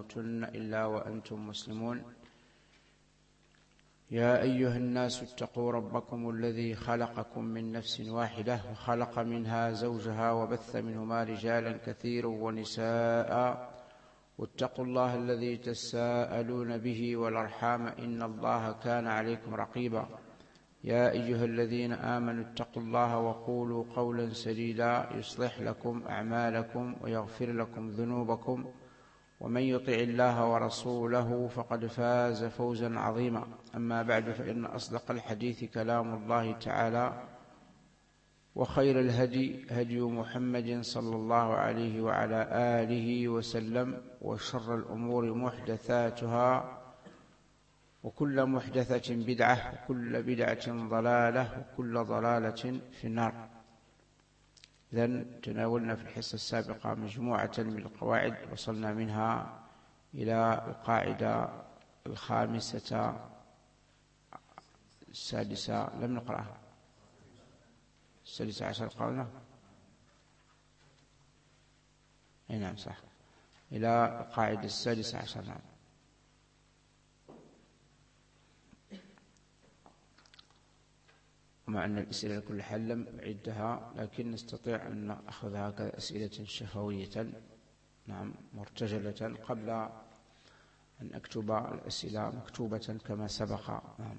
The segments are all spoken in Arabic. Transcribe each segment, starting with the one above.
تموتن إلا وأنتم مسلمون. يا أيها الناس اتقوا ربكم الذي خلقكم من نفس واحدة وخلق منها زوجها وبث منهما رجالا كثيرا ونساء واتقوا الله الذي تساءلون به والأرحام إن الله كان عليكم رقيبا. يا أيها الذين آمنوا اتقوا الله وقولوا قولا سديدا يصلح لكم أعمالكم ويغفر لكم ذنوبكم ومن يطع الله ورسوله فقد فاز فوزا عظيما. أما بعد فإن أصدق الحديث كلام الله تعالى وخير الهدي هدي محمد صلى الله عليه وعلى آله وسلم وشر الأمور محدثاتها وكل محدثة بدعة وكل بدعة ضلالة وكل ضلالة في النار. إذن تناولنا في الحصة السابقة مجموعة من القواعد وصلنا منها إلى القاعدة السادسة لم نقرأها. 16 قالنا نعم صح، إلى القاعدة 16 نعم. ومع أن الأسئلة كل حل لم أعدها، لكن نستطيع أن نأخذها كأسئلة شفوية نعم مرتجلة قبل أن أكتب الأسئلة مكتوبة كما سبق.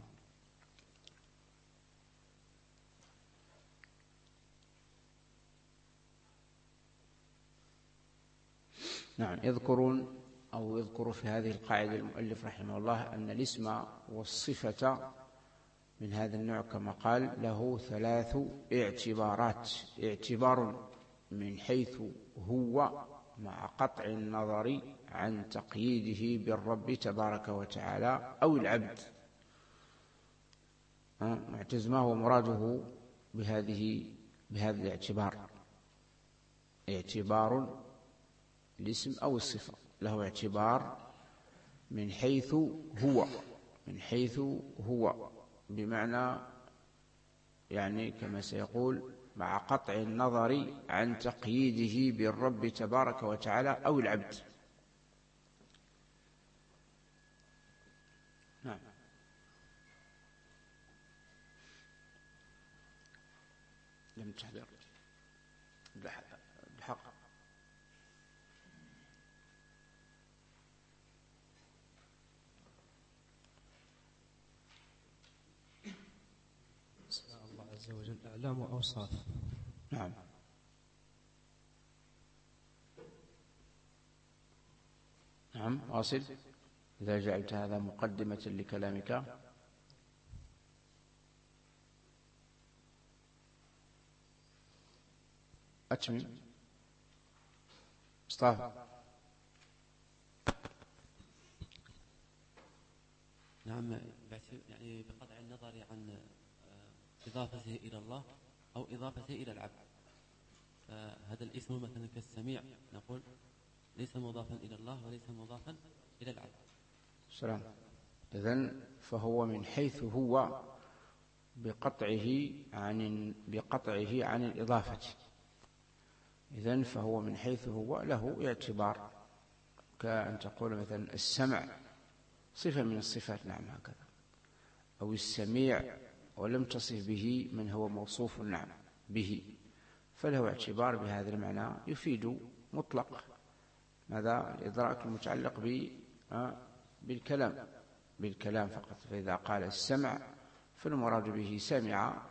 نعم يذكر في هذه القاعدة المؤلف رحمه الله أن الاسم والصفة من هذا النوع كما قال له 3 اعتبارات: اعتبار من حيث هو مع قطع النظر عن تقييده بالرب تبارك وتعالى أو العبد. معتز ما هو مراده بهذا الاعتبار؟ اعتبار الاسم أو الصفة له اعتبار من حيث هو بمعنى يعني كما سيقول مع قطع النظر عن تقييده بالرب تبارك وتعالى أو العبد. نعم. لم تحضر بحق. الله عز وجل أعلام وأوصاف. نعم. نعم واصل. إذا جعلت هذا مقدمة لكلامك أتمم. مصطفى. نعم، يعني بقطع النظر عن إضافته إلى الله أو إضافته إلى العبد. فهذا الاسم مثلا كالسميع نقول ليس مضافا إلى الله وليس مضافا إلى العبد. سلام. إذن فهو من حيث هو بقطعه عن الإضافة. إذن فهو من حيث هو له اعتبار، كأن تقول مثلا السمع صفة من الصفات، نعم هكذا، أو السميع ولم تصف به من هو موصوف نعم به، فله اعتبار بهذا المعنى يفيد مطلق ماذا؟ الإدراك المتعلق بالكلام فقط. فإذا قال السمع فالمراد به سمع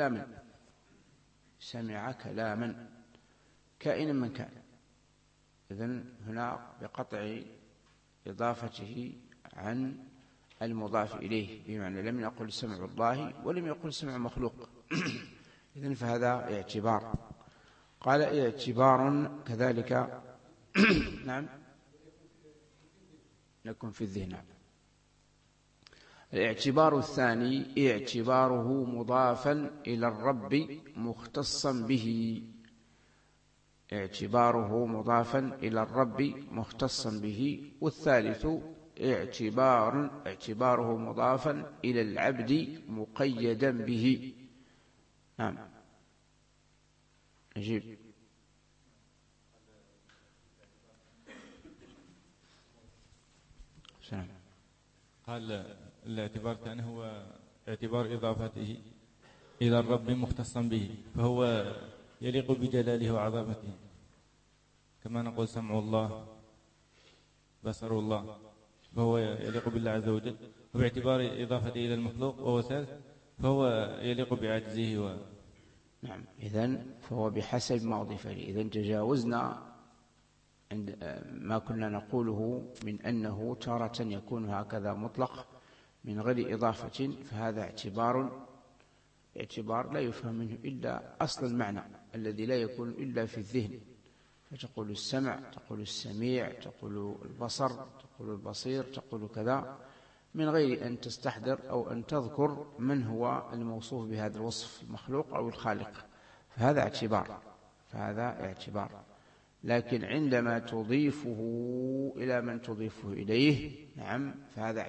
كلاما كائنا من كان. إذن هنا بقطع إضافته عن المضاف إليه، بمعنى لم يقل سمع الله ولم يقل سمع مخلوق. إذن فهذا اعتبار. قال اعتبار كذلك نعم لكم في الذهن. الاعتبار الثاني اعتباره مضافا إلى الرب مختصا به. اعتباره مضافا إلى الرب مختصا به. والثالث اعتباره مضافا إلى العبد مقيدا به. نعم نجيب. سلام. قال الاعتبار الثاني هو اعتبار إضافته إلى الرب مختصا به، فهو يليق بجلاله وعظمته، كما نقول سمع الله بصر الله، فهو يليق بالله عز وجل. وباعتبار إضافته إلى المخلوق وهو ثالث، فهو يليق بعجزه نعم، إذن فهو بحسب ما أضيف إليه. إذن تجاوزنا عند ما كنا نقوله من أنه تارة يكون هكذا مطلق من غير إضافة، فهذا اعتبار لا يفهم منه إلا أصل المعنى الذي لا يكون إلا في الذهن، فتقول السمع، تقول السميع، تقول البصر، تقول البصير، تقول كذا، من غير أن تستحضر أو أن تذكر من هو الموصوف بهذا الوصف، المخلوق أو الخالق، فهذا اعتبار. لكن عندما تضيفه إلى من تضيفه إليه، نعم، فهذا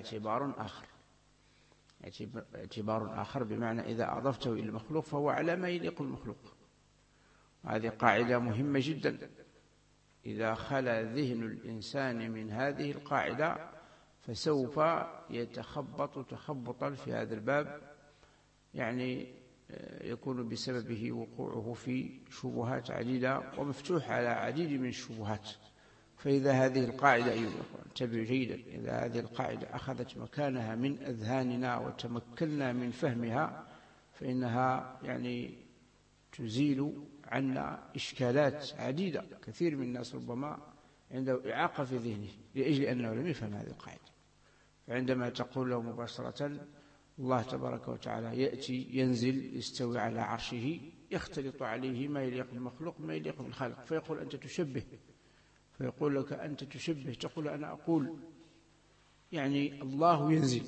اعتبار آخر، بمعنى إذا أضفته إلى المخلوق فهو على ما يليق بالمخلوق. هذه قاعدة مهمة جدا، إذا خلا ذهن الإنسان من هذه القاعدة فسوف يتخبط تخبطا في هذا الباب، يعني يكون بسببه وقوعه في شبهات عديدة ومفتوح على عديد من الشبهات. فإذا هذه القاعدة، أيها الأخوة انتبهوا جيدا، إذا هذه القاعدة أخذت مكانها من أذهاننا وتمكنا من فهمها، فإنها يعني تزيل عنا إشكالات عديدة. كثير من الناس ربما عنده إعاقة في ذهنه لأجل أنه لم يفهم هذه القاعدة. فعندما تقول له مباشرة الله تبارك وتعالى يأتي ينزل يستوي على عرشه، يختلط عليه ما يليق بالمخلوق ما يليق بالخالق، فيقول أنت تشبه، فيقول لك أنت تشبه، تقول أنا أقول يعني الله ينزل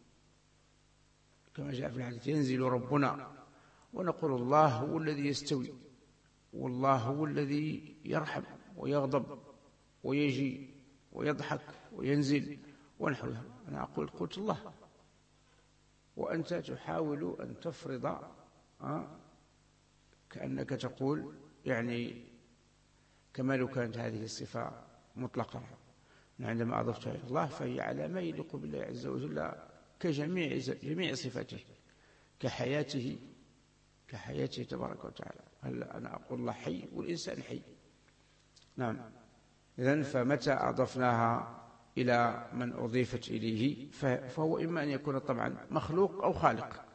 كما جاء في الحديث ينزل ربنا، ونقول الله هو الذي يستوي، والله هو الذي يرحم ويغضب ويجي ويضحك وينزل ونحوها. أنا أقول قلت الله، وأنت تحاول أن تفرض كأنك تقول يعني كما لو كانت هذه الصفة مطلقة. عندما أضفتها إلى الله فهي على ما يليق بالله عز وجل كجميع صفاته، كحياته تبارك وتعالى. هل أنا أقول الله حي والإنسان حي؟ نعم. إذن فمتى أضفناها إلى من أضيفت إليه فهو إما أن يكون طبعا مخلوق أو خالق.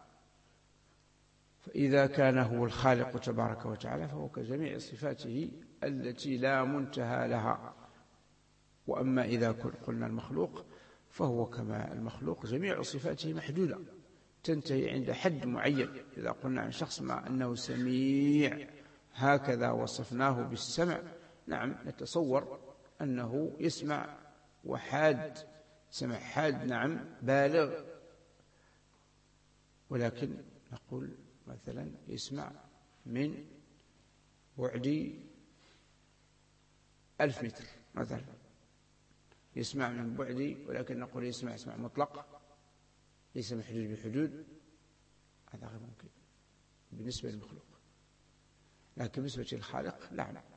فإذا كان هو الخالق تبارك وتعالى فهو كجميع صفاته التي لا منتهى لها. وأما إذا قلنا المخلوق فهو كما المخلوق جميع صفاته محدودة تنتهي عند حد معين. إذا قلنا عن شخص ما أنه سميع هكذا وصفناه بالسمع، نعم نتصور أنه يسمع وحاد، سمع حاد، نعم بالغ، ولكن نقول مثلا يسمع من بعد 1000 متر مثلا، يسمع من بعد، ولكن نقول يسمع مطلق ليس محدود بحدود، هذا غير ممكن بالنسبة للمخلوق. لكن بالنسبة للخالق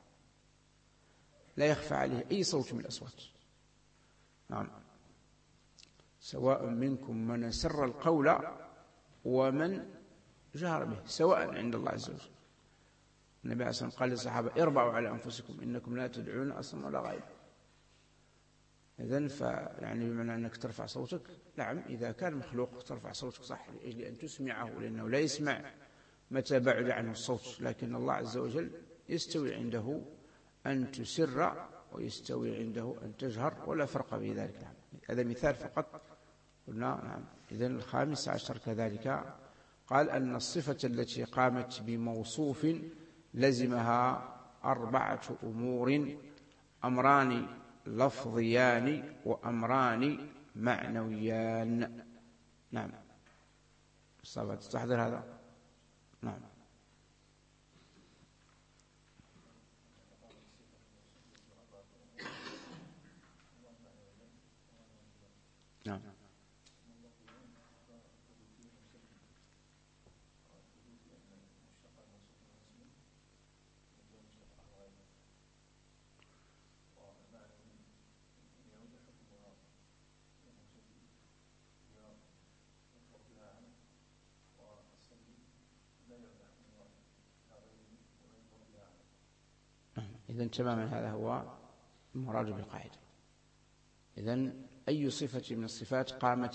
لا يخفى عليه أي صوت من الأصوات. نعم، سواء منكم من سر القول ومن جهر به سواء عند الله عز وجل. النبي عليه الصلاة والسلام قال للصحابة اربعوا على أنفسكم إنكم لا تدعون أصلا ولا غائب. إذن فيعني بمعنى أنك ترفع صوتك، نعم إذا كان مخلوق ترفع صوتك صح لأجل أن تسمعه، لأنه لا يسمع متى بعد عنه الصوت. لكن الله عز وجل يستوي عنده أن تسر ويستوي عنده أن تجهر، ولا فرق في ذلك. نعم. هذا مثال فقط قلنا. نعم. إذن الخامس عشر كذلك قال أن الصفة التي قامت بموصوف لزمها 4 أمور: أمران لفظيان وأمران معنويان. نعم. الصلاة تستحضر هذا. نعم. نعم. إذن تماما هذا هو المراد بالقاعدة. إذن أي صفة من الصفات قامت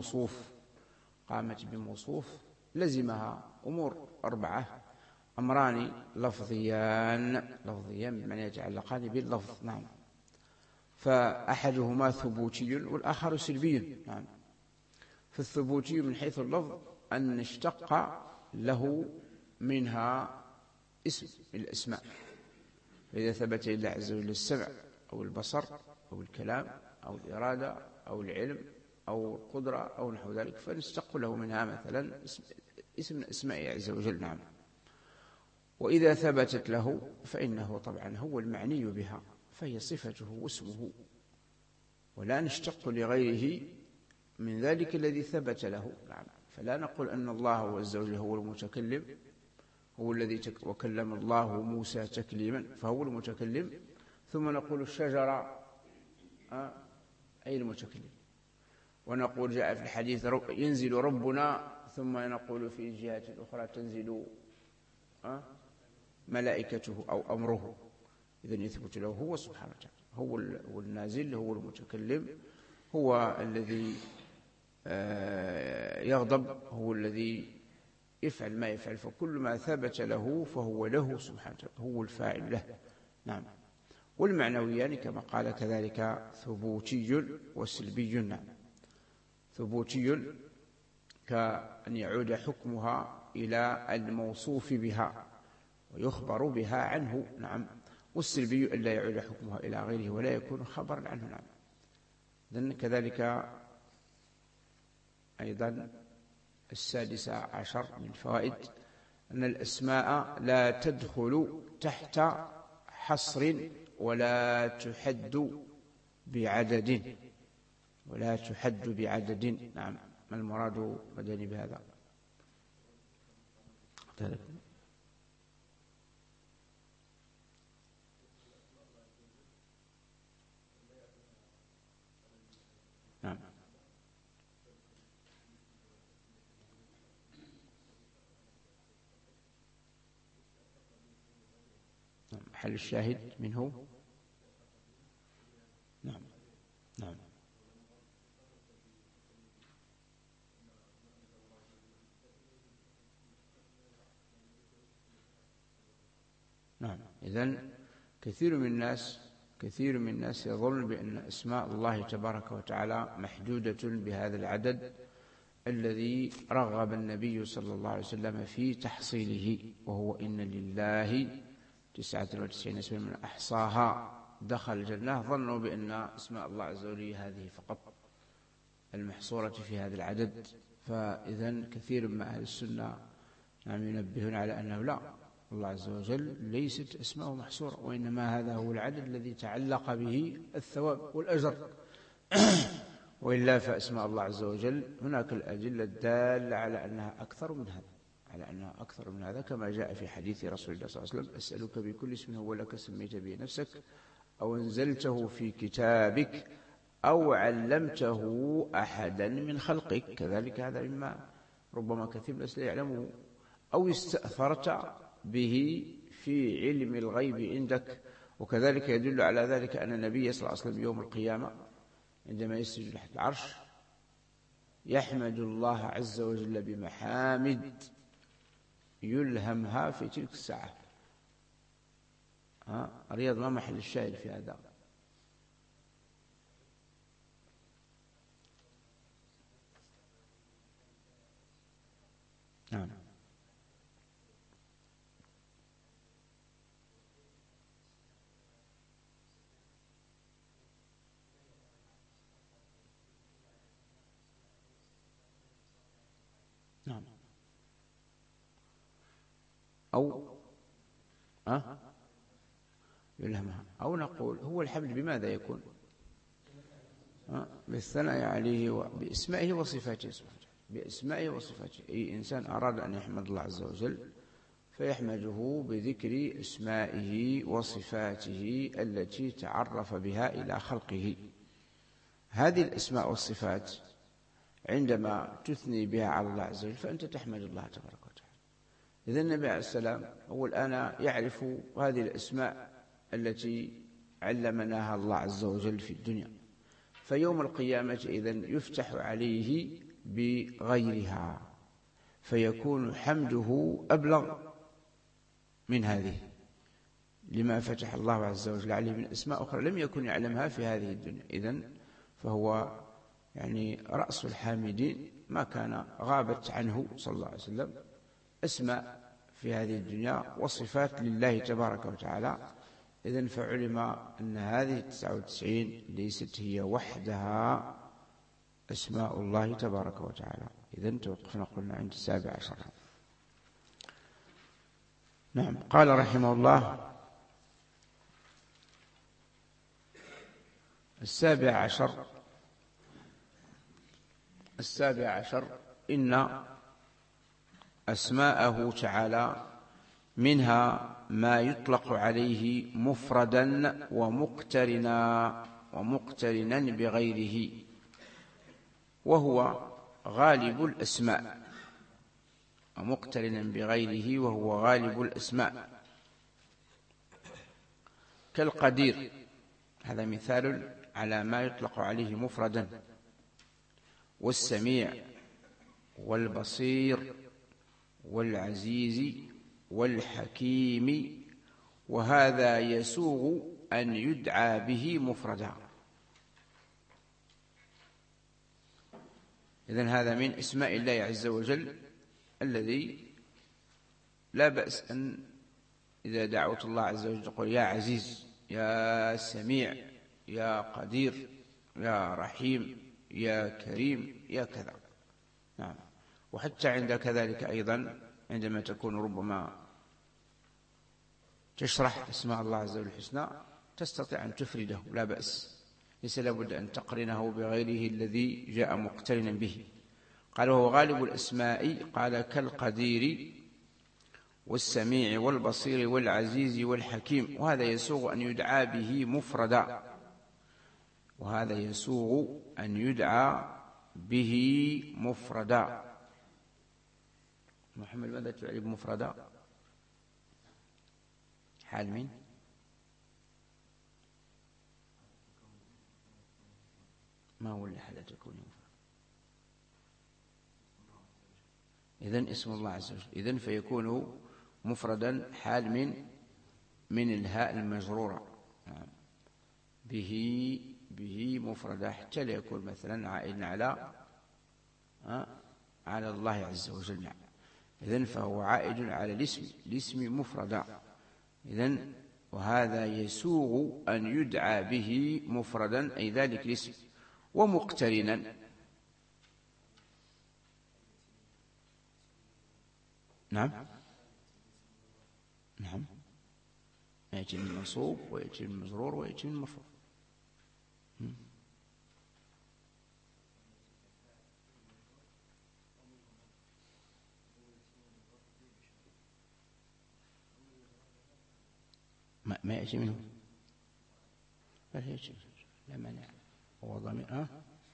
بموصوف لزمها أمور 4: أمران لفظيان بمعنى يتعلقان باللفظ، نعم، فأحدهما ثبوتي والآخر سلبي، نعم. فالثبوتي من حيث اللفظ أن نشتق له منها اسم من الأسماء، فإذا ثبت لله عز وجل السمع أو البصر أو الكلام أو الإرادة أو العلم أو القدرة أو نحو ذلك، فنشتق له منها مثلا اسم من أسمائه عز وجل، نعم. وإذا ثبتت له فإنه طبعا هو المعني بها، فهي صفته واسمه، ولا نشتق لغيره من ذلك الذي ثبت له، نعم. فلا نقول أن الله عز وجل هو المتكلم، هو الذي وكلم الله موسى تكليما فهو المتكلم، ثم نقول الشجرة أي المتكلم، ونقول جاء في الحديث ينزل ربنا، ثم نقول في الجهة الأخرى تنزل ملائكته أو أمره. إذن يثبت له هو سبحانه وتعالى، هو النازل، هو المتكلم، هو الذي يغضب، هو الذي يفعل ما يفعل، فكل ما ثبت له فهو له سبحانه وتعالى، هو الفاعل له، نعم. والمعنويان كما قال كذلك ثبوتي وسلبي، نعم. ثبوتي كأن يعود حكمها إلى الموصوف بها ويخبر بها عنه، نعم. والسلبي ألا يعود حكمها إلى غيره ولا يكون خبرا عنه، نعم. لأن كذلك أيضا 16 من الفوائد أن الأسماء لا تدخل تحت حصر ولا تحد بعدد، نعم. ما المراد مدني بهذا؟ نعم. محل الشاهد منه، نعم. نعم. نعم. إذن كثير من الناس يظن بأن أسماء الله تبارك وتعالى محدودة بهذا العدد الذي رغب النبي صلى الله عليه وسلم في تحصيله، وهو إن لله 99 اسما من أحصاها دخل الجنة. ظنوا بأن اسماء الله عز وجل هذه فقط المحصورة في هذا العدد. فإذن كثير من أهل السنة نعم ينبهون على أنه لا، الله عز وجل ليست أسماءه محصورة، وإنما هذا هو العدد الذي تعلق به الثواب والأجر. وإلا فأسماء الله عز وجل هناك الأدلة الدالة على أنها أكثر من هذا، كما جاء في حديث رسول الله صلى الله عليه وسلم: أسألك بكل اسم هو لك سميت به نفسك أو أنزلته في كتابك أو علمته أحدا من خلقك. كذلك هذا مما ربما كثير من الناس لا يعلمه، أو استأثرت به في علم الغيب عندك. وكذلك يدل على ذلك أن النبي صلى الله عليه وسلم يوم القيامة عندما يسجد تحت العرش يحمد الله عز وجل بمحامد يلهمها في تلك الساعة. رياض ما محل الشاهد في هذا؟ نعم. نعم. أو يلهمها، أو نقول هو الحمد بماذا يكون؟ بالثناء عليه بأسمائه وصفاته سبحانه، بأسمائه وصفاته. أي إنسان أراد أن يحمد الله عز وجل فيحمده بذكر أسمائه وصفاته التي تعرف بها إلى خلقه. هذه الأسماء والصفات عندما تثني بها على الله عز وجل فأنت تحمد الله تبارك وتعالى. إذن النبي عليه السلام هو الآن يعرف هذه الأسماء التي علمناها الله عز وجل في الدنيا. فيوم القيامة إذن يفتح عليه بغيرها، فيكون حمده أبلغ من هذه، لما فتح الله عز وجل عليه من أسماء أخرى لم يكن يعلمها في هذه الدنيا. إذن فهو يعني رأس الحامدين، ما كان غابت عنه صلى الله عليه وسلم أسماء في هذه الدنيا وصفات لله تبارك وتعالى. إذن فعلم أن هذه 99 ليست هي وحدها أسماء الله تبارك وتعالى. إذن توقفنا قلنا عند 17. نعم. قال رحمه الله: 17 إن أسماءه تعالى منها ما يطلق عليه مفردا ومقترنا بغيره، وهو غالب الأسماء. ومقترنا بغيره وهو غالب الأسماء، كالقدير، هذا مثال على ما يطلق عليه مفردا، والسميع والبصير والعزيز والحكيم، وهذا يسوغ أن يدعى به مفردا. إذن هذا من اسماء الله عز وجل الذي لا بأس أن إذا دعوت الله عز وجل تقول يا عزيز، يا سميع، يا قدير، يا رحيم، يا كريم، يا كذا. نعم. وحتى عند كذلك أيضا عندما تكون ربما تشرح اسماء الله عز وجل الحسنى تستطيع أن تفرده، لا بأس، ليس لابد أن تقرنه بغيره الذي جاء مقترنا به. قال: وهو غالب الأسماء، قال: كالقدير والسميع والبصير والعزيز والحكيم، وهذا يسوغ أن يدعى به مفردا. وهذا يسوغ أن يدعى به مفردا. محمد، ماذا تعرف مفردا؟ حال من؟ ما هو اللي حال تكون مفردا؟ إذن اسم الله عز وجل، إذن فيكون مفردا حال من الهاء المجرورة. به مفردا، حتى لا يكون مثلا عائدا على الله عز وجل. نعم. إذن فهو عائد على الاسم مفردا. إذن وهذا يسوغ أن يدعى به مفردا، أي ذلك الاسم، ومقترنا. نعم. يأتي من المنصوب ويأتي من المجرور ويأتي من المرفوع. ما يأتي منه، لا يأتي، لا مانع، هو ضمير.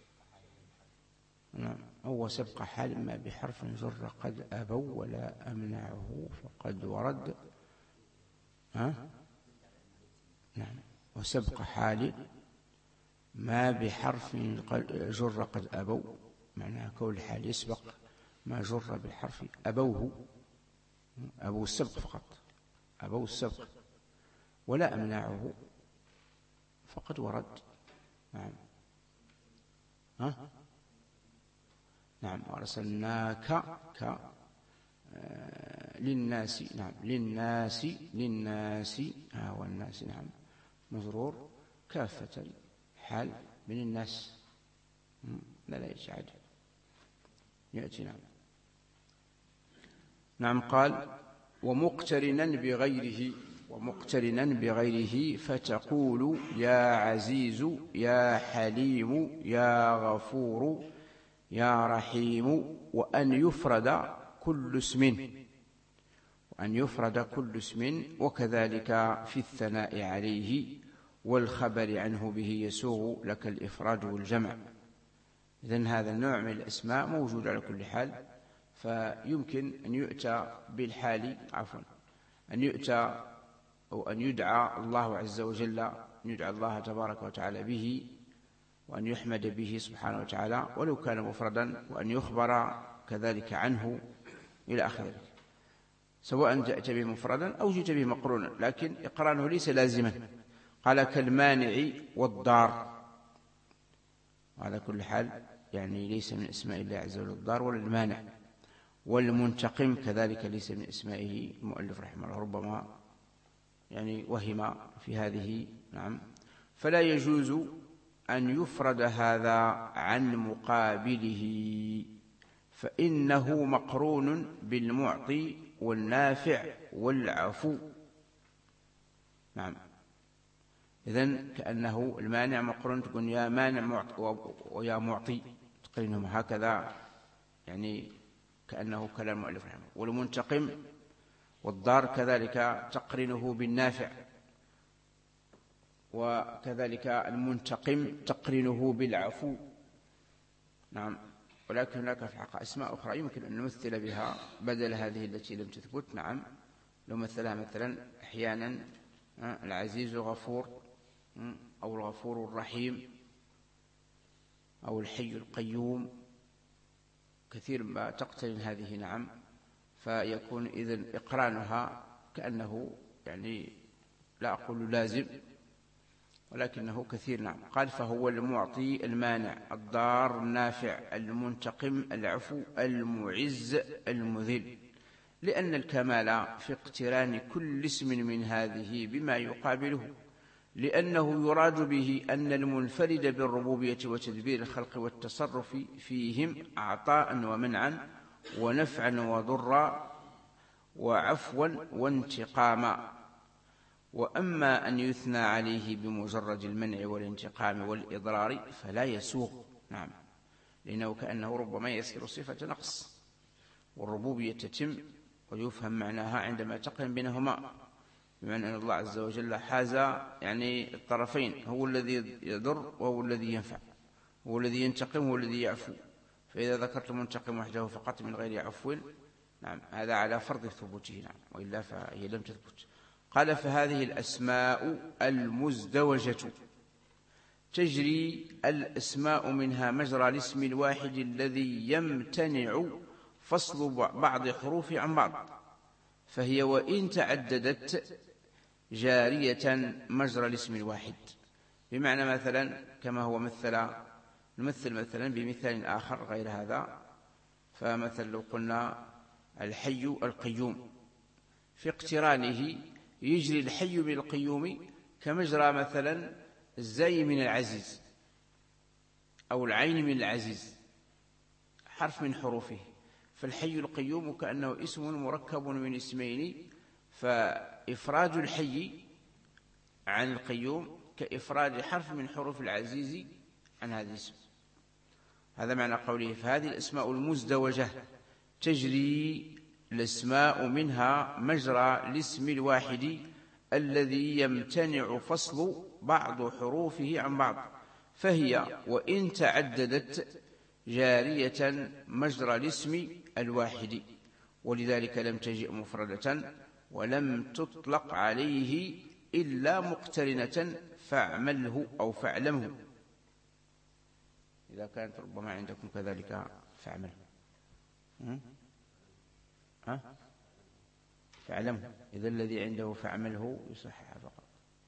نعم. أو سبق حال ما بحرف جر قد أبوا ولا أمنعه فقد ورد. نعم. وسبق حال ما بحرف جر قد أبوا، معناها كون الحال يسبق ما جر بالحرف أبوه، أبو السبق فقط، أبو السبق، ولا أمنعه فقد ورد. نعم. نعم. وأرسلناك للناس. نعم. للناس والناس. نعم. مجرور كافة، حال من الناس، لا يتعد يأتي. نعم. نعم. قال: ومقترنا بغيره فتقول يا عزيز، يا حليم، يا غفور، يا رحيم، وأن يفرد كل اسم، وكذلك في الثناء عليه والخبر عنه به يسوغ لك الإفراد والجمع. إذن هذا النوع من الأسماء موجود على كل حال، فيمكن أن يؤتى بالحال، أن يؤتى أو أن يدعى الله عز وجل، أن يدعى الله تبارك وتعالى به، وأن يحمد به سبحانه وتعالى ولو كان مفردا، وأن يخبر كذلك عنه إلى آخره، سواء جاءت به مفردا أو جئت به مقرونا، لكن إقرانه ليس لازما. قال كالمانع والضار، على كل حال يعني ليس من اسماء الله عز وجل الضار ولا المانع. والمنتقم كذلك ليس من اسمائه. المؤلف رحمه الله ربما يعني وهم في هذه. نعم. فلا يجوز أن يفرد هذا عن مقابله، فإنه مقرون بالمعطي والنافع والعفو. نعم. إذن كأنه المانع مقرون، تقول يا مانع ويا معطي، تقرينهم هكذا، يعني كأنه كلام المؤلف رحمه. والمنتقم والضار كذلك تقرينه بالنافع، وكذلك المنتقم تقرينه بالعفو. نعم. ولكن هناك في الحقيقة أسماء أخرى يمكن أن نمثل بها بدل هذه التي لم تثبت. نعم. لو مثلها مثلا أحيانا العزيز الغفور، أو الغفور الرحيم، أو الحي القيوم، كثير ما تقترن هذه. نعم. فيكون إذن إقرانها كأنه يعني لا أقول لازم، ولكنه كثير. نعم. قال فهو المعطي المانع الضار النافع المنتقم العفو المعز المذل، لأن الكمال في اقتران كل اسم من هذه بما يقابله، لأنه يراد به أن المنفرد بالربوبية وتدبير الخلق والتصرف فيهم عطاء ومنعا ونفعا وضرا وعفوا وانتقاما. وأما أن يثنى عليه بمجرد المنع والانتقام والإضرار فلا يسوغ. نعم. لأنه كأنه ربما يصير صفة نقص، والربوبية تتم ويفهم معناها عندما تقرن بينهما، بمعنى أن الله عز وجل حاز يعني الطرفين، هو الذي يضر وهو الذي ينفع، هو الذي ينتقم وهو الذي يعفو. فإذا ذكرت المنتقم وحده فقط من غير عفو، نعم، هذا على فرض ثبوته. نعم. وإلا فهي لم تثبت. قال فهذه الأسماء المزدوجة تجري الأسماء منها مجرى الاسم الواحد الذي يمتنع فصل بعض حروف عن بعض، فهي وإن تعددت جارية مجرى الاسم الواحد. بمعنى مثلا كما هو نمثل مثلا بمثال آخر غير هذا. فمثلا لو قلنا الحي القيوم، في اقترانه يجري الحي من القيوم كمجرى مثلا الزاي من العزيز، أو العين من العزيز، حرف من حروفه. فالحي القيوم كأنه اسم مركب من اسمين، فإفراد الحي عن القيوم كإفراد حرف من حروف العزيز عن هذا الاسم. هذا معنى قوله فهذه الأسماء المزدوجة تجري الأسماء منها مجرى الاسم الواحد الذي يمتنع فصل بعض حروفه عن بعض، فهي وإن تعددت جارية مجرى الاسم الواحد، ولذلك لم تجئ مفردة ولم تطلق عليه إلا مقترنة فاعمله أو فاعلمه. إذا كانت ربما عندكم كذلك فاعمله، فاعلمه. إذا الذي عنده فاعمله يصحح فقط.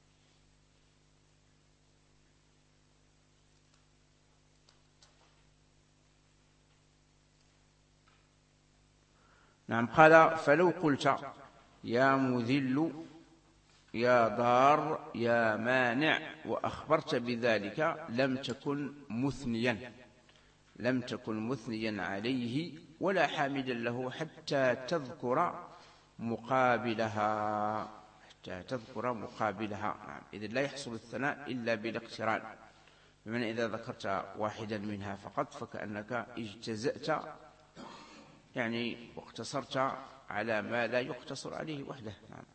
نعم. قال فلو قلت يا مذل يا ضار يا مانع وأخبرت بذلك لم تكن مثنيا عليه ولا حامدا له حتى تذكر مقابلها. نعم. إذن لا يحصل الثناء إلا بالاقتران، بمعنى إذا ذكرت واحدا منها فقط فكأنك اجتزأت يعني واقتصرت على ما لا يقتصر عليه وحده. نعم.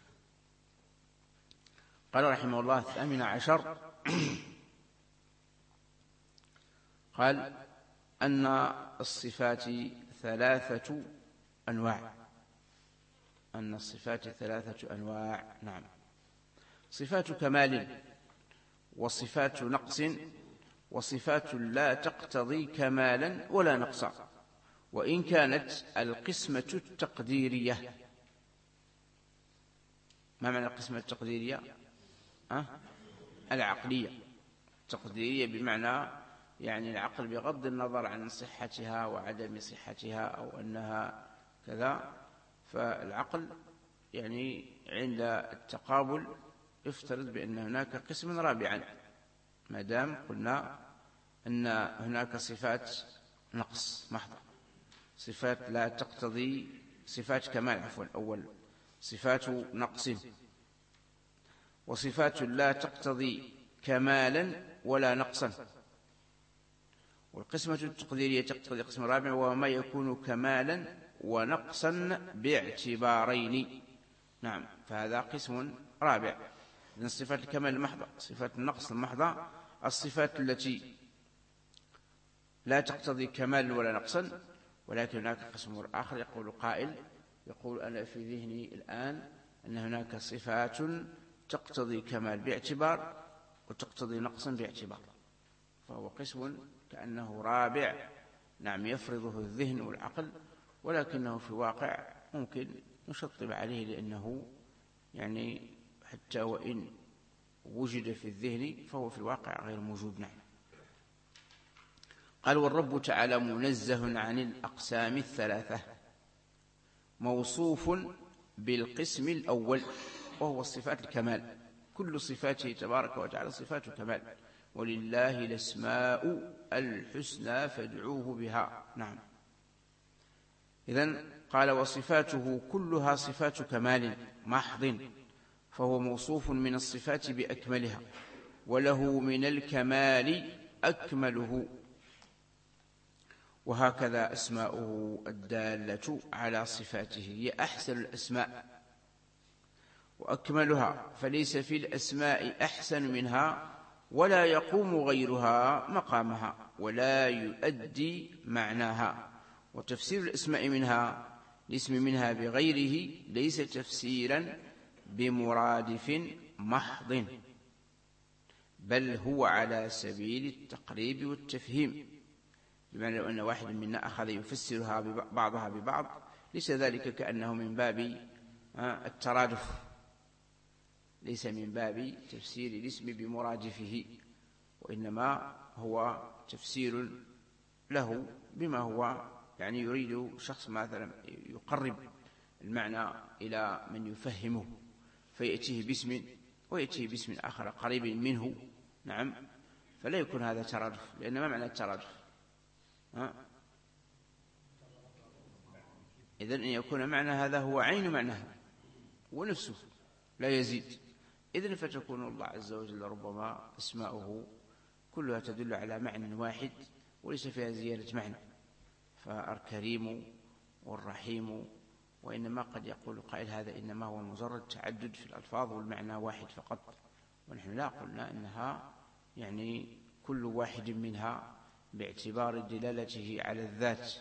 قال رحمه الله 18 قال أن الصفات 3 أنواع. نعم. صفات كمال وصفات نقص وصفات لا تقتضي كمالا ولا نقصا، وإن كانت القسمة التقديرية. ما معنى القسمة التقديرية؟ العقلية. التقديرية بمعنى يعني العقل بغض النظر عن صحتها وعدم صحتها أو أنها كذا، فالعقل يعني عند التقابل يفترض بأن هناك قسم رابعا، ما دام قلنا أن هناك صفات نقص محضة، صفات لا تقتضي، صفات كمال عفوا، أول صفات نقص وصفات لا تقتضي كمالا ولا نقصا. والقسمة التقديرية تقتضي قسم رابع وما يكون كمالا ونقصا باعتبارين. نعم، فهذا قسم رابع من صفات الكمال المحضة. صفات النقص المحضة الصفات التي لا تقتضي كمال ولا نقصا، ولكن هناك قسم آخر يقول قائل، يقول أنا في ذهني الآن أن هناك صفات تقتضي كمال باعتبار وتقتضي نقصا باعتبار، فهو قسم كأنه رابع. نعم، يفرضه الذهن والعقل، ولكنه في الواقع ممكن نشطب عليه، لأنه يعني حتى وإن وجد في الذهن فهو في الواقع غير موجود. نعم. قال والرب تعالى منزه عن الأقسام الثلاثة، موصوف بالقسم الأول وهو صفات الكمال، كل صفاته تبارك وتعالى صفات كمال، ولله الأسماء الحسنى فادعوه بها. نعم. إذن قال وصفاته كلها صفات كمال محض، فهو موصوف من الصفات بأكملها، وله من الكمال أكمله، وهكذا أسماؤه الدالة على صفاته هي أحسن الأسماء وأكملها، فليس في الأسماء أحسن منها ولا يقوم غيرها مقامها ولا يؤدي معناها. وتفسير الأسماء منها الاسم منها بغيره ليس تفسيرا بمرادف محض، بل هو على سبيل التقريب والتفهيم، بمعنى لو أن واحد منا أخذ يفسرها بعضها ببعض ليس ذلك كأنه من باب الترادف، ليس من باب تفسير الاسم بمرادفه، وإنما هو تفسير له بما هو يعني يريد شخص مثلا يقرب المعنى إلى من يفهمه، فيأتيه باسم ويأتيه باسم آخر قريب منه. نعم، فلا يكون هذا ترادف، لأن ما معنى الترادف؟ إذن أن يكون معنى هذا هو عين معناه ونفسه لا يزيد. إذن فتكون الله عز وجل ربما أسماؤه كلها تدل على معنى واحد وليس فيها زيادة معنى، فالكريم والرحيم، وإنما قد يقول قائل هذا إنما هو مجرد تعدد في الألفاظ والمعنى واحد فقط، ونحن لا قلنا أنها يعني كل واحد منها باعتبار دلالته على الذات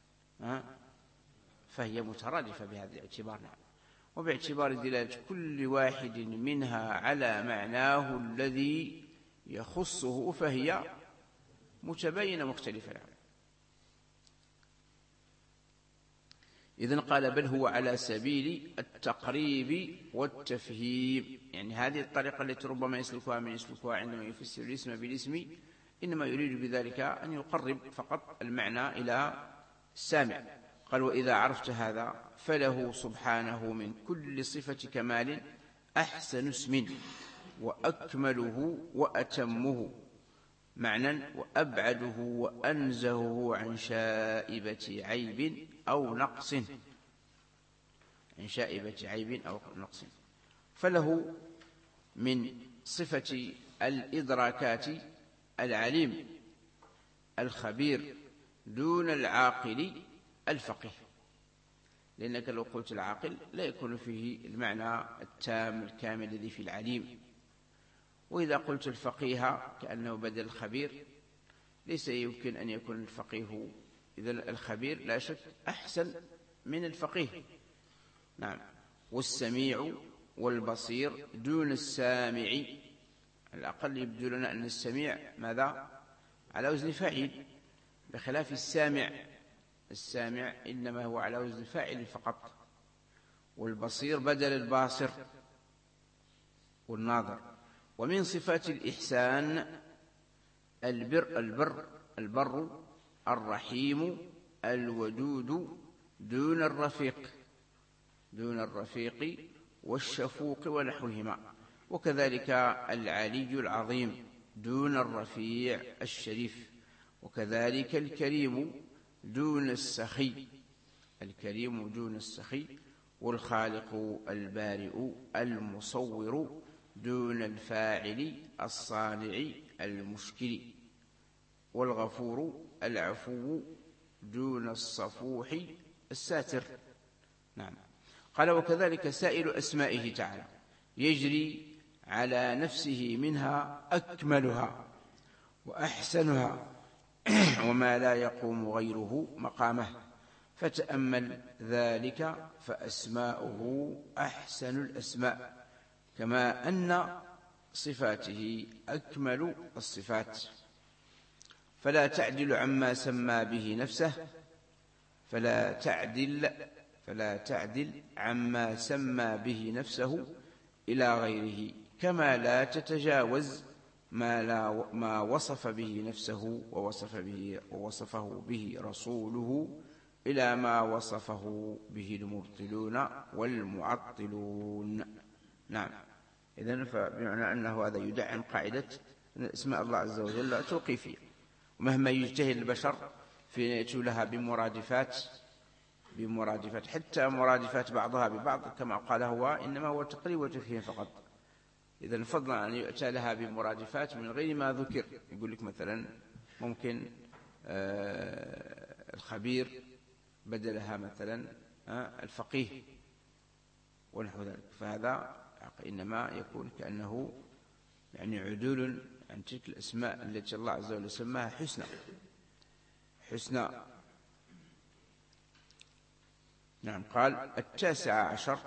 فهي مترادفة بهذا الاعتبار. نعم. وباعتبار دلالة كل واحد منها على معناه الذي يخصه فهي متباينة مختلفة. إذن قال بل هو على سبيل التقريب والتفهيم، يعني هذه الطريقة التي ربما يسلكها من يسلكها عندما يفسر الاسم بالاسم، إنما يريد بذلك أن يقرب فقط المعنى إلى السامع. قال وإذا عرفت هذا فله سبحانه من كل صفة كمال أحسن اسم وأكمله وأتمه معنى وأبعده وأنزهه عن شائبة عيب أو نقص، عن شائبة عيب أو نقص. فله من صفة الإدراكات العليم الخبير دون العاقل الفقيه، لأنك لو قلت العاقل لا يكون فيه المعنى التام الكامل الذي في العليم، وإذا قلت الفقيه كأنه بدل الخبير ليس يمكن أن يكون الفقيه، إذا الخبير لا شك أحسن من الفقيه. نعم. والسميع والبصير دون السامع. على الأقل يبدو لنا أن السميع ماذا؟ على وزن فاعل، بخلاف السامع. السامع إنما هو على وزن فاعل فقط، والبصير بدل الباصر والناظر. ومن صفات الإحسان البر الرحيم الودود دون الرفيق والشفوق ونحوهما، وكذلك العلي العظيم دون الرفيع الشريف، وكذلك الكريم دون السخي، والخالق البارئ المصور دون الفاعل الصانع المشكل، والغفور العفو دون الصفوح الساتر. نعم. قال وكذلك سائر أسمائه تعالى يجري على نفسه منها أكملها وأحسنها وما لا يقوم غيره مقامه، فتأمل ذلك فأسماؤه أحسن الأسماء، كما أن صفاته أكمل الصفات، فلا تعدل عما سمى به نفسه، فلا تعدل عما سمى به نفسه إلى غيره، كما لا تتجاوز ما وصف به نفسه ووصفه به رسوله إلى ما وصفه به المبطلون والمعطلون. نعم. إذن فبمعنى أنه هذا يدعم قاعدة أن اسماء الله عز وجل توقيفية، ومهما يجتهد البشر في أن يأتوا لها بمرادفات حتى مرادفات بعضها ببعض، كما قال هو إنما هو تقريب وتفهيم فقط. إذن فضلا أن يؤتى لها بمرادفات من غير ما ذكر. يقول لك مثلا ممكن الخبير بدلها مثلا الفقيه ونحو ذلك، فهذا إنما يكون كأنه يعني عدول عن تلك الأسماء التي الله عز وجل سماها حسنى. نعم. قال 19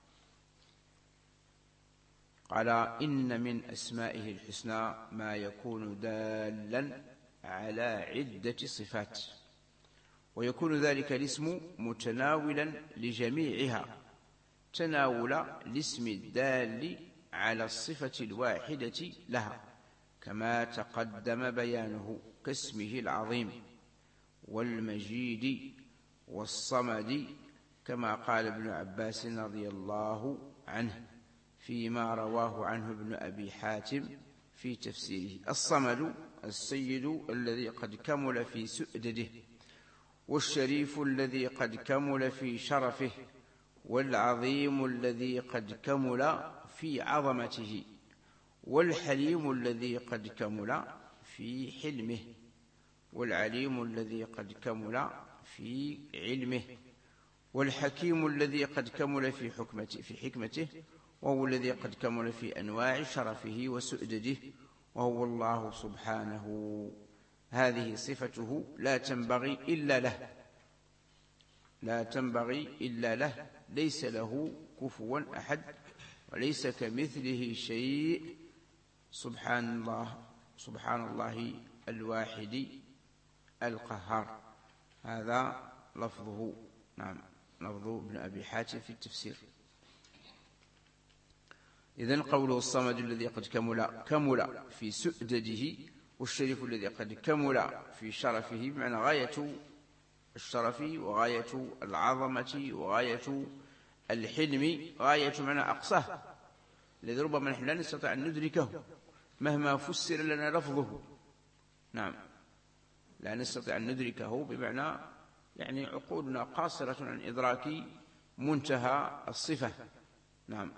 قال إن من أسمائه الحسنى ما يكون دالا على عدة صفات، ويكون ذلك الاسم متناولا لجميعها تناول الاسم الدال على الصفة الواحدة لها، كما تقدم بيانه، كاسمه العظيم والمجيد والصمد، كما قال ابن عباس رضي الله عنه فيما رواه عنه ابن أبي حاتم في تفسيره: الصمد السيد الذي قد كمل في سؤدده، والشريف الذي قد كمل في شرفه، والعظيم الذي قد كمل في عظمته، والحليم الذي قد كمل في حلمه، والعليم الذي قد كمل في علمه، والحكيم الذي قد كمل في حكمته، وهو الذي قد كمل في أنواع شرفه وسؤدده، وهو الله سبحانه. هذه صفته لا تنبغي إلا له، ليس له كفوا أحد، وليس كمثله شيء، سبحان الله الواحد القهار. هذا لفظه. نعم، لفظ ابن أبي حاتم في التفسير. إذن قوله الصمد الذي قد كمل في سؤدده، والشريف الذي قد كمل في شرفه، بمعنى غاية الشرف وغاية العظمة وغاية الحلم، غاية معنى أقصاه، الذي ربما نحن لا نستطيع أن ندركه مهما فسر لنا لفظه. نعم، لا نستطيع أن ندركه، بمعنى يعني عقولنا قاصرة عن إدراك منتهى الصفة. نعم.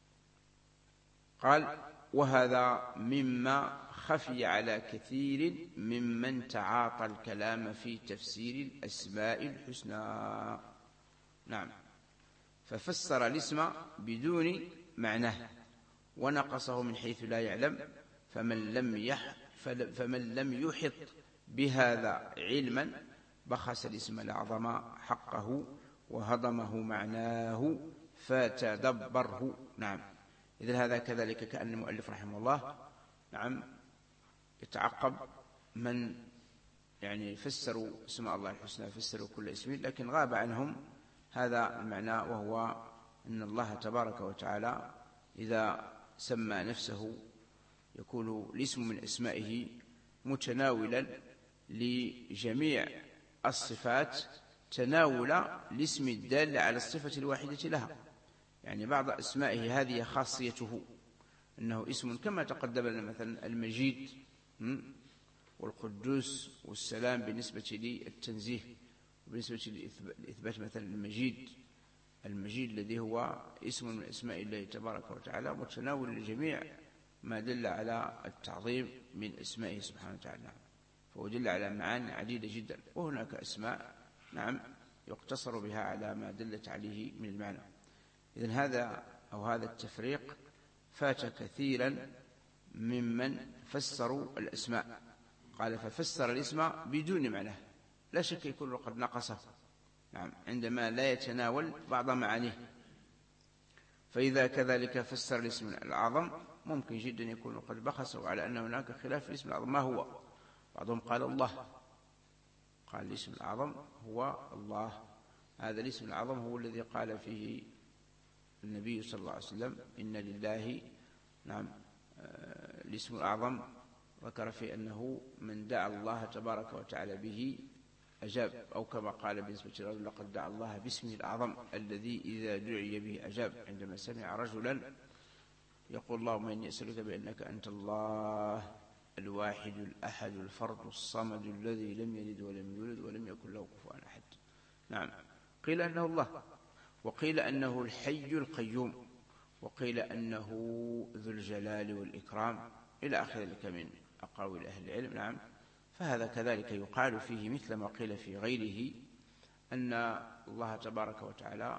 قال: وهذا مما خفي على كثير ممن تعاطى الكلام في تفسير الأسماء الحسنى. نعم، ففسر الاسم بدون معناه ونقصه من حيث لا يعلم، فمن لم يحط بهذا علما بخس الاسم الأعظم حقه وهضمه معناه، فتدبره. نعم. إذن هذا كذلك كأن المؤلف رحمه الله نعم يتعقب من يعني فسروا اسماء الله الحسنى، فسروا كل اسم، لكن غاب عنهم هذا المعنى، وهو أن الله تبارك وتعالى إذا سمى نفسه يكون الاسم من اسمائه متناولا لجميع الصفات تناول الاسم الدال على الصفة الواحدة لها. يعني بعض اسمائه هذه خاصيته أنه اسم كما تقدم لنا مثلا المجيد والقدوس والسلام بالنسبة للتنزيه، وبالنسبة لإثبات مثلا المجيد الذي هو اسم من اسماء الله تبارك وتعالى متناول لجميع ما دل على التعظيم من اسمائه سبحانه وتعالى، فهو دل على معاني عديدة جدا. وهناك اسماء نعم يقتصر بها على ما دلت عليه من المعنى. إذن هذا التفريق فات كثيرا ممن فسروا الأسماء. قال ففسر الاسم بدون معناه، لا شك يكون قد نقصه نعم عندما لا يتناول بعض معانيه. فإذا كذلك فسر الاسم الأعظم ممكن جدا يكون قد بخسوا على أن هناك خلاف الاسم الأعظم ما هو. بعضهم قال الله، قال الاسم الأعظم هو الله. هذا الاسم الأعظم هو الذي قال فيه النبي صلى الله عليه وسلم إن لله نعم الاسم الأعظم، ذكر في أنه من دعا الله تبارك وتعالى به أجاب، أو كما قال بالنسبة للرجل لقد دعا الله باسمه الأعظم الذي إذا دعي به أجاب، عندما سمع رجلا يقول اللهم إني أسألك بأنك أنت الله الواحد الأحد الفرد الصمد الذي لم يلد ولم يولد ولم يكن له كفوا أحد. نعم. قيل أنه الله، وقيل أنه الحي القيوم، وقيل أنه ذو الجلال والإكرام إلى آخر ذلك من أقاويل أهل العلم. نعم. فهذا كذلك يقال فيه مثل ما قيل في غيره أن الله تبارك وتعالى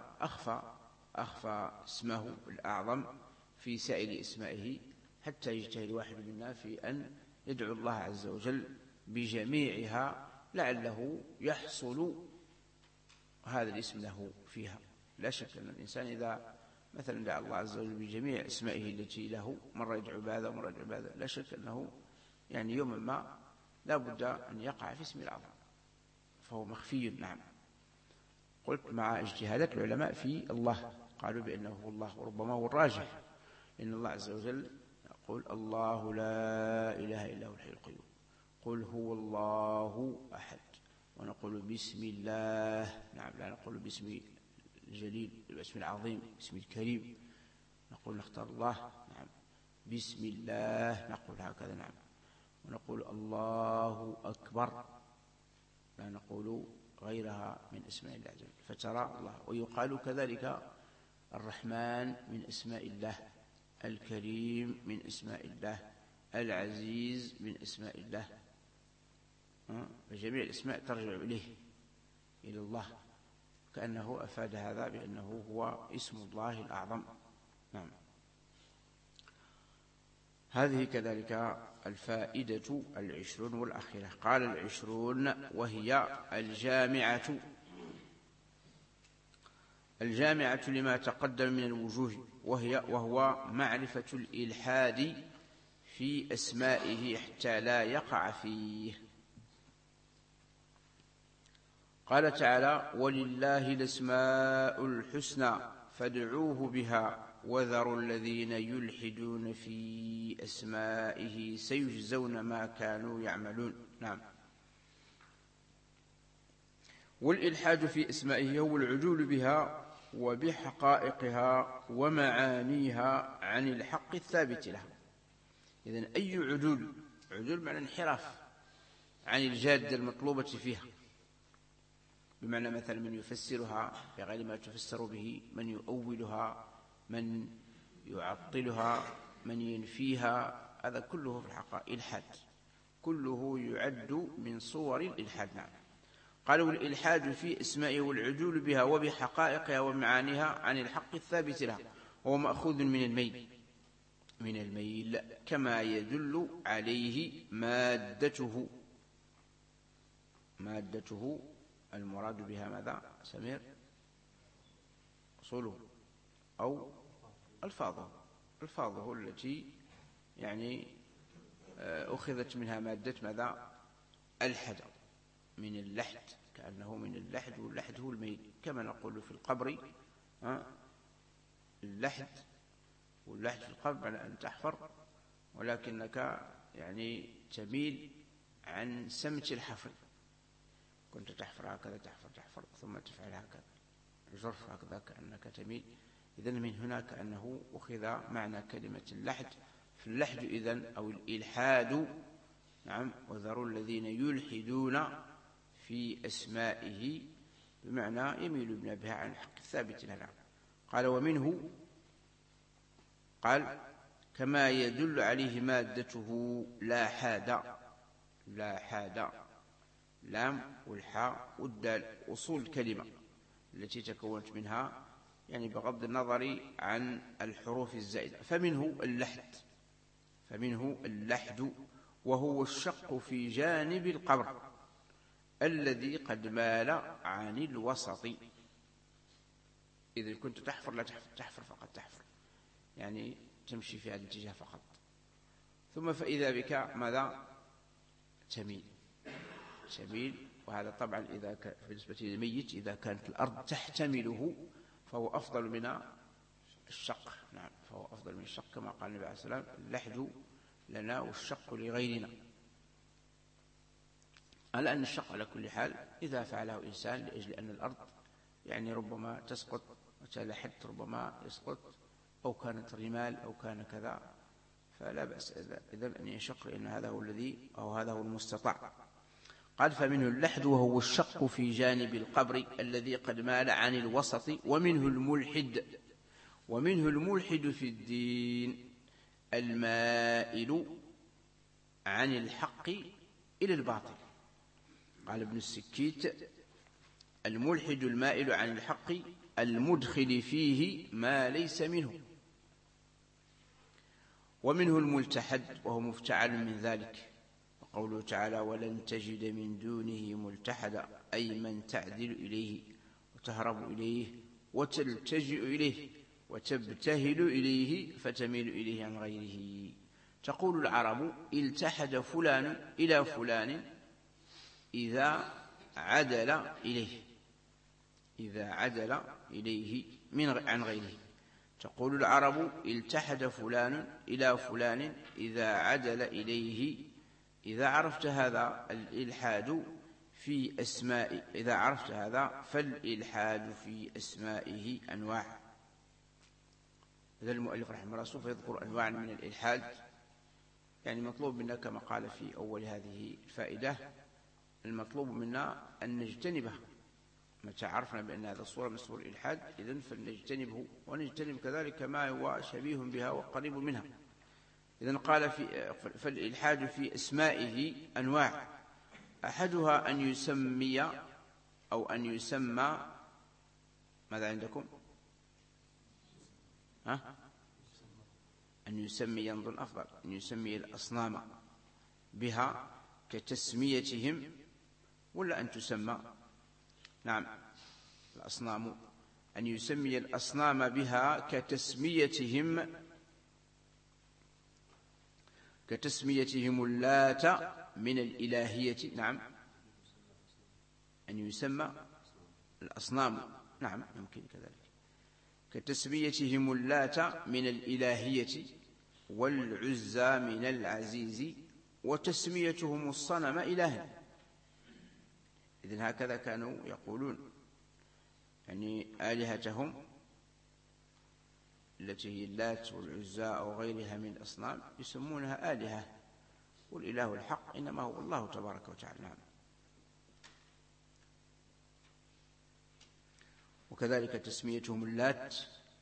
أخفى اسمه الأعظم في سائر اسمائه، حتى يجتهد واحد منا في أن يدعو الله عز وجل بجميعها لعله يحصل هذا الاسم له فيها. لا شك أن الإنسان إذا مثلا دعا الله عز وجل بجميع اسمائه التي له، مرة يدعو بهذا ومرة يدعو بهذا، لا شك أنه يعني يوما ما لا بد أن يقع في اسم الأعظم، فهو مخفي. نعم. قلت مع اجتهادات العلماء في الله، قالوا بأنه هو الله، وربما هو الراجح، إن الله عز وجل يقول الله لا إله إلا هو الحي القيوم، قل هو الله أحد، ونقول بسم الله. نعم. لا نقول باسم الجليل، باسم العظيم، باسم الكريم، نقول نختار الله. نعم. بسم الله نقول هكذا. نعم. ونقول الله أكبر، لا نقول غيرها من اسماء الله عز وجل. فترى الله. ويقال كذلك الرحمن من اسماء الله، الكريم من اسماء الله، العزيز من اسماء الله، فجميع الاسماء ترجع إليه، إلى الله، كأنه أفاد هذا بأنه هو اسم الله الأعظم. نعم. هذه كذلك الفائدة 20 والأخيرة. قال 20 وهي الجامعة لما تقدم من الوجوه، وهو معرفة الإلحاد في أسمائه حتى لا يقع فيه. قال تعالى ولله الأسماء الحسنى فادعوه بها وذروا الذين يلحدون في أسمائه سيجزون ما كانوا يعملون. نعم. والإلحاد في أسمائه هو العدول بها وبحقائقها ومعانيها عن الحق الثابت لها. إذن أي عدول معنى انحراف عن الجادة المطلوبة فيها، بمعنى مثلا من يفسرها بغير ما تفسر به، من يؤولها، من يعطلها، من ينفيها، هذا كله في الحقيقة إلحاد، كله يعد من صور الإلحاد. نعم. قالوا الإلحاد في اسمائه والعدول بها وبحقائقها ومعانيها عن الحق الثابت لها، هو مأخوذ من الميل كما يدل عليه مادته المراد بها ماذا سمير؟ أصوله أو ألفاظه التي يعني أخذت منها مادة ماذا؟ الحد، من اللحد، كأنه من اللحد، واللحد هو الميل، كما نقول في القبر اللحد، واللحد في القبر على أن تحفر، ولكنك يعني تميل عن سمت الحفر. كنت تحفر هكذا، تحفر ثم تفعل هكذا، جرف هكذا، كأنك تميل. إذن من هنا كأنه أخذ معنى كلمة اللحد. في اللحد إذن أو الإلحاد، نعم، وذروا الذين يلحدون في أسمائه، بمعنى يميل بها عن الحق الثابت لنا. قال ومنه، قال كما يدل عليه مادته لا حاد، لام والحاء والدال أصول الكلمة التي تكونت منها، يعني بغض النظر عن الحروف الزائدة. فمنه اللحد وهو الشق في جانب القبر الذي قد مال عن الوسط. إذا كنت تحفر لا تحفر فقط، تحفر يعني تمشي في هذا الاتجاه فقط، ثم فإذا بك ماذا؟ تميل. وهذا طبعا إذا بالنسبة للميت إذا كانت الأرض تحتمله فهو أفضل من الشق. نعم، فهو أفضل من الشق، كما قال النبي عليه الصلاة والسلام اللحد لنا والشق لغيرنا. على أن الشق على كل حال إذا فعله إنسان لأجل أن الأرض يعني ربما تسقط، وتلحد ربما يسقط، أو كانت رمال أو كان كذا، فلا بأس إذن أن يشق، لأن هذا هو الذي أو هذا هو المستطاع. قال فمنه اللحد وهو الشق في جانب القبر الذي قد مال عن الوسط. ومنه الملحد في الدين المائل عن الحق إلى الباطل. قال ابن السكيت الملحد المائل عن الحق المدخل فيه ما ليس منه. ومنه الملتحد وهو مفتعل من ذلك، وقوله تعالى ولن تجد من دونه ملتحدا، أي من تعدل إليه وتهرب إليه وتلتجئ إليه وتبتهل إليه فتميل إليه عن غيره. تقول العرب التحد فلان إلى فلان إذا عدل إليه عن غيره. تقول العرب التحد فلان إلى فلان إذا عدل إليه. إذا عرفت هذا الإلحاد في أسماء، إذا عرفت هذا فالإلحاد في أسمائه أنواع. هذا المؤلف رحمه الله سوف يذكر أنواع من الإلحاد، يعني مطلوب منا كما قال في أول هذه الفائدة، المطلوب منا أن نجتنبه. متى عرفنا بأن هذا الصورة من صور الإلحاد إذن فلنجتنبه، ونجتنب كذلك ما هو شبيه بها وقريب منها. إذن قال فالإلحاد في أسمائه أنواع، أحدها أن يسمي أو أن يسمى. ماذا عندكم؟ أن يسمي ينظر أفضل، أن يسمي الأصنام بها كتسميتهم، ولا أن تسمى؟ نعم، الأصنام، أن يسمي الأصنام بها كتسميتهم اللات من الإلهية. نعم، أن يسمى الأصنام، نعم يمكن كذلك، كتسميتهم اللات من الإلهية والعزى من العزيز وتسميتهم الصنم إلها. إذن هكذا كانوا يقولون، يعني آلهتهم التي هي اللات والعزى أو غيرها من الأصنام يسمونها آلهة، والإله الحق إنما هو الله تبارك وتعالى. نعم. وكذلك تسميتهم اللات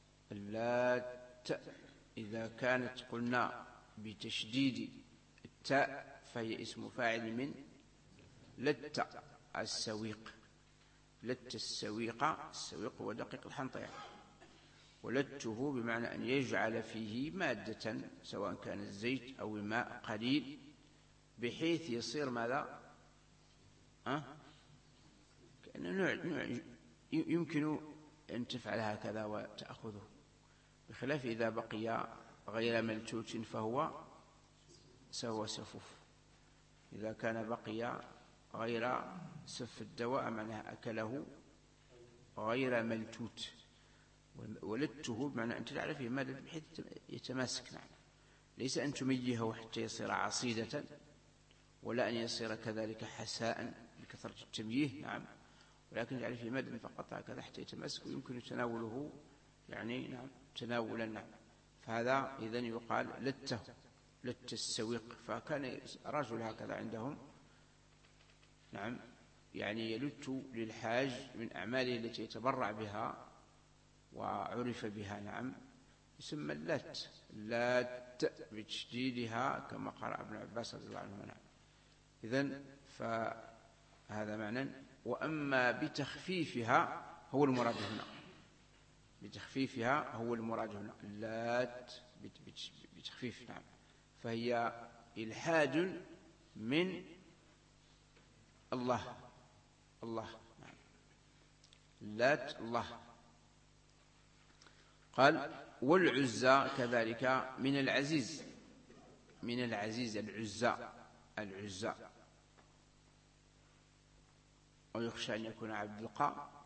إذا كانت قلنا بتشديد التاء فهي اسم فاعل من لت السويق. لت السويق هو دقيق الحنطة، ولته بمعنى أن يجعل فيه مادة سواء كان الزيت أو الماء قليل، بحيث يصير ماذا؟ كأنه نوع يمكن أن تفعل هكذا وتأخذه بخلاف إذا بقي غير ملتوت فهو سفوف. إذا كان بقي غير سف الدواء معناه أكله غير ملتوت. ولدته بمعنى أن تجعل فيه مدد بحيث يتماسك. نعم، ليس أن تميهه حتى يصير عصيدة، ولا أن يصير كذلك حساء بكثرة التمييه. نعم، ولكن يجعل فيه مدد فقط هكذا حتى يتماسك ويمكن تناوله، يعني نعم تناولا. نعم، فهذا إذن يقال لت السويق. فكان رجل هكذا عندهم، نعم، يعني يلت للحاج من أعماله التي يتبرع بها وعرف بها. نعم، يسمى اللات بتشديدها كما قرأ ابن عباس رضي الله عنه. نعم، إذن فهذا معنى. وأما بتخفيفها هو المراد هنا، بتخفيفها هو المراد هنا اللات بتخفيف. نعم، فهي إلحاد من الله. نعم، اللات الله. قال والعزى كذلك من العزيز، العزى ويخشى أن يكون عبد القاء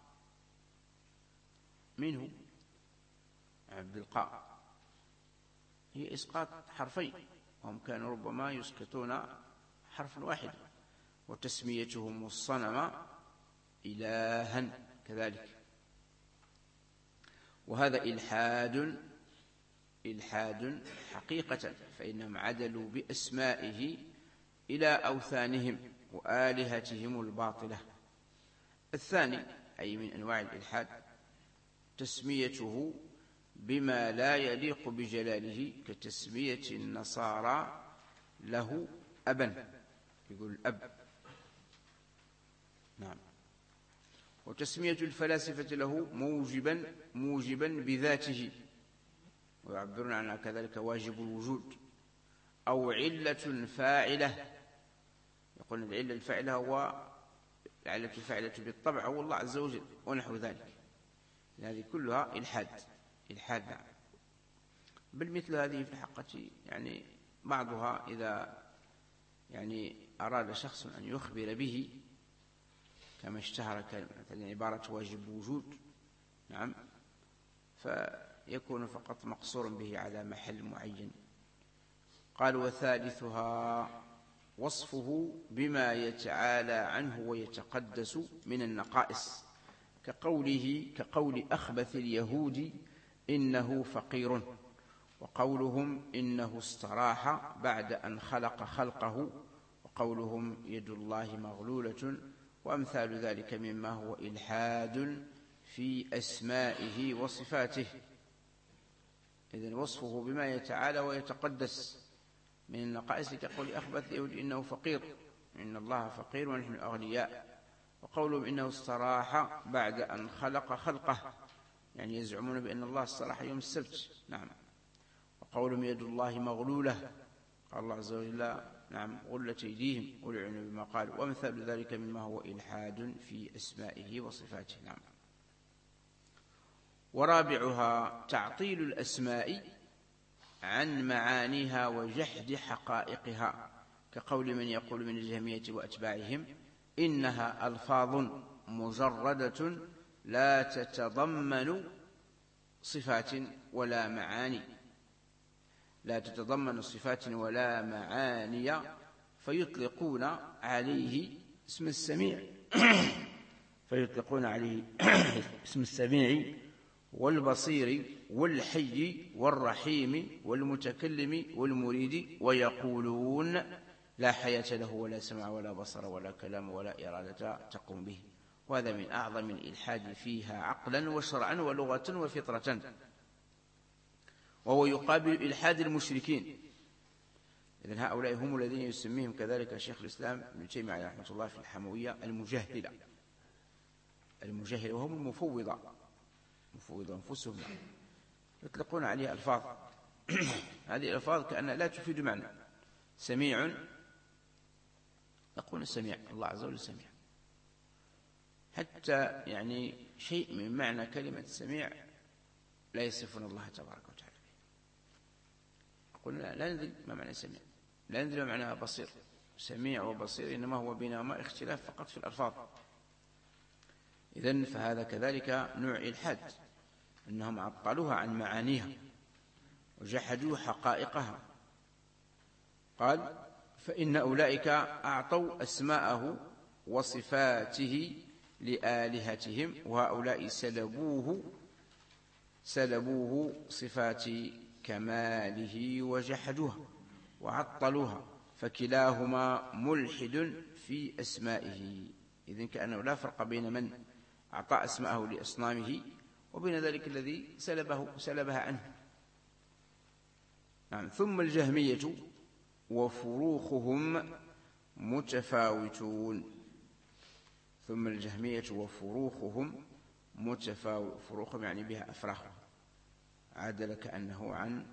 منه. عبد القاء هي إسقاط حرفين، وهم كانوا ربما يسقطون حرف واحد، وتسميتهم الصنم إلها كذلك. وهذا إلحاد حقيقة، فإنهم عدلوا بأسمائه إلى أوثانهم وآلهتهم الباطلة. الثاني أي من أنواع الإلحاد تسميته بما لا يليق بجلاله، كتسمية النصارى له أبا، يقول الأب. نعم، وتسمية الفلاسفة له موجبا بذاته، ويعبرون عنها كذلك واجب الوجود، أو علة فاعلة. يقول العلة الفاعلة هو العلة الفاعلة بالطبع هو الله عز وجل ونحو ذلك. هذه كلها إلحاد. نعم، بل مثل هذه في الحقيقة يعني بعضها إذا يعني أراد شخص أن يخبر به كما اشتهر مثلا عبارة واجب وجود، نعم، فيكون فقط مقصور به على محل معين. قال وثالثها وصفه بما يتعالى عنه ويتقدس من النقائص، كقول أخبث اليهود إنه فقير، وقولهم إنه استراح بعد أن خلق خلقه، وقولهم يد الله مغلولة، وأمثال ذلك مما هو إلحاد في أسمائه وصفاته. إذن وصفه بما يتعالى ويتقدس من النقائص، كقول أخبث اليهود إنه فقير، إن الله فقير ونحن أغنياء. وقولهم إنه استراح بعد أن خلق خلقه، يعني يزعمون بأن الله استراح يوم السبت. نعم، وقولهم يد الله مغلولة، قال الله عز وجل نعم غلت أيديهم ولعنوا بما قالوا، ومثل ذلك مما هو إلحاد في أسمائه وصفاته. نعم. ورابعها تعطيل الأسماء عن معانيها وجحد حقائقها، كقول من يقول من الجهمية وأتباعهم إنها ألفاظ مجردة لا تتضمن صفات ولا معاني، لا تتضمن صفات ولا معاني، فيطلقون عليه اسم السميع فيطلقون عليه اسم السميع والبصير والحي والرحيم والمتكلم والمريد، ويقولون لا حياة له ولا سمع ولا بصر ولا كلام ولا إرادة تقوم به. وهذا من أعظم الإلحاد فيها عقلا وشرعا ولغة وفطرة، وهو يقابل إلحاد المشركين. إذن هؤلاء هم الذين يسميهم كذلك شيخ الإسلام ابن تيمية عليه رحمة الله في الحموية المجهلة، وهم المفوضة أنفسهم، يطلقون عليها ألفاظ هذه الألفاظ كأنها لا تفيد معنى. سميع، يقول السميع الله عز وجل سميع، حتى يعني شيء من معنى كلمة السميع لا يصفون الله تبارك وتعالى به. قلنا لا ندري ما معنى سميع، لا ندري ما معنى بصير. سميع وبصير إنما هو بينهما اختلاف فقط في الألفاظ. إذن فهذا كذلك نوع إلحاد، أنهم عطلوها عن معانيها وجحدوا حقائقها. قال فإن أولئك أعطوا أسماءه وصفاته لآلهتهم، وهؤلاء سلبوه صفات كماله وجحدوها وعطلوها، فكلاهما ملحد في أسمائه. إذن كأنه لا فرق بين من أعطى أسماءه لأصنامه وبين ذلك الذي سلبها عنه. نعم. ثم الجهمية وفروخهم متفاوتون. ثم الجهمية وفروخهم متفاوت. فروخهم يعني بها أفراخ، عادل كأنه عن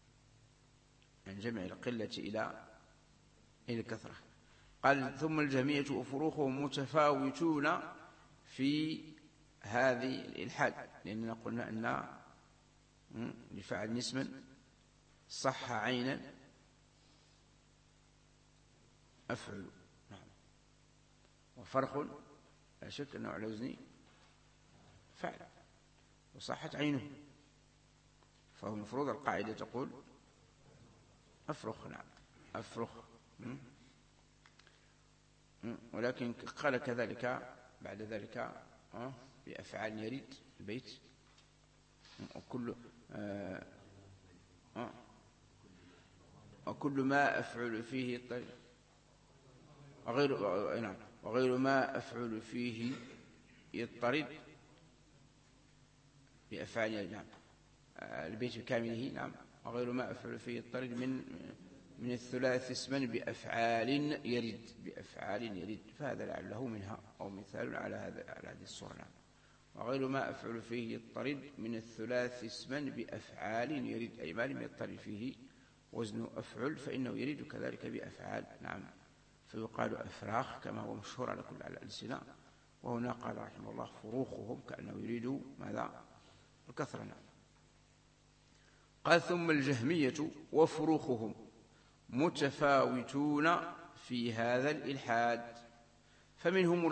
جمع القلة إلى الكثرة. قال ثم الجهمية وفروخهم متفاوتون في هذه الإلحاد، لأننا قلنا أن لفعل اسما صح عينا أفعل. نعم. وفرخ لا شك أنه على وزن فعل وصحت عينه، فهو مفروض القاعدة تقول أفرخ. نعم أفرخ. ولكن قال كذلك بعد ذلك بأفعال يريد البيت وكل ما أفعل فيه الطريق وغير ما أفعل فيه يضطرد بأفعال يريد. نعم البيت بكامله. نعم وغير ما أفعل فيه يضطرد من الثلاث اسما بأفعال يريد. فهذا لعله منها أو مثال على هذه الصورة. نعم وغير ما أفعل فيه يضطرد من الثلاث اسما بأفعال يريد، أي ما لم يضطرد فيه وزن أفعل فإنه يريد كذلك بأفعال. نعم فيقال أفراخ كما هو مشهور على كل الألسنة. وهنا قال رحمه الله فروخهم كأنه يريد ماذا؟ الكثرة. نعم. قال ثم الجهمية وفروخهم متفاوتون في هذا الإلحاد، فمنهم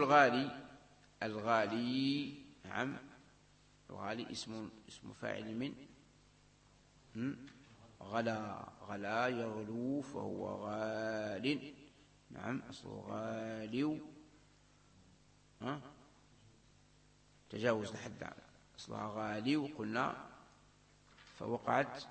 الغالي. نعم الغالي اسم فاعل من غلا يغلو فهو غال. نعم أصله غالي تجاوز لحد أصلها غالي وقلنا فوقعت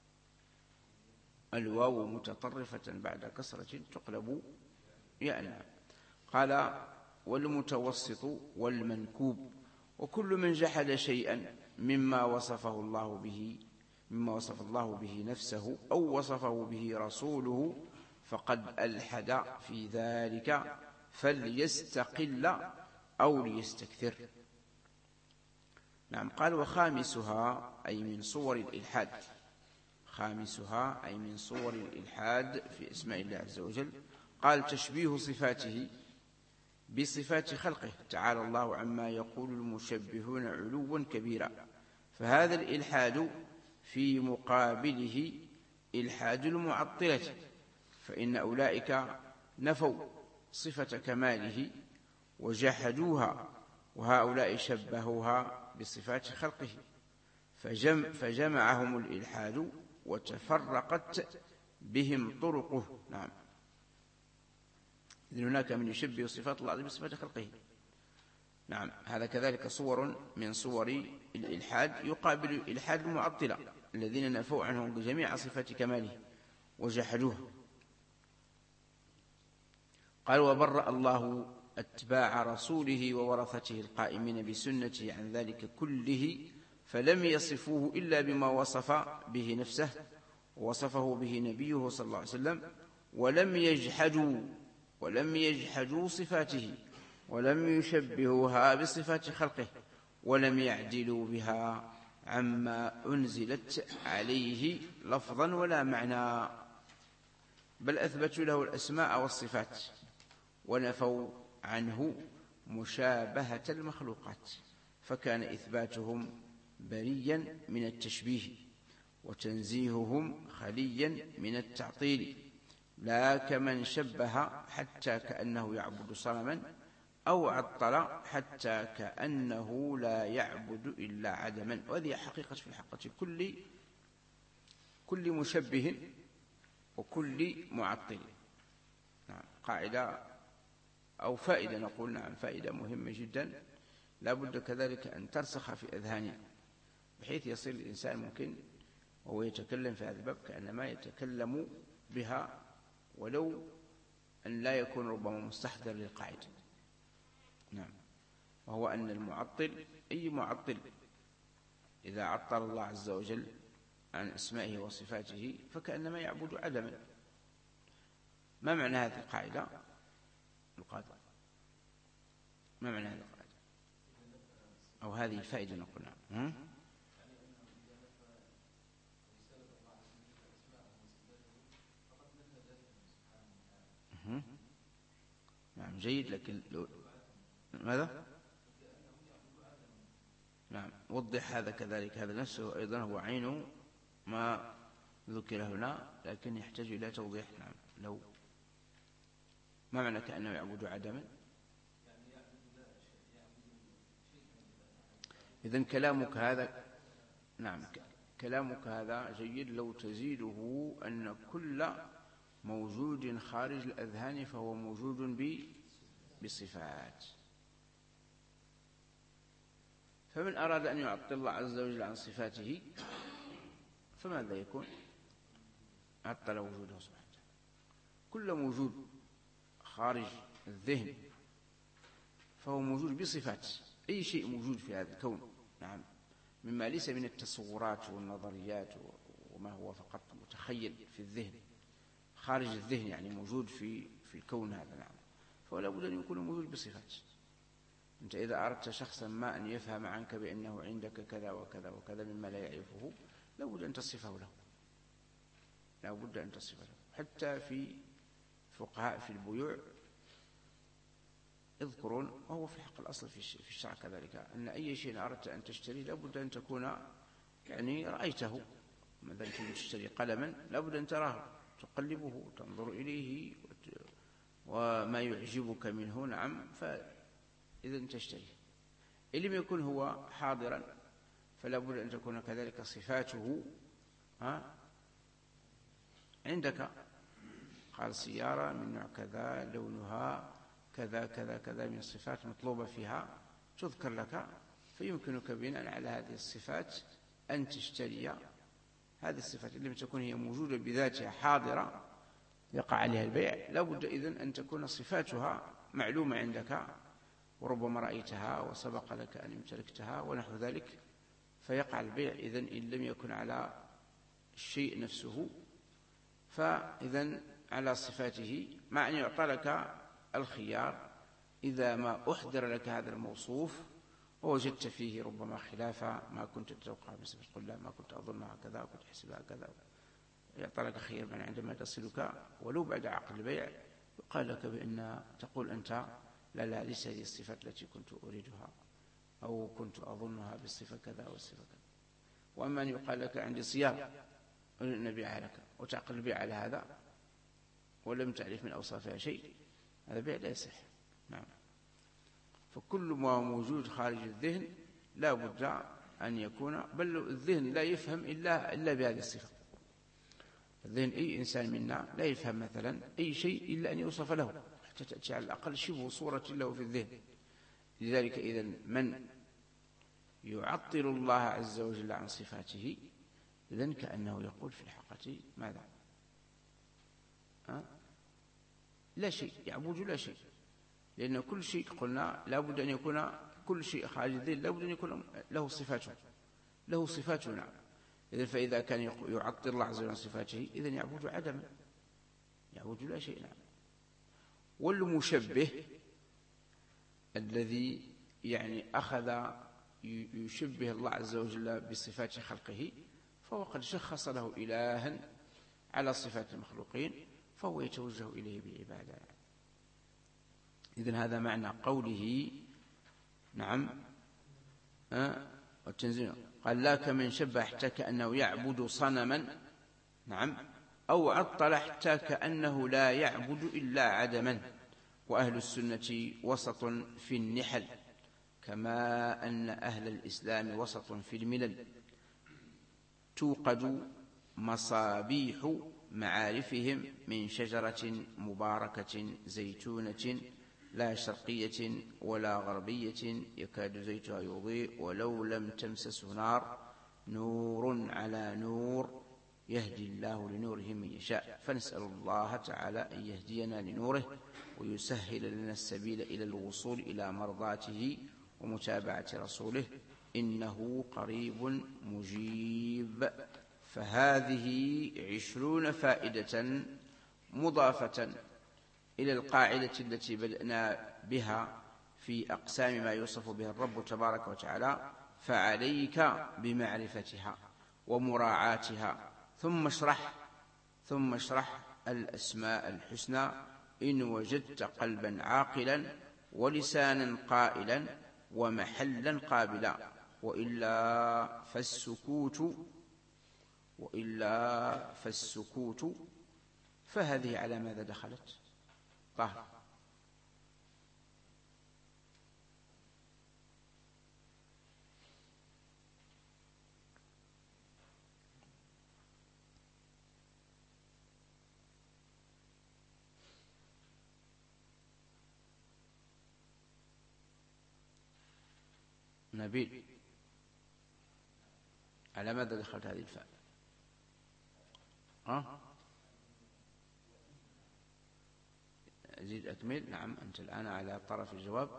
الواو متطرفة بعد كسرة تقلب ياء. قال والمتوسط والمنكوب وكل من جحد شيئا مما وصف الله به نفسه أو وصفه به رسوله فقد ألحد في ذلك، فليستقل أو ليستكثر. نعم قال وخامسها أي من صور الإلحاد. خامسها أي من صور الإلحاد في اسماء الله عز وجل. قال تشبيه صفاته بصفات خلقه، تعالى الله عما يقول المشبهون علوا كبيرا. فهذا الإلحاد في مقابله إلحاد المعطلة، فإن أولئك نفوا صفة كماله وجحدوها، وهؤلاء شبهوها بصفات خلقه فجمعهم الإلحاد وتفرقت بهم طرقه. نعم إذن هناك من يشبه صفات الله بصفات خلقه. نعم هذا كذلك صور من صور الإلحاد يقابل الإلحاد المعطلة الذين نفوا عنهم جميع صفات كماله وجحدوها. قال وبرأ الله أتباع رسوله وورثته القائمين بسنته عن ذلك كله، فلم يصفوه إلا بما وصف به نفسه ووصفه به نبيه صلى الله عليه وسلم، ولم يجحدوا صفاته ولم يشبهوها بصفات خلقه ولم يعدلوا بها عما أنزلت عليه لفظا ولا معنى، بل أثبتوا له الأسماء والصفات ونفوا عنه مشابهة المخلوقات، فكان إثباتهم بريا من التشبيه، وتنزيههم خليا من التعطيل، لا كمن شبه حتى كأنه يعبد صنما، أو عطل حتى كأنه لا يعبد إلا عدما. وهذه حقيقة في الحقيقة كل مشبه وكل معطل. نعم، قاعدة أو فائدة نقول، نعم فائدة مهمة جدا لا بد كذلك أن ترسخ في أذهاننا، بحيث يصير الإنسان ممكن وهو يتكلم في هذا الباب كأنما يتكلم بها، ولو أن لا يكون ربما مستحضر للقاعدة. نعم، وهو أن المعطل أي معطل إذا عطل الله عز وجل عن أسمائه وصفاته فكأنما يعبد عدما. ما معنى هذه القاعدة؟ ما معنى هذه القاعدة أو هذه الفائدة نقول؟ نعم جيد، لكن ماذا؟ نعم، وضح هذا كذلك، هذا نفسه أيضا هو عين ما ذكر هنا، لكن يحتاج إلى توضيح. نعم، لو ما معنى كأنه يعبد عدما؟ إذن كلامك هذا، نعم كلامك هذا جيد لو تزيده أن كل موجود خارج الأذهان فهو موجود بصفات. فمن أراد أن يعطل الله عز وجل عن صفاته فماذا يكون؟ عطل وجوده سبحانه وتعالى. كل موجود خارج الذهن فهو موجود بصفات. أي شيء موجود في هذا الكون، نعم، مما ليس من التصورات والنظريات وما هو فقط متخيل في الذهن خارج الذهن، يعني موجود في الكون هذا، نعم، فلا بد أن يكون موجود بصفات. أنت إذا أردت شخصا ما أن يفهم عنك بأنه عندك كذا وكذا وكذا مما لا يعرفه، لا بد أن تصفه له، لا بد أن تصفه له. حتى في فقهاء في البيوع يذكرون، وهو في حق الأصل في الشرع كذلك، أن أي شيء أردت أن تشتري لا بد أن تكون يعني رأيته. مثلا تشتري قلما لا بد أن تراه، تقلبه تنظر إليه وما يعجبك منه، نعم، فإذا تشتري. إن لم يكن هو حاضرا فلا بد أن تكون كذلك صفاته عندك. قال سيارة من نوع كذا، لونها كذا كذا كذا، من صفات مطلوبة فيها تذكر لك، فيمكنك بناء على هذه الصفات أن تشتري هذه الصفات. إن لم تكن هي موجودة بذاتها حاضرة يقع عليها البيع، لا بد إذن أن تكون صفاتها معلومة عندك، وربما رأيتها وسبق لك أن امتلكتها ونحو ذلك، فيقع البيع إذن إن لم يكن على الشيء نفسه فإذن على صفاته، مع أن يعطى لك الخيار إذا ما أحضر لك هذا الموصوف ووجدت فيه ربما خلاف ما كنت تتوقع بصفة، قل لا ما كنت أظنها كذا وكنت أحسبها كذا، يعطى لك خير من عندما تصلك ولو بعد عقد البيع يقال لك بأن تقول أنت لا ليس هذه الصفات التي كنت أريدها أو كنت أظنها بالصفة كذا والصفة كذا. وأما أن يقال لك عندي سيارة أريد أن أبيعها لك وتعقد البيع على هذا ولم تعرف من أوصافها شيء، هذا بيع لا يصح. نعم، فكل ما موجود خارج الذهن لا بد أن يكون، بل الذهن لا يفهم إلا بهذه الصفة. الذهن أي إنسان منا لا يفهم مثلا أي شيء إلا أن يوصف له، حتى تأتي على الأقل شبه صورة له في الذهن. لذلك إذن من يعطل الله عز وجل عن صفاته إذن كأنه يقول في الحقيقة ماذا؟ لا شيء، يعبد لا شيء، لأن كل شيء قلنا لا بد أن يكون كل شيء خارج الذهن لا بد أن يكون له صفاته، نعم. إذن فإذا كان يعطل الله عز وجل عن صفاته إذن يعبد عدما، يعبد لا شيء، نعم. والمشبه الذي يعني أخذ يشبه الله عز وجل بصفات خلقه فهو قد شخص له إلها على صفات المخلوقين فهو يتوجه إليه بالعبادة. إذن هذا معنى قوله نعم والتنزيل قال لا كمن شبه حتى كأنه يعبد صنما، نعم، أو عطل حتى كأنه لا يعبد إلا عدما. وأهل السنة وسط في النحل، كما أن أهل الإسلام وسط في الملل. توقد مصابيح معارفهم من شجرة مباركة زيتونة لا شرقية ولا غربية يكاد زيتها يضيء ولو لم تمسسه نار، نور على نور يهدي الله لنوره من يشاء. فنسأل الله تعالى أن يهدينا لنوره ويسهل لنا السبيل إلى الوصول إلى مرضاته ومتابعة رسوله، إنه قريب مجيب. فهذه 20 فائدة مضافة إلى القاعدة التي بدأنا بها في أقسام ما يوصف به الرب تبارك وتعالى، فعليك بمعرفتها ومراعاتها. ثم اشرح الأسماء الحسنى إن وجدت قلبا عاقلا ولسانا قائلا ومحلا قابلا، وإلا فالسكوت فهذه على ماذا دخلت؟ طاهر. نبيل، على ماذا دخلت هذه الفاء؟ أزيد أكمل. نعم، أنت الآن على طرف الجواب.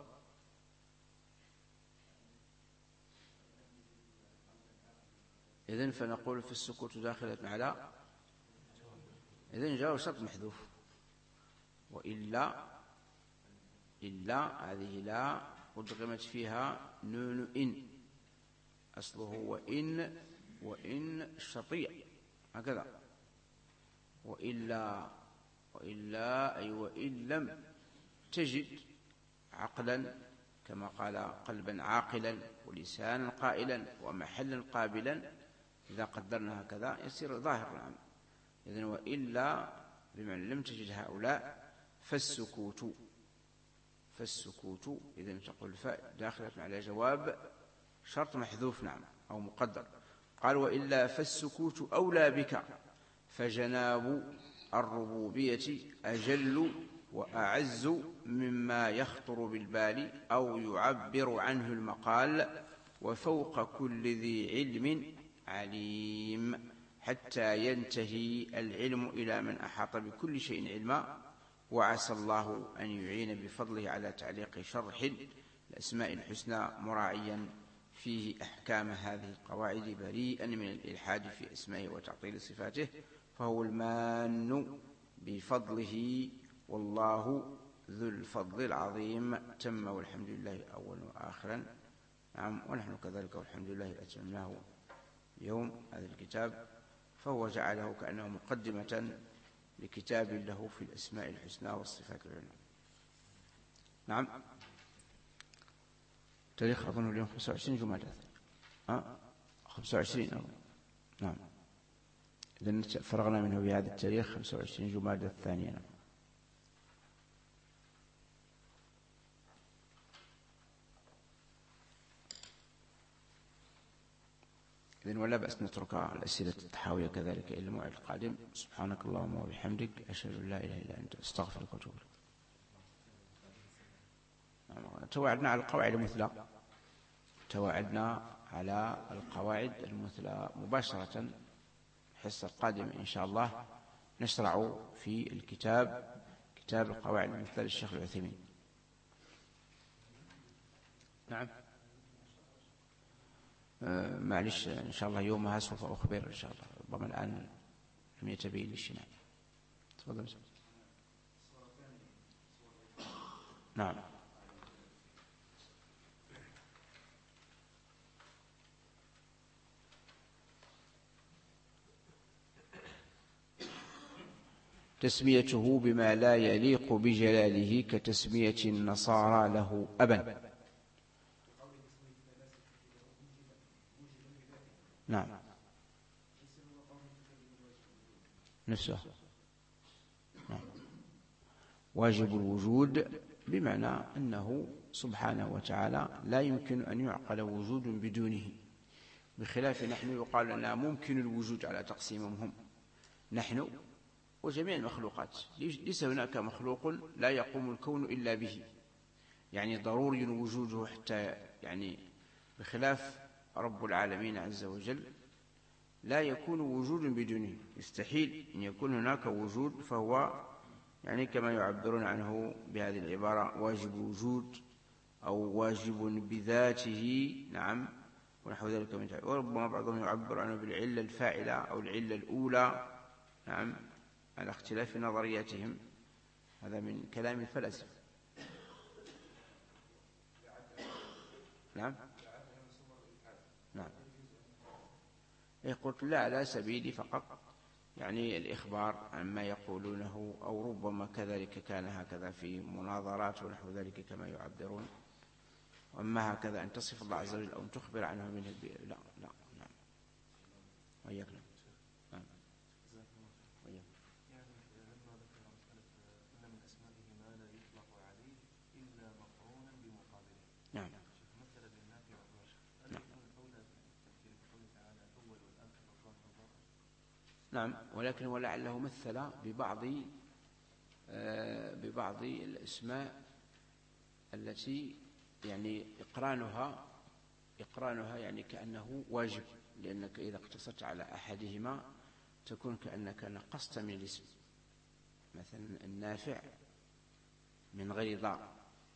إذن فنقول في السكوت داخلة على، إذن جواب شرط محذوف. وإلا هذه لا أدغمت فيها نون إن، أصله وإن الشرطية هكذا. وإلا أي وإن لم تجد عقلا كما قال قلبا عاقلا ولسانا قائلا ومحلا قابلا، إذا قدرنا هكذا يصير ظاهر. نعم، إذن وإلا بمعنى لم تجد هؤلاء فالسكوت. إذن تقول فاء داخلة على جواب شرط محذوف، نعم، أو مقدر. قال وإلا فالسكوت أولى بك، فجناب الربوبية أجل وأعز مما يخطر بالبال أو يعبر عنه المقال، وفوق كل ذي علم عليم، حتى ينتهي العلم إلى من أحاط بكل شيء علما. وعسى الله أن يعين بفضله على تعليق شرح الأسماء الحسنى مراعيا فيه أحكام هذه القواعد بريئا من الإلحاد في أسمائه وتعطيل صفاته، فهو المان بفضله والله ذو الفضل العظيم. تم والحمد لله أولا وآخرا. نعم، ونحن كذلك والحمد لله أتممناه يوم هذا الكتاب، فهو جعله كأنه مقدمة لكتاب له في الأسماء الحسنى والصفات العلى. نعم، تاريخ أظن اليوم 25 جمادى 25. نعم، إذن فرغنا منه بهذا التاريخ 25 جمادى الثانية. إذن ولا بأس نترك الأسئلة التحاوية كذلك إلى الموعد القادم. سبحانك اللهم وبحمدك، أشهد أن لا إله إلا أنت، أستغفرك وأتوب إليك. توعدنا على القواعد المثلى مباشرة. الحصة القادمة إن شاء الله نشرع في كتاب القواعد المثلى للشيخ العثيمين. نعم، معلش إن شاء الله يومها سوف أخبر إن شاء الله، ربما الآن لم يتبين للشيء. تفضل. نعم، تسميته بما لا يليق بجلاله كتسمية النصارى له أبا. نعم نفسه. نعم. واجب الوجود بمعنى أنه سبحانه وتعالى لا يمكن أن يعقل وجود بدونه، بخلاف نحن يقال لنا ممكن الوجود على تقسيمهم هم، نحن وجميع المخلوقات. ليس هناك مخلوق لا يقوم الكون إلا به، يعني ضروري وجوده حتى، يعني بخلاف رب العالمين عز وجل لا يكون وجود بدونه، يستحيل أن يكون هناك وجود، فهو يعني كما يعبرون عنه بهذه العبارة واجب الوجود أو واجب بذاته. نعم ونحو ذلك من تعالى. وربما بعضهم يعبر عنه بالعلة الفاعلة أو العلة الأولى، نعم على اختلاف نظرياتهم. هذا من كلام الفلاسفة. نعم نعم. قلت لا على سبيل فقط يعني الإخبار عما يقولونه، أو ربما كذلك كان هكذا في مناظرات ونحو ذلك كما يعبرون. أما هكذا أن تصف الله عز وجل أو أن تخبر عنه من البيئة، لا لا. نعم وياك. نعم وياك. يعني لما ذكر مسألة أن من أسمائه ما لا يطلق عليه إلا مقرونا بمقابله. نعم. مثل بالنافع والضار، هل يكون الأولى في قوله تعالى الأول والآخر والظاهر والباطن؟ نعم، ولكن ولعله مثل ببعض الأسماء التي يعني إقرانها يعني كأنه واجب، لأنك إذا اقتصرت على أحدهما تكون كأنك نقصت من الاسم. مثلا النافع من غير ضار،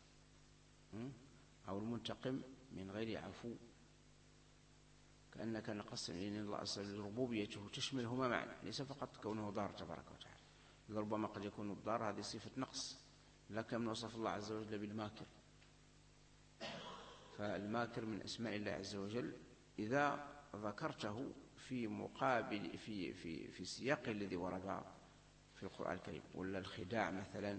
أو المنتقم من غير عفو، كأنك نقصت، لأن الله أصل ربوبيته تشملهما معا، ليس فقط كونه ضار تبارك وتعالى. ربما قد يكون الضار هذه صفة نقص، لكن من وصف الله عز وجل بالماكر، فالماكر من أسماء الله عز وجل إذا ذكرته في مقابل في سياق الذي ورد في القرآن الكريم. ولا الخداع مثلا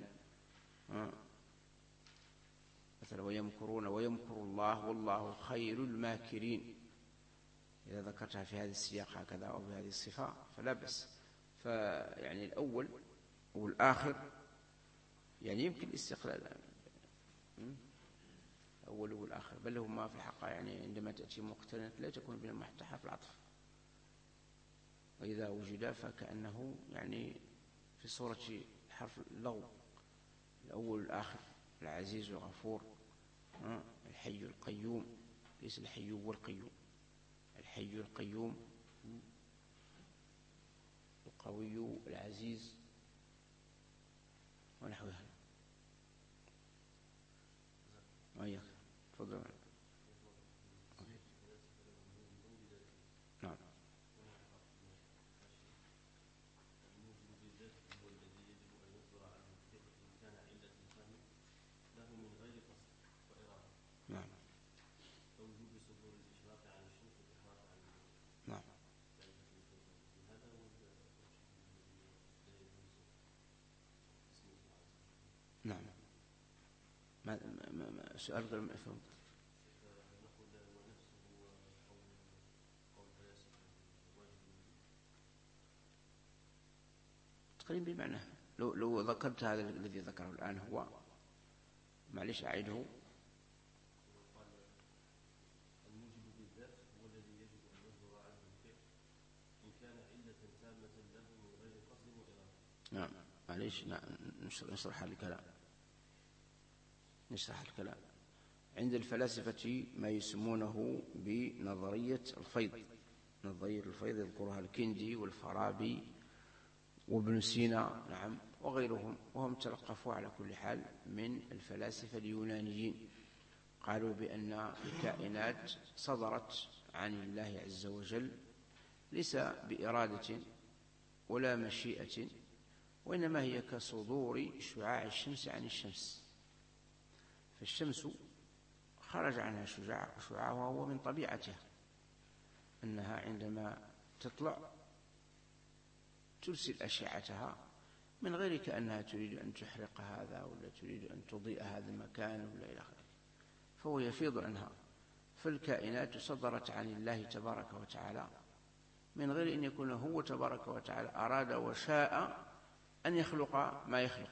ويمكرون ويمكر الله والله خير الماكرين، إذا ذكرتها في هذا السياق هكذا أو بهذه الصفة فلا بأس. فيعني الأول والآخر يعني يمكن استقلال الأول والآخر، بل هما في الحقيقة يعني عندما تأتي مقترنة لا تكون بينهما حتى حرف العطف، وإذا وجد فكأنه يعني في صورة حرف اللغو، الأول والآخر، العزيز والغفور، الحي القيوم، ليس الحي والقيوم، الحي القيوم، القوي العزيز ونحو هذا. وإياك تفضل. نعم. نعم. نعم. نعم. ما سؤال غير مفهوم. تقريبا بمعنى لو ذكرت هذا الذي ذكره الآن هو، معلش أعيده. نعم معليش نشرح الكلام. عند الفلاسفة ما يسمونه بنظرية الفيض، نظرية الفيض يذكرها الكندي والفارابي وابن سينا، نعم وغيرهم، وهم تلقفوا على كل حال من الفلاسفة اليونانيين. قالوا بأن الكائنات صدرت عن الله عز وجل، ليس بإرادة ولا مشيئة، وإنما هي كصدور شعاع الشمس عن الشمس. فالشمس خرج عنها شعاع، وهو من طبيعتها أنها عندما تطلع ترسل أشعتها من غير كأنها تريد أن تحرق هذا ولا تريد أن تضيء هذا المكان ولا إلى آخره، فهو يفيض عنها. فالكائنات صدرت عن الله تبارك وتعالى من غير أن يكون هو تبارك وتعالى أراد وشاء أن يخلق ما يخلق.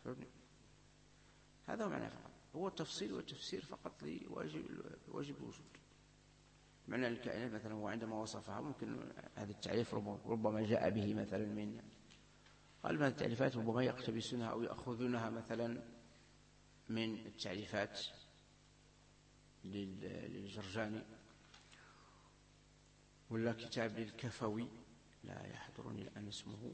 هذا هو معنى فقط، هو التفصيل والتفسير فقط لواجب الوجود. معنى الكائنات مثلا هو عندما وصفها ممكن هذا التعريف ربما جاء به مثلا من قال هذه التعريفات ربما يقتبسونها أو يأخذونها مثلا من التعريفات للجرجاني ولا كتاب للكفوي لا يحضرني الآن اسمه،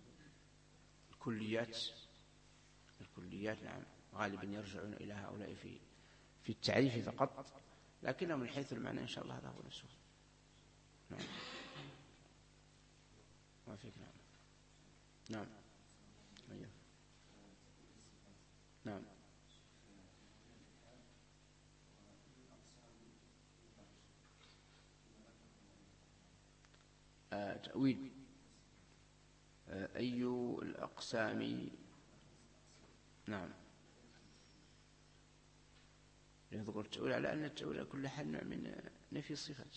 الكليات نعم، غالبا يرجعون إلى هؤلاء في التعريف فقط، لكنه من حيث المعنى إن شاء الله هذا هو نفسه. نعم ما فيك. نعم أيوه. نعم تأويل أي الأقسام. نعم يذكر التأويل على أن التأويل كل حال نوع من نفي الصفات.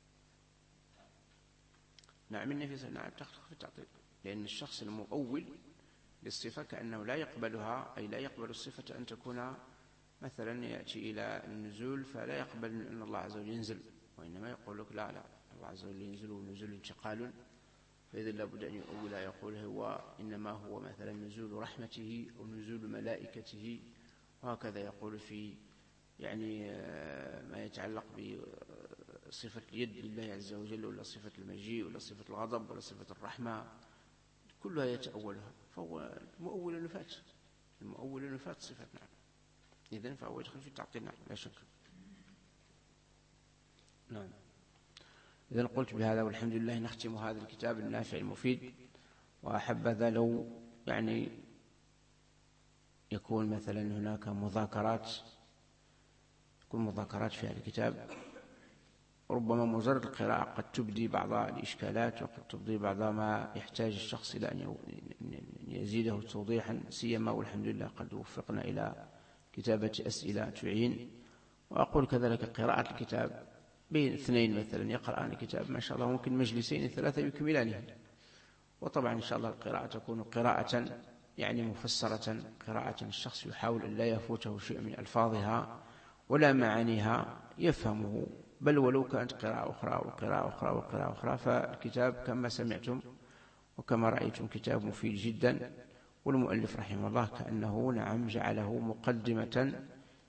نعم من نفي الصفات، نعم تخلق في التعطيل، لأن الشخص المؤول للصفة كأنه لا يقبلها، أي لا يقبل الصفة أن تكون مثلا يأتي إلى النزول فلا يقبل أن الله عز وجل ينزل، وإنما يقول لك لا الله عز وجل ينزل ونزول انتقال، فإذا لابد أن يؤول يقول هو إنما هو مثلا نزول رحمته أو نزول ملائكته، وهكذا يقول في يعني ما يتعلق بصفة اليد لله عز وجل ولا صفة المجيء ولا صفة الغضب ولا صفة الرحمة، كلها يتأولها، فهو المؤول نفاة صفة. نعم إذن فهو يدخل في التعطيل. نعم لا شك. نعم إذن قلت بهذا والحمد لله نختم هذا الكتاب النافع المفيد، وأحبذا لو يعني يكون مثلا هناك مذاكرات في هذا الكتاب، ربما مجرد القراءة قد تبدي بعض الإشكالات وقد تبدي بعض ما يحتاج الشخص إلى أن يزيده توضيحا، سيما والحمد لله قد وفقنا إلى كتابة أسئلة تعين. وأقول كذلك قراءة الكتاب بين اثنين مثلا يقرأان الكتاب ما شاء الله ممكن مجلسين 3 يكملانه، وطبعا إن شاء الله القراءة تكون قراءة يعني مفسرة، قراءة الشخص يحاول أن لا يفوته شيء من ألفاظها ولا معانيها يفهمه، بل ولو كانت قراءة أخرى وقراءة أخرى وقراءة أخرى، فالكتاب كما سمعتم وكما رأيتم كتاب مفيد جدا، والمؤلف رحمه الله كأنه نعم جعله مقدمة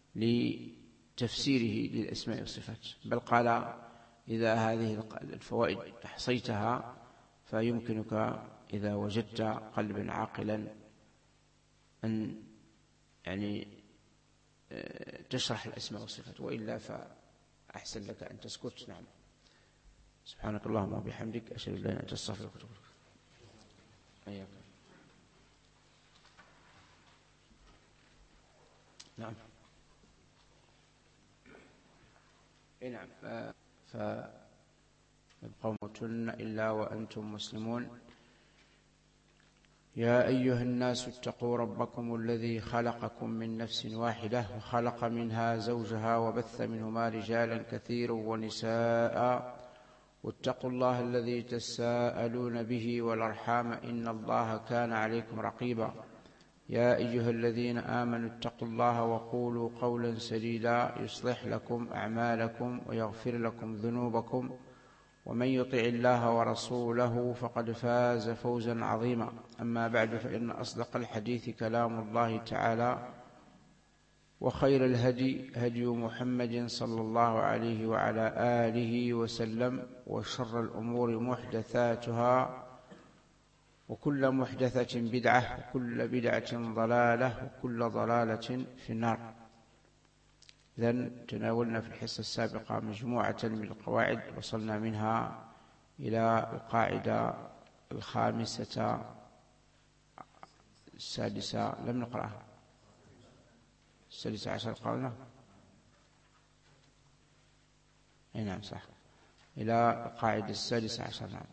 لتفسيره للأسماء والصفات، بل قال إذا هذه الفوائد أحصيتها فيمكنك إذا وجدت قلبا عاقلا أن يعني تشرح الأسماء والصفات، وإلا فأحسن لك أن تسكت. نعم سبحانك اللهم وبحمدك أشهد أن لا إله إلا أنت أستغفرك وأتوب إليك. أياك. نعم نعم فالقومتن إلا وأنتم مسلمون. يا أيها الناس اتقوا ربكم الذي خلقكم من نفس واحدة وخلق منها زوجها وبث منهما رجالا كثيرا ونساء، واتقوا الله الذي تساءلون به والأرحام إن الله كان عليكم رقيبا. يا أيها الذين آمنوا اتقوا الله وقولوا قولا سديدا يصلح لكم أعمالكم ويغفر لكم ذنوبكم، ومن يطع الله ورسوله فقد فاز فوزا عظيما. أما بعد، فإن أصدق الحديث كلام الله تعالى، وخير الهدي هدي محمد صلى الله عليه وعلى آله وسلم، وشر الأمور محدثاتها، وكل محدثة بدعة، وكل بدعة ضلالة، وكل ضلالة في النار. إذن تناولنا في الحصة السابقة مجموعة من القواعد، وصلنا منها إلى القاعدة 5 السادسة، لم نقرأها 16 قالنا. نعم صح، إلى القاعدة 16. نعم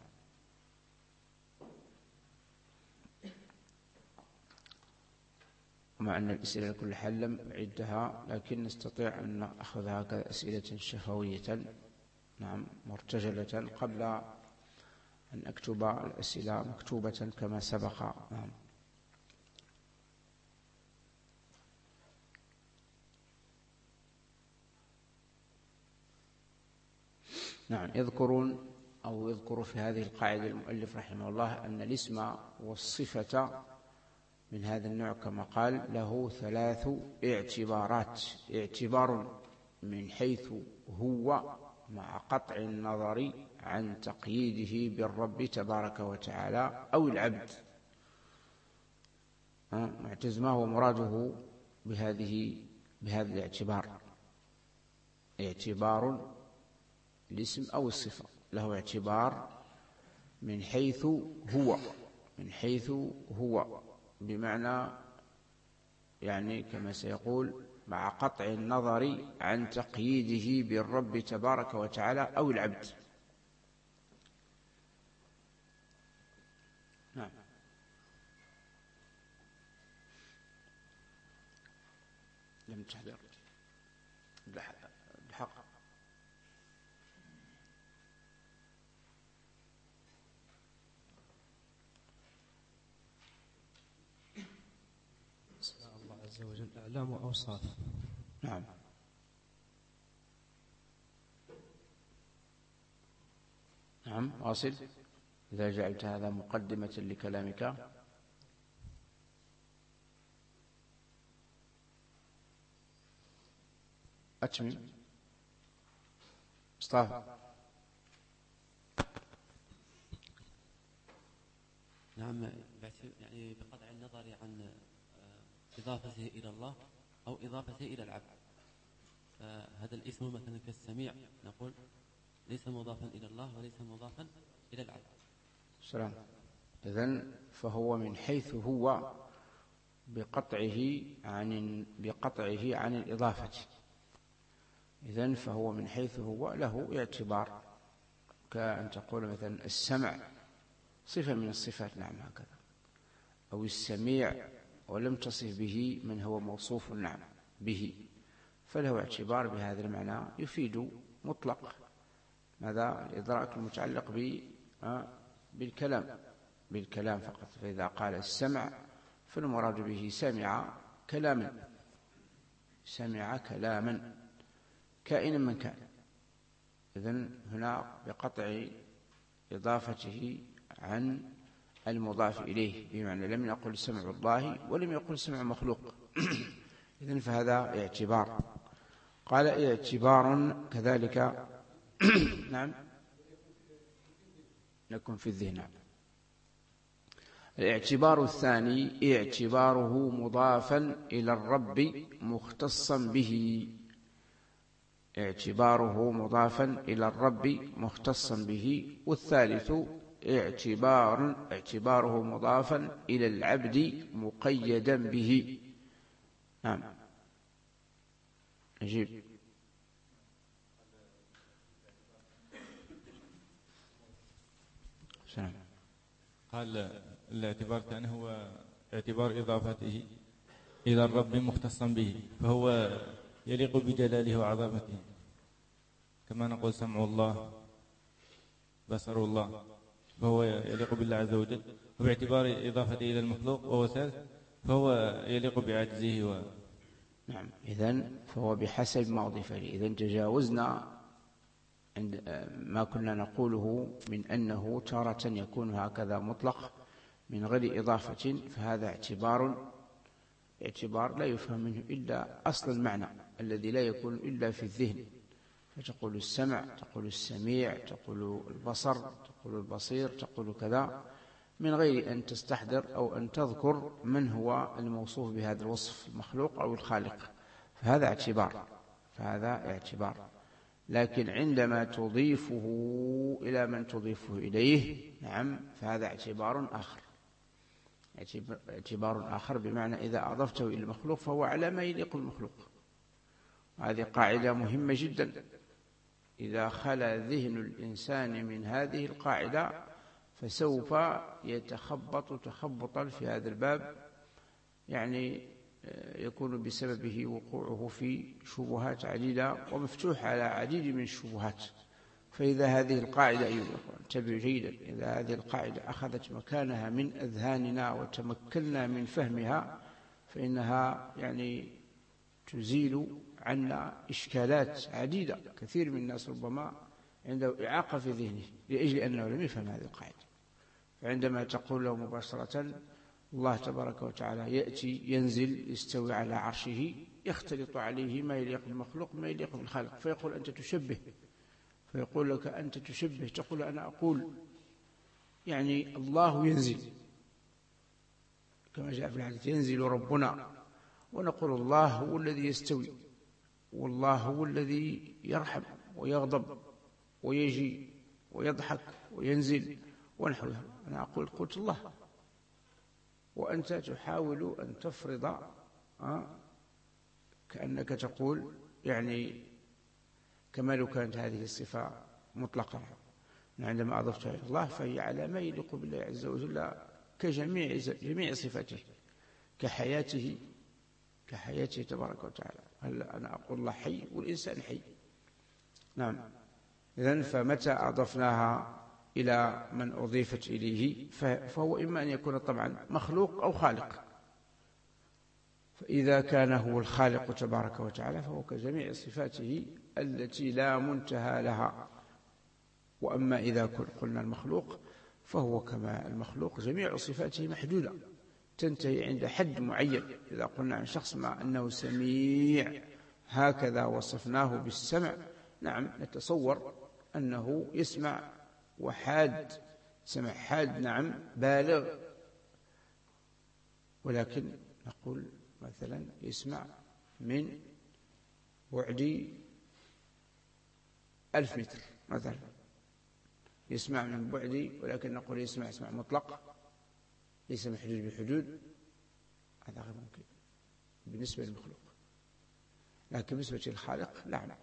ومع أن الأسئلة لكل حال لم أعدها، لكن نستطيع أن نأخذها كأسئلة شفوية نعم مرتجلة قبل أن أكتب الأسئلة مكتوبة كما سبق. نعم. يذكر في هذه القاعدة المؤلف رحمه الله أن الاسم والصفة من هذا النوع كما قال له 3 اعتبارات: اعتبار من حيث هو مع قطع النظر عن تقييده بالرب تبارك وتعالى أو العبد. معتز ما هو مراده بهذا الاعتبار؟ اعتبار الاسم أو الصفة له اعتبار من حيث هو بمعنى يعني كما سيقول مع قطع النظر عن تقييده بالرب تبارك وتعالى أو العبد. نعم. لم تحضر الحق. الله عز وجل أعلام وأوصاف. نعم. نعم. واصل. إذا جعلت هذا مقدمة لكلامك أتمم. مصطفى. نعم. يعني بقطع النظر عن إضافته إلى الله أو إضافته إلى العبد، فهذا الاسم مثلا كالسميع نقول ليس مضافا إلى الله وليس مضافا إلى العبد. سلام. إذن فهو من حيث هو بقطعه عن الإضافة. إذن فهو من حيث هو له اعتبار، كأن تقول مثلا السمع صفة من الصفات، نعم هكذا، أو السميع ولم تصف به من هو موصوف نعم به، فله اعتبار بهذا المعنى يفيد مطلق ماذا؟ الإدراك المتعلق بالكلام فقط. فإذا قال السمع فالمراد به سمع كلاما كائنا من كان. إذن هنا بقطع إضافته عن المضاف إليه، بمعنى لم يقل سمع الله ولم يقل سمع مخلوق. إذن فهذا اعتبار. قال اعتبار كذلك نعم نكون في الذهن. الاعتبار الثاني اعتباره مضافا إلى الرب مختصا به. اعتباره مضافا إلى الرب مختصا به. والثالث اعتباره مضافا إلى العبد مقيدا به. نعم. نجيب. سلام. قال الاعتبار الثاني هو اعتبار إضافته إلى الرب مختصا به، فهو يليق بجلاله وعظمته، كما نقول سمع الله بصر الله، فهو يليق بالله عز وجل. وباعتبار إضافته إلى المخلوق وهو ثالث فهو يليق بعجزه نعم. إذن فهو بحسب ما أضيف إليه. إذن تجاوزنا عند ما كنا نقوله من أنه تارة يكون هكذا مطلق من غير إضافة، فهذا اعتبار لا يفهم منه إلا أصل المعنى الذي لا يكون إلا في الذهن. فتقول السمع، تقول السميع، تقول البصر، تقول البصير، تقول كذا، من غير أن تستحضر أو أن تذكر من هو الموصوف بهذا الوصف، المخلوق أو الخالق. فهذا اعتبار. لكن عندما تضيفه إلى من تضيفه إليه نعم فهذا اعتبار آخر، بمعنى إذا أضفته إلى المخلوق فهو على ما يليق بالمخلوق. هذه قاعدة مهمة جدا. إذا خلا ذهن الإنسان من هذه القاعدة فسوف يتخبط تخبطا في هذا الباب، يعني يكون بسببه وقوعه في شبهات عديدة ومفتوح على عديد من الشبهات. فإذا هذه القاعدة أيها الأخوة انتبهوا جيدا، إذا هذه القاعدة أخذت مكانها من أذهاننا وتمكنا من فهمها فإنها يعني تزيل عنا إشكالات عديدة. كثير من الناس ربما عنده إعاقة في ذهنه لأجل أنه لم يفهم هذه القاعدة. فعندما تقول له مباشرة الله تبارك وتعالى يأتي ينزل يستوي على عرشه يختلط عليه ما يليق بالمخلوق ما يليق بالخالق، فيقول أنت تشبه، فيقول لك أنت تشبه، تقول أنا أقول يعني الله ينزل كما جاء في الحديث ينزل ربنا، ونقول الله هو الذي يستوي، والله هو الذي يرحم ويغضب ويجي ويضحك وينزل ونحوها. أنا أقول قلت الله، وأنت تحاول أن تفرض كأنك تقول يعني كما لو كانت هذه الصفة مطلقة. عندما أضفتها إلى الله فهي على ما يليق بالله عز وجل كجميع صفاته، كحياته تبارك وتعالى. هل أنا أقول الله حي والإنسان حي؟ نعم. إذن فمتى أضفناها إلى من أضيفت إليه فهو إما أن يكون طبعا مخلوق أو خالق. فإذا كان هو الخالق تبارك وتعالى فهو كجميع صفاته التي لا منتهى لها. وأما إذا قلنا المخلوق فهو كما المخلوق جميع صفاته محدودة تنتهي عند حد معين. إذا قلنا عن شخص ما أنه سميع هكذا وصفناه بالسمع، نعم نتصور أنه يسمع وحاد، سمع حاد نعم بالغ، ولكن نقول مثلا يسمع من بعد 1000 متر مثلا، يسمع من بعد، ولكن نقول يسمع مطلق ليس محدود بحدود، هذا غير ممكن بالنسبة للمخلوق. لكن بالنسبة للخالق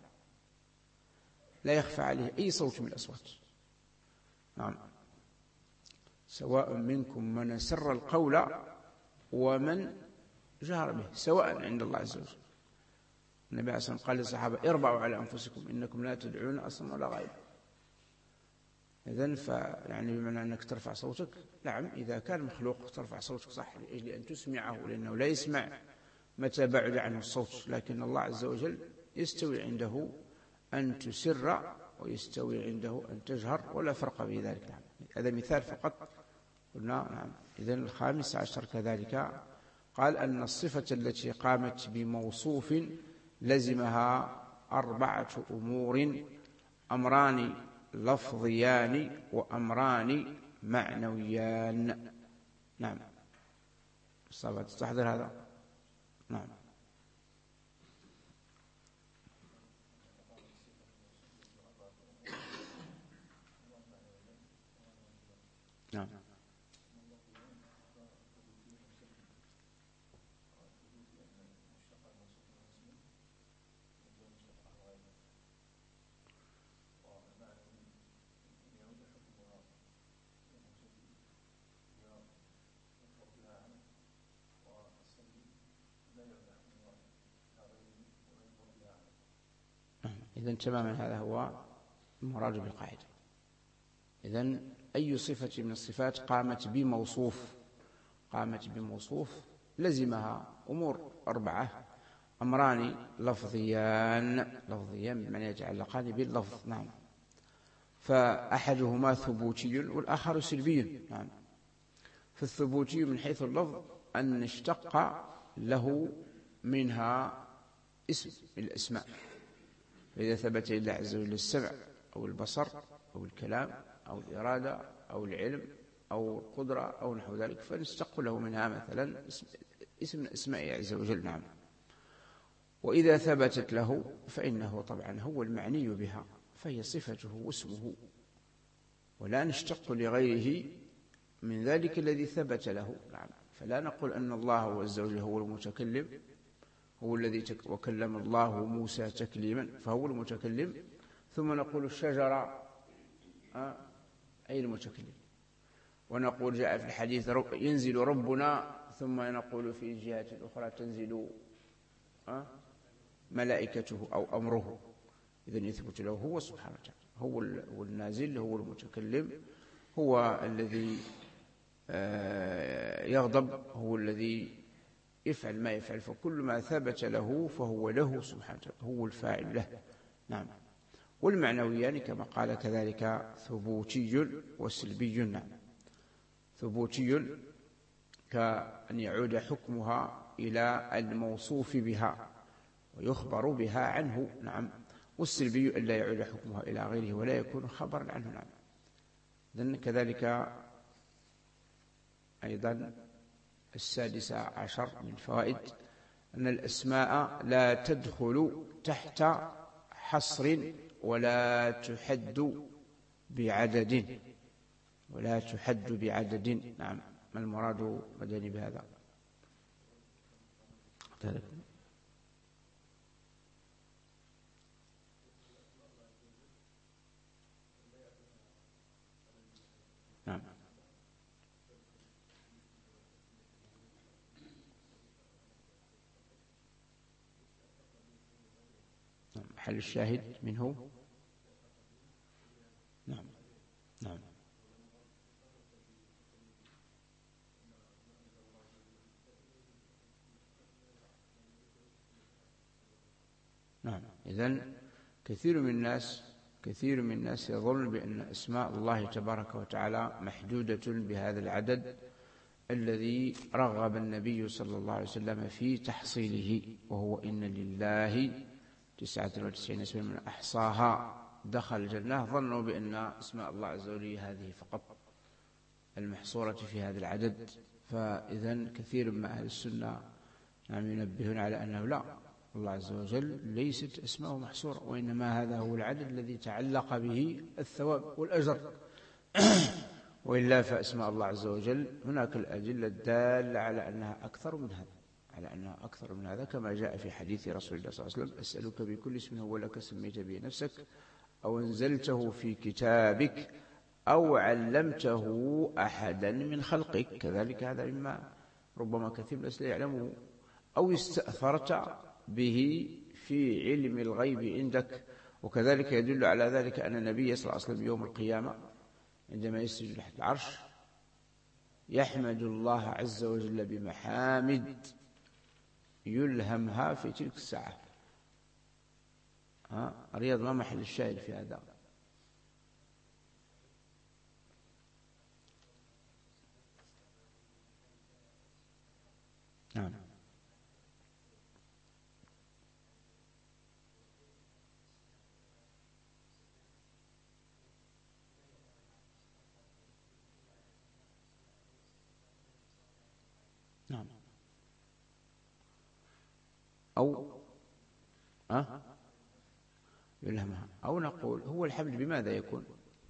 لا يخفى عليه أي صوت من الأصوات. نعم. سواء منكم من سر القول ومن جهر به سواء عند الله عز وجل. النبي عليه الصلاة والسلام قال للصحابة اربعوا على أنفسكم إنكم لا تدعون أصلا ولا غائبا. إذن فيعني بمعنى أنك ترفع صوتك، نعم إذا كان مخلوق ترفع صوتك صح لأجل أن تسمعه، لأنه لا يسمع متى بعد عنه الصوت. لكن الله عز وجل يستوي عنده أن تسر ويستوي عنده أن تجهر ولا فرق في ذلك. نعم. هذا مثال فقط قلنا. نعم. إذن الخامس عشر كذلك قال أن الصفة التي قامت بموصوف لزمها 4 أمور: أمران لفظيان وأمران معنويان. نعم. الصلاة تستحضر هذا. نعم. نعم. إذن تماما هذا هو المراد بالقاعدة. إذن أي صفة من الصفات قامت بموصوف لزمها أمور 4: أمران لفظيان بمعنى يتعلقان باللفظ. نعم. فأحدهما ثبوتي والآخر سلبي. نعم. فالثبوتي من حيث اللفظ أن نشتق له منها اسم من الأسماء، فإذا ثبت لله عز وجل السمع أو البصر أو الكلام أو الإرادة أو العلم أو القدرة أو نحو ذلك فنشتق له منها مثلا اسم من أسمائه عز وجل. نعم. وإذا ثبتت له فإنه طبعا هو المعني بها، فهي صفته واسمه، ولا نشتق لغيره من ذلك الذي ثبت له. نعم. فلا نقول أن الله عز وجل هو المتكلم، هو الذي وكلم الله موسى تكليما فهو المتكلم، ثم نقول الشجرة أي المتكلم، ونقول جاء في الحديث ينزل ربنا، ثم نقول في الجهة الأخرى تنزل ملائكته أو أمره. إذن يثبت له هو سبحانه وتعالى، هو النازل، هو المتكلم، هو الذي يغضب، هو الذي يفعل ما يفعل، فكل ما ثبت له فهو له سبحانه وتعالى، هو الفاعل له. نعم. والمعنويان كما قال كذلك ثبوتي وسلبي. نعم. ثبوتي كأن يعود حكمها إلى الموصوف بها ويخبر بها عنه. نعم. والسلبي ألا يعود حكمها إلى غيره ولا يكون خبرا عنه. نعم. إذن كذلك أيضا 16 من فوائد أن الأسماء لا تدخل تحت حصر ولا تحد بعدد نعم. ما المراد مدني بهذا؟ نعم. محل الشاهد منه. نعم. نعم. نعم. إذن كثير من الناس يظن بأن أسماء الله تبارك وتعالى محدودة بهذا العدد الذي رغب النبي صلى الله عليه وسلم في تحصيله، وهو إن لله 99 اسما من أحصاها دخل الجنة. ظنوا بأن أسماء الله عز وجل هذه فقط المحصورة في هذا العدد. فإذن كثير من أهل السنة ينبهون على أنه لا، الله عز وجل ليست أسماء محصورة، وإنما هذا هو العدد الذي تعلق به الثواب والأجر. وإلا فأسماء الله عز وجل هناك الأدلة الدالة على أنها أكثر من هذا، كما جاء في حديث رسول الله صلى الله عليه وسلم: أسألك بكل اسم هو لك سميت به نفسك أو أنزلته في كتابك أو علمته أحدا من خلقك. كذلك هذا مما ربما كثير من الناس لا يعلمه، أو استأثرت به في علم الغيب عندك. وكذلك يدل على ذلك أن النبي صلى الله عليه وسلم يوم القيامة عندما يسجد تحت العرش يحمد الله عز وجل بمحامد يلهمها في تلك الساعة. رياض ما محل الشاهد في هذا؟ نعم. نعم. أو يلهمها، أو نقول هو الحمد بماذا يكون؟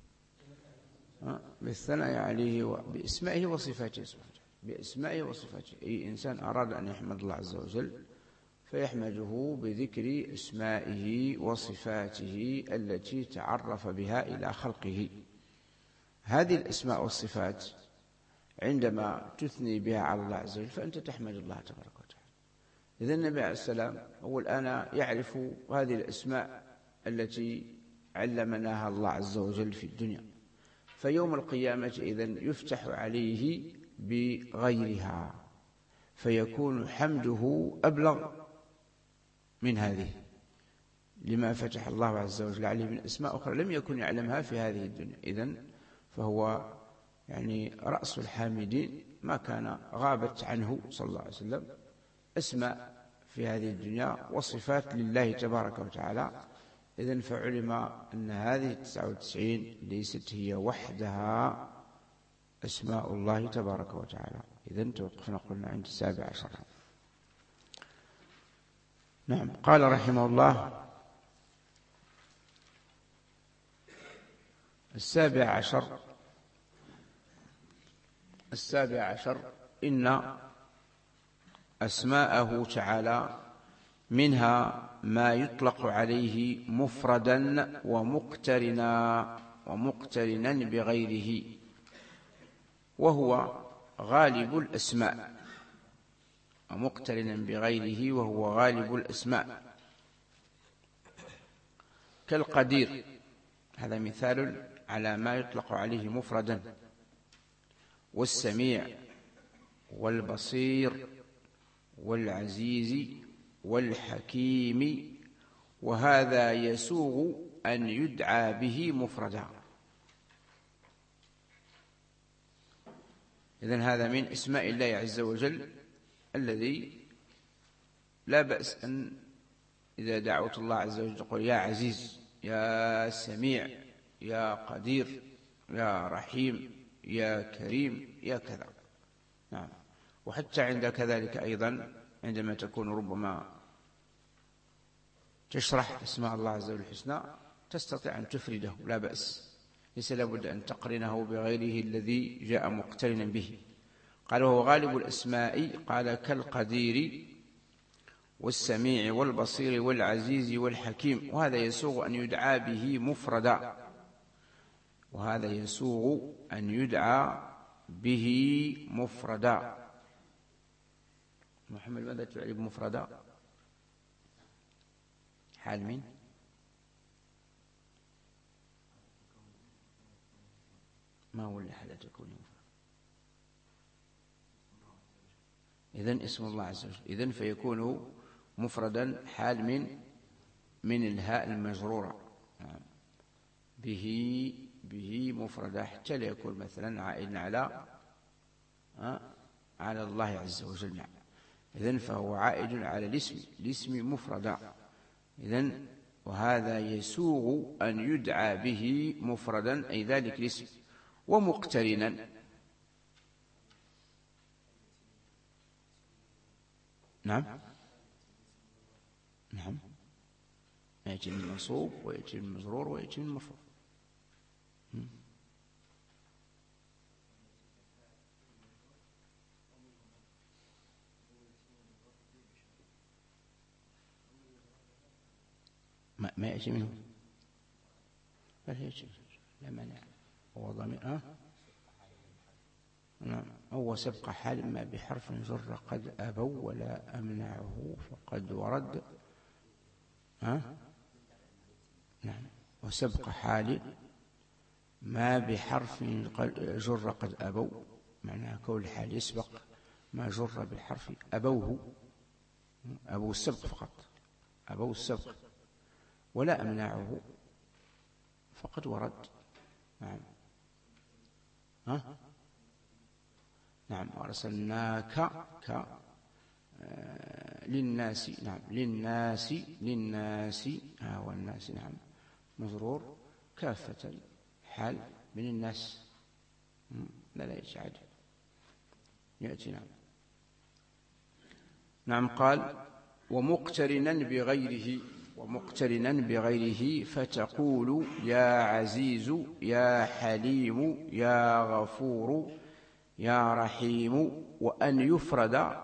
بالثناء عليه بأسمائه وصفاته سبحانه، بأسمائه وصفاته. أي إنسان أراد أن يحمد الله عز وجل فيحمده بذكر أسمائه وصفاته التي تعرف بها إلى خلقه. هذه الأسماء والصفات عندما تثني بها على الله عز وجل فأنت تحمد الله تبارك وتعالى. إذن النبي عليه السلام هو الآن يعرف هذه الأسماء التي علمناها الله عز وجل في الدنيا، فيوم القيامة إذن يفتح عليه بغيرها فيكون حمده أبلغ من هذه، لما فتح الله عز وجل عليه من أسماء أخرى لم يكن يعلمها في هذه الدنيا. إذن فهو رأس الحامدين، ما كان غابت عنه صلى الله عليه وسلم أسماء في هذه الدنيا وصفات لله تبارك وتعالى. إذن فعلم أن هذه 99 ليست هي وحدها أسماء الله تبارك وتعالى. إذن توقفنا قلنا عند 17. نعم. قال رحمه الله: 17 إن أسماءه تعالى منها ما يطلق عليه مفردا ومقترنا بغيره، وهو غالب الأسماء، ومقترنا بغيره وهو غالب الأسماء، كالقدير، هذا مثال على ما يطلق عليه مفردا، والسميع والبصير والعزيز والحكيم، وهذا يسوغ أن يدعى به مفردا. إذن هذا من اسماء الله عز وجل الذي لا بأس أن إذا دعوت الله عز وجل تقول يا عزيز، يا سميع، يا قدير، يا رحيم، يا كريم، يا كذا. نعم. وحتى عند كذلك أيضا عندما تكون ربما تشرح اسماء الله عز وجل الحسنى تستطيع أن تفرده، لا بأس، ليس لابد أن تقرنه بغيره الذي جاء مقترنا به. قال وهو غالب الأسماء، قال كالقدير والسميع والبصير والعزيز والحكيم، وهذا يسوغ أن يدعى به مفردا، وهذا يسوغ أن يدعى به مفردا. محمد ماذا تعرف مفردا؟ حال من؟ ما هو اللي حال تكون مفردا؟ إذن اسم الله عز وجل، إذن فيكون مفردا حال من الهاء المجرورة. به مفردا، حتى لا يكون مثلا عائدا على الله عز وجل. إذن فهو عائد على الاسم مفردا. إذن وهذا يسوغ أن يدعى به مفردا، أي ذلك الاسم، ومقترنا. نعم نعم، يأتي من المنصوب ويأتي من المجرور ويأتي من المرفوع. ما يأتي منه، بل يأتي لا مانع، هو ضمير. نعم، هو سبق حال ما بحرف جر قد أبوا ولا أمنعه فقد ورد. نعم، وسبق حال ما بحرف جر قد أبوا، معناها كون الحال يسبق ما جر بالحرف أبوه، أبو السبق فقط، أبو السبق، ولا أمنعه فقد ورد. نعم. نعم، وأرسلناك للناس. نعم، للناس والناس. نعم، مجرور كافة، حال من الناس، لا يجعل يأتي. نعم. قال ومقترنا بغيره فتقول يا عزيز، يا حليم، يا غفور، يا رحيم، وأن يفرد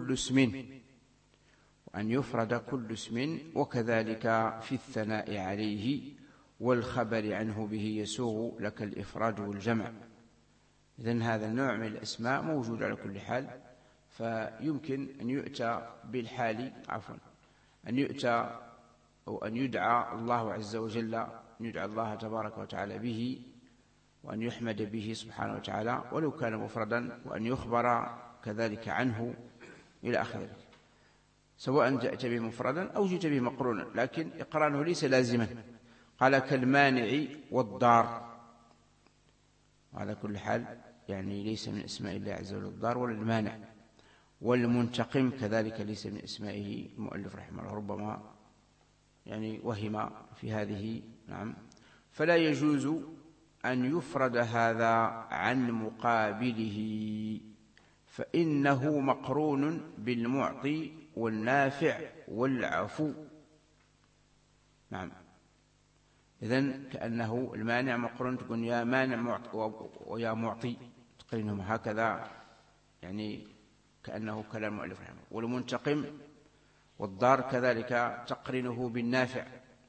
كل اسم، وكذلك في الثناء عليه والخبر عنه به يسوغ لك الإفراد والجمع. إذن هذا النوع من الأسماء موجود على كل حال، فيمكن أن يؤتى بالحال، أن يؤتى أو أن يدعى الله عز وجل، أن يدعى الله تبارك وتعالى به، وأن يحمد به سبحانه وتعالى ولو كان مفردا، وأن يخبر كذلك عنه إلى آخره، سواء جاءت به مفردا أو جئت به مقرونا، لكن إقرانه ليس لازما. قال كالمانع والضار، على كل حال يعني ليس من اسماء الله عز وجل الضار ولا المانع. والمنتقم كذلك ليس من اسمائه، المؤلف رحمه الله ربما يعني وهم في هذه. نعم. فلا يجوز أن يفرد هذا عن مقابله، فإنه مقرون بالمعطي والنافع والعفو. نعم. إذن كأنه المانع مقرون، تقول يا مانع ويا معطي، تقرينهم هكذا، يعني كأنه كلام المؤلف رحمه. والمنتقم والضار كذلك تقرينه بالنافع،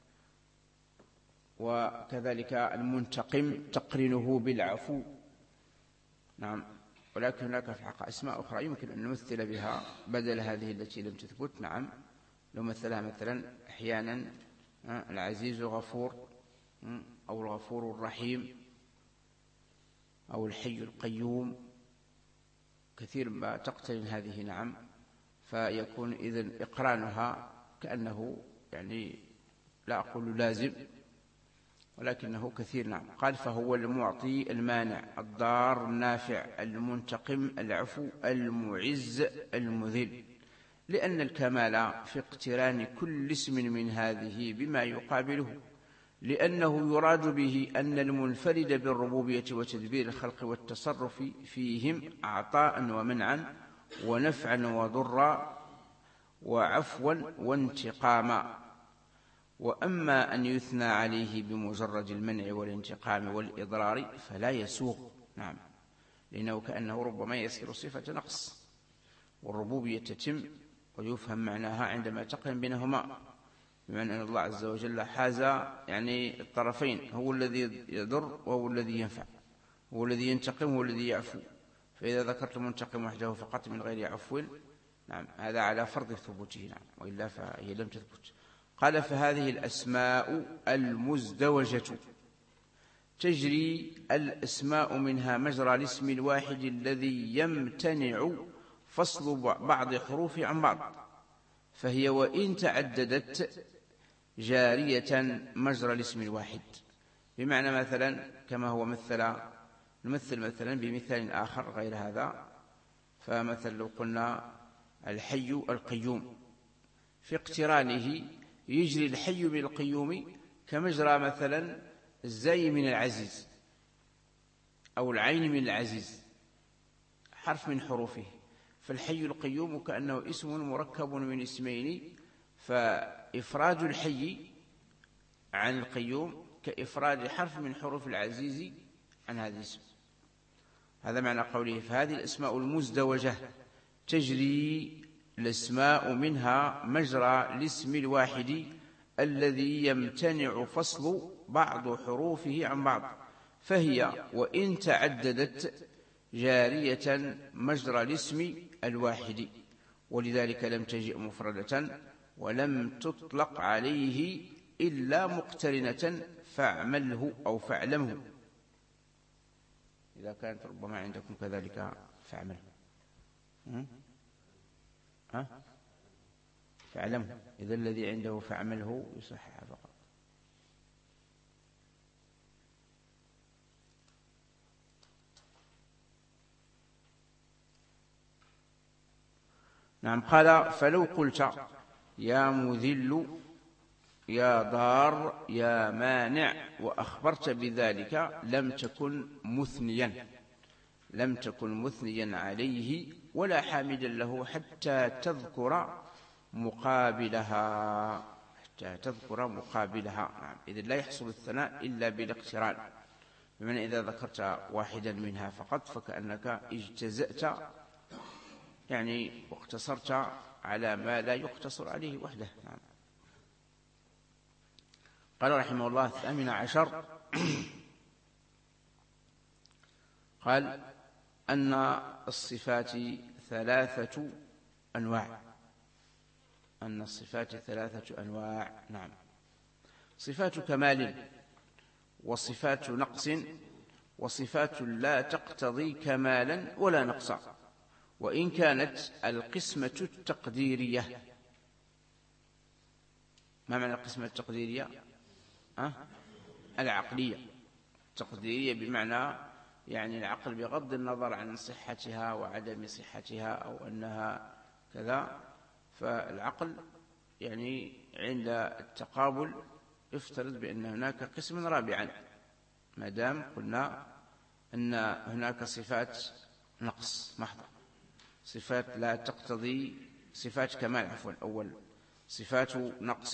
وكذلك المنتقم تقرينه بالعفو. نعم. ولكن هناك في الحقيقة أسماء أخرى يمكن أن نمثل بها بدل هذه التي لم تثبت. نعم، لو مثلها مثلا أحيانا العزيز غفور، أو الغفور الرحيم، أو الحي القيوم، كثير ما تقترن هذه. نعم، فيكون إذن إقرانها كأنه يعني لا أقول لازم ولكنه كثير. نعم. قال فهو المعطي المانع الضار النافع المنتقم العفو المعز المذل، لأن الكمال في اقتران كل اسم من هذه بما يقابله، لأنه يراد به أن المنفرد بالربوبية وتدبير الخلق والتصرف فيهم عطاء ومنعا ونفعا وضرا وعفوا وانتقاما. وأما أن يثنى عليه بمجرد المنع والانتقام والإضرار فلا يسوغ. نعم، لأنه كأنه ربما يصير صفة نقص، والربوبية تتم ويفهم معناها عندما تقرن بينهما، بمعنى أن الله عز وجل حاز يعني الطرفين، هو الذي يضر وهو الذي ينفع، هو الذي ينتقم وهو الذي يعفو. فإذا ذكرت المنتقم وحده فقط من غير عفو، نعم، هذا على فرض ثبوته، نعم، وإلا فهي لم تثبت. قال فهذه الأسماء المزدوجة تجري الأسماء منها مجرى الاسم الواحد الذي يمتنع فصل بعض حروف عن بعض، فهي وإن تعددت جارية مجرى الاسم الواحد. بمعنى مثلا كما هو نمثل مثلا بمثال آخر غير هذا، فمثلا لو قلنا الحي القيوم، في اقترانه يجري الحي من القيوم كمجرى مثلا الزاي من العزيز أو العين من العزيز، حرف من حروفه. فالحي القيوم كأنه اسم مركب من اسمين، فإفراد الحي عن القيوم كإفراد حرف من حروف العزيز عن هذا الاسم. هذا معنى قوله فهذه الأسماء المزدوجة تجري الأسماء منها مجرى الاسم الواحد الذي يمتنع فصل بعض حروفه عن بعض، فهي وإن تعددت جارية مجرى الاسم الواحد، ولذلك لم تجئ مفردة ولم تطلق عليه إلا مقترنة فاعمله أو فاعلمه. إذا كانت ربما عندكم كذلك فاعمله، فاعلمه، إذا الذي عنده فاعمله يصحح فقط. نعم. قال فلو قلت يا مذل يا ضار يا مانع وأخبرت بذلك لم تكن مثنيا عليه ولا حامدا له حتى تذكر مقابلها. نعم. إذن لا يحصل الثناء إلا بالاقتران، بمعنى إذا ذكرت واحدا منها فقط فكأنك اجتزأت يعني واقتصرت على ما لا يقتصر عليه وحده. نعم. قال رحمه الله 18 قال أن الصفات 3 أنواع. نعم. صفات كمال وصفات نقص وصفات لا تقتضي كمالا ولا نقصا، وإن كانت القسمة التقديرية. ما معنى القسمة التقديرية؟ العقلية. التقديرية بمعنى يعني العقل بغض النظر عن صحتها وعدم صحتها أو أنها كذا، فالعقل يعني عند التقابل يفترض بأن هناك قسم رابعا، ما دام قلنا أن هناك صفات نقص محضة، صفات لا تقتضي، صفات كمال عفوا، أول صفات نقص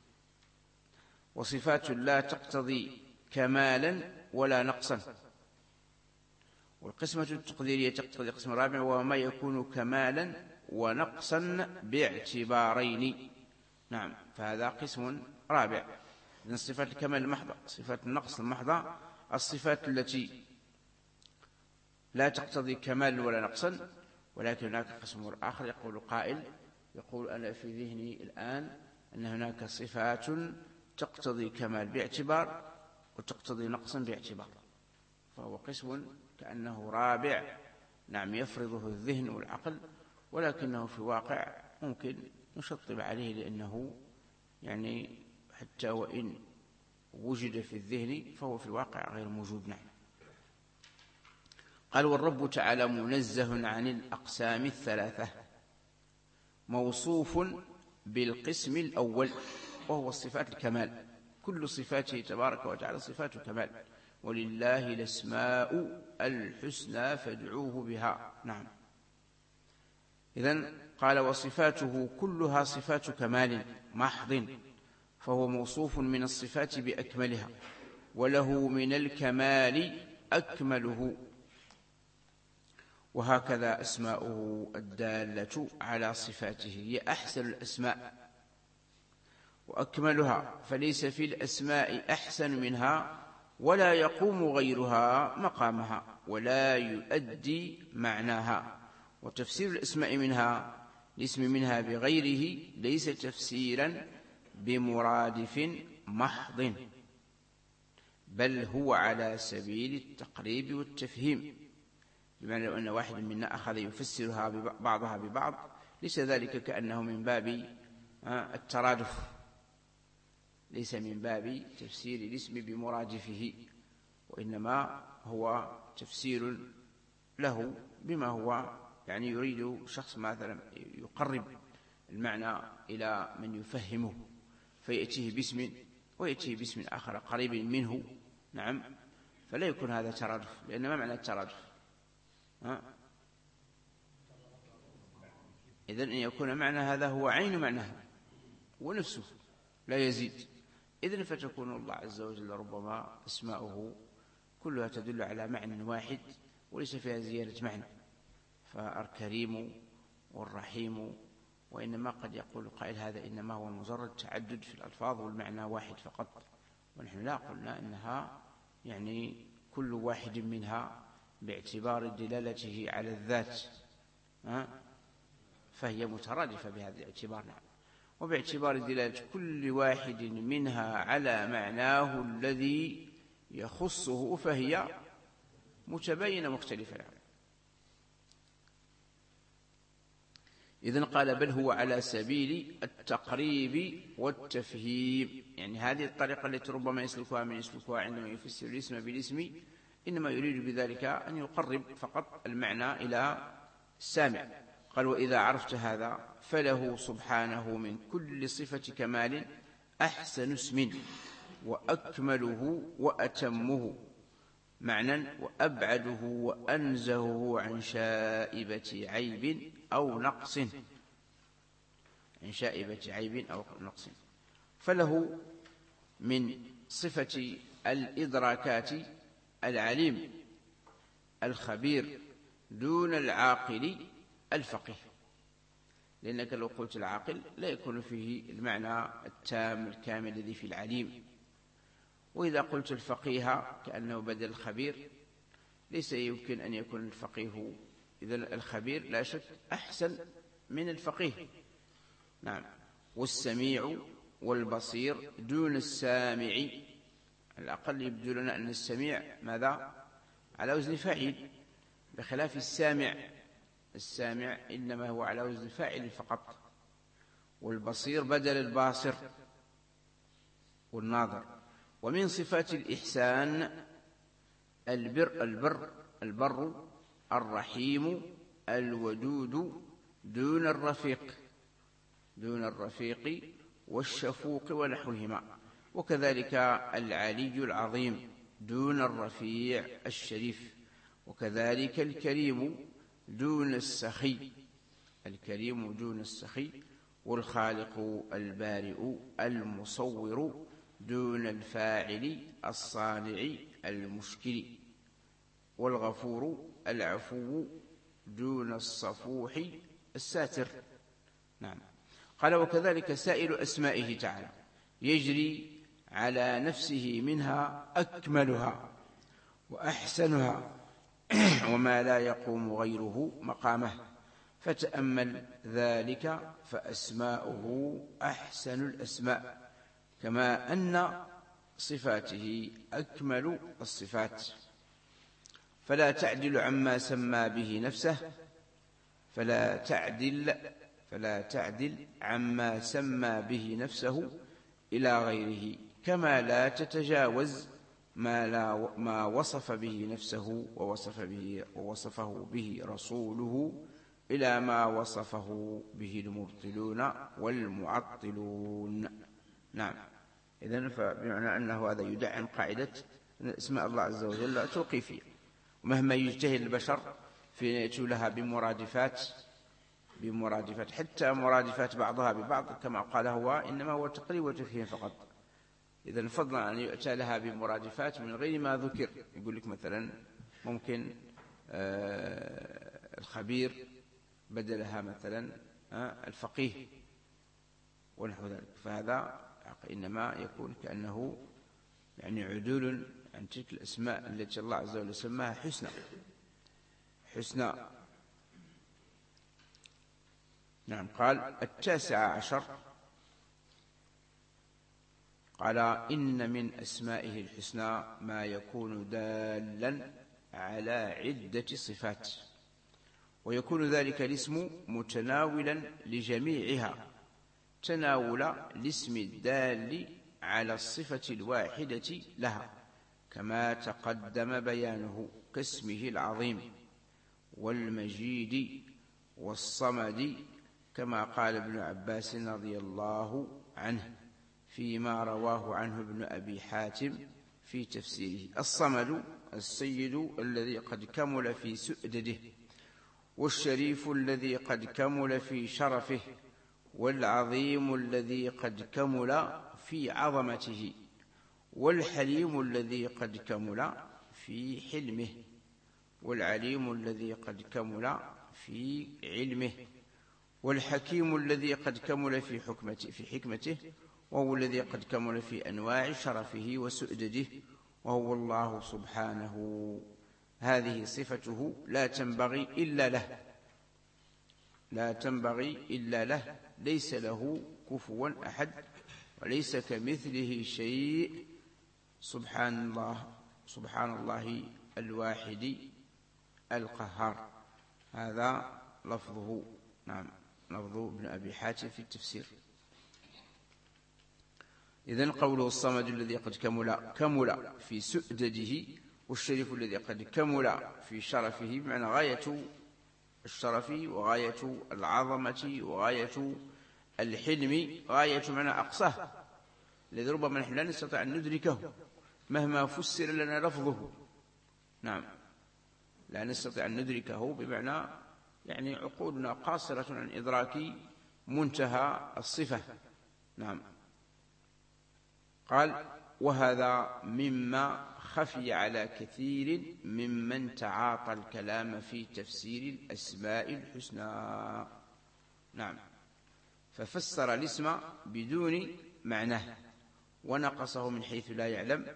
وصفات لا تقتضي كمالا ولا نقصا، والقسمة التقديرية تقتضي قسم رابع وما يكون كمالا ونقصا باعتبارين. نعم. فهذا قسم رابع. إذن صفات الكمال المحضة، صفات النقص المحضة، الصفات التي لا تقتضي كمال ولا نقصا. ولكن هناك قسم آخر يقول قائل، يقول أنا في ذهني الآن أن هناك صفات تقتضي كمال باعتبار وتقتضي نقصا باعتبار، فهو قسم كأنه رابع، نعم، يفرضه الذهن والعقل، ولكنه في الواقع ممكن نشطب عليه، لأنه يعني حتى وإن وجد في الذهن فهو في الواقع غير موجود. نعم. قال: والرب تعالى منزه عن الأقسام الثلاثة، موصوف بالقسم الأول وهو الصفات الكمال، كل صفاته تبارك وتعالى صفات كمال، ولله الأسماء الحسنى فادعوه بها. نعم. إذن قال: وصفاته كلها صفات كمال محض، فهو موصوف من الصفات بأكملها، وله من الكمال أكمله، وهكذا أسماؤه الدالة على صفاته هي أحسن الأسماء وأكملها، فليس في الأسماء أحسن منها، ولا يقوم غيرها مقامها، ولا يؤدي معناها. وتفسير الأسماء منها الاسم منها بغيره ليس تفسيرا بمرادف محض، بل هو على سبيل التقريب والتفهيم، بمعنى لو أن واحد منا أخذ يفسرها بعضها ببعض ليس ذلك كأنه من باب الترادف، ليس من باب تفسير الاسم بمرادفه، وإنما هو تفسير له بما هو يعني يريد شخص مثلا يقرب المعنى إلى من يفهمه، فيأتيه باسم ويأتيه باسم آخر قريب منه. نعم. فلا يكون هذا ترادف، لأن ما معنى الترادف؟ إذن أن يكون معنى هذا هو عين معناه ونفسه لا يزيد. إذن فتكون الله عز وجل ربما أسماؤه كلها تدل على معنى واحد وليس فيها زيادة معنى، فالكريم والرحيم، وإنما قد يقول قائل هذا إنما هو مجرد تعدد في الألفاظ والمعنى واحد فقط، ونحن لا قلنا إنها يعني كل واحد منها باعتبار دلالته على الذات فهي مترادفة بهذا الاعتبار. نعم. وباعتبار دلالة كل واحد منها على معناه الذي يخصه فهي متباينة مختلفة. إذن قال: بل هو على سبيل التقريب والتفهيم، يعني هذه الطريقة التي ربما يسلكها من يسلكها عندما يفسر الاسم بالاسم، إنما يريد بذلك أن يقرب فقط المعنى إلى السامع. قال: وإذا عرفت هذا فله سبحانه من كل صفة كمال أحسن اسم وأكمله وأتمه معنى وأبعده وأنزهه عن شائبة عيب أو نقص، عن شائبة عيب أو نقص. فله من صفة الإدراكات العليم الخبير دون العاقل الفقيه، لأنك لو قلت العاقل لا يكون فيه المعنى التام الكامل الذي في العليم، وإذا قلت الفقيه كأنه بدل الخبير ليس يمكن أن يكون الفقيه، إذن الخبير لا شك أحسن من الفقيه. نعم. والسميع والبصير دون السامع، على الأقل يبدو لنا أن السميع ماذا؟ على وزن فاعل، بخلاف السامع، السامع إنما هو على وزن فاعل فقط، والبصير بدل الباصر والناظر. ومن صفات الإحسان البر الرحيم الودود دون الرفيق والشفوق ونحوهما، وكذلك العلي العظيم دون الرفيع الشريف، وكذلك الكريم دون السخي، والخالق البارئ المصور دون الفاعل الصانع المشكل، والغفور العفو دون الصفوح الساتر. نعم. قال: وكذلك سائر أسمائه تعالى يجري على نفسه منها أكملها وأحسنها وما لا يقوم غيره مقامه، فتأمل ذلك فأسماؤه أحسن الأسماء، كما أن صفاته أكمل الصفات، فلا تعدل عما سمى به نفسه، فلا تعدل عما سمى به نفسه إلى غيره، كما لا تتجاوز ما وصف به نفسه ووصفه به رسوله إلى ما وصفه به المبطلون والمعطلون. نعم. إذن فبمعنى أنه هذا يدعم قاعدة أن اسماء الله عز وجل توقيفية، ومهما يجتهد البشر في أن يأتوا لها بمرادفات حتى مرادفات بعضها ببعض كما قال هو إنما هو تقريب وتفهيم فقط. إذن فضلا أن يؤتى لها بمرادفات من غير ما ذكر، يقول لك مثلا ممكن الخبير بدلها مثلا الفقيه ونحو ذلك، فهذا إنما يكون كأنه يعني عدول عن تلك الأسماء التي الله عز وجل سماها حسنى. نعم. قال 19 قال إن من أسمائه الحسنى ما يكون دالا على عدة صفات، ويكون ذلك الاسم متناولا لجميعها تناول الاسم الدال على الصفة الواحدة لها، كما تقدم بيانه، كاسمه العظيم والمجيد والصمد، كما قال ابن عباس رضي الله عنه فيما رواه عنه ابن أبي حاتم في تفسيره: الصمد السيد الذي قد كمل في سؤدده، والشريف الذي قد كمل في شرفه، والعظيم الذي قد كمل في عظمته، والحليم الذي قد كمل في حلمه، والعليم الذي قد كمل في علمه، والحكيم الذي قد كمل في حكمته، وهو الذي قد كمل في أنواع شرفه وسؤدده، وهو الله سبحانه. هذه صفته لا تنبغي إلا له، ليس له كفوا أحد، وليس كمثله شيء، سبحان الله الواحد القهار. هذا لفظه. نعم، لفظ ابن أبي حاتم في التفسير. إذن قوله الصمد الذي قد كمل في سؤدده، والشريف الذي قد كمل في شرفه، بمعنى غاية الشرف وغاية العظمة وغاية الحلم، غاية معنى أقصاه، الذي ربما نحن لا نستطيع أن ندركه مهما فسر لنا لفظه. نعم، لا نستطيع أن ندركه، بمعنى يعني عقولنا قاصرة عن إدراك منتهى الصفة. نعم. قال: وهذا مما خفي على كثير ممن تعاطى الكلام في تفسير الأسماء الحسنى. نعم. ففسر الاسم بدون معناه ونقصه من حيث لا يعلم،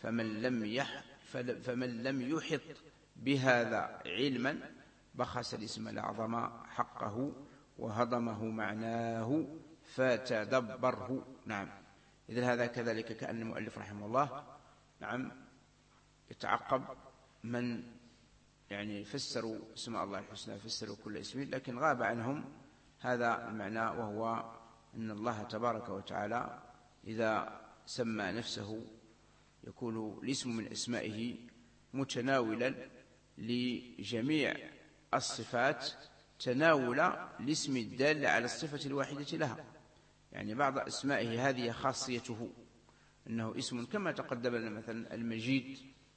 فمن لم يحط بهذا علما بخس الاسم الأعظم حقه وهضمه معناه فتدبره. نعم. إذن هذا كذلك كأن المؤلف رحمه الله نعم يتعقب من يعني فسروا اسماء الله الحسنى، فسروا كل اسم، لكن غاب عنهم هذا المعنى، وهو أن الله تبارك وتعالى إذا سمى نفسه يكون الاسم من أسمائه متناولا لجميع الصفات تناول الاسم الدال على الصفة الواحدة لها. يعني بعض أسمائه هذه خاصيته أنه اسم كما تقدم لنا مثلا المجيد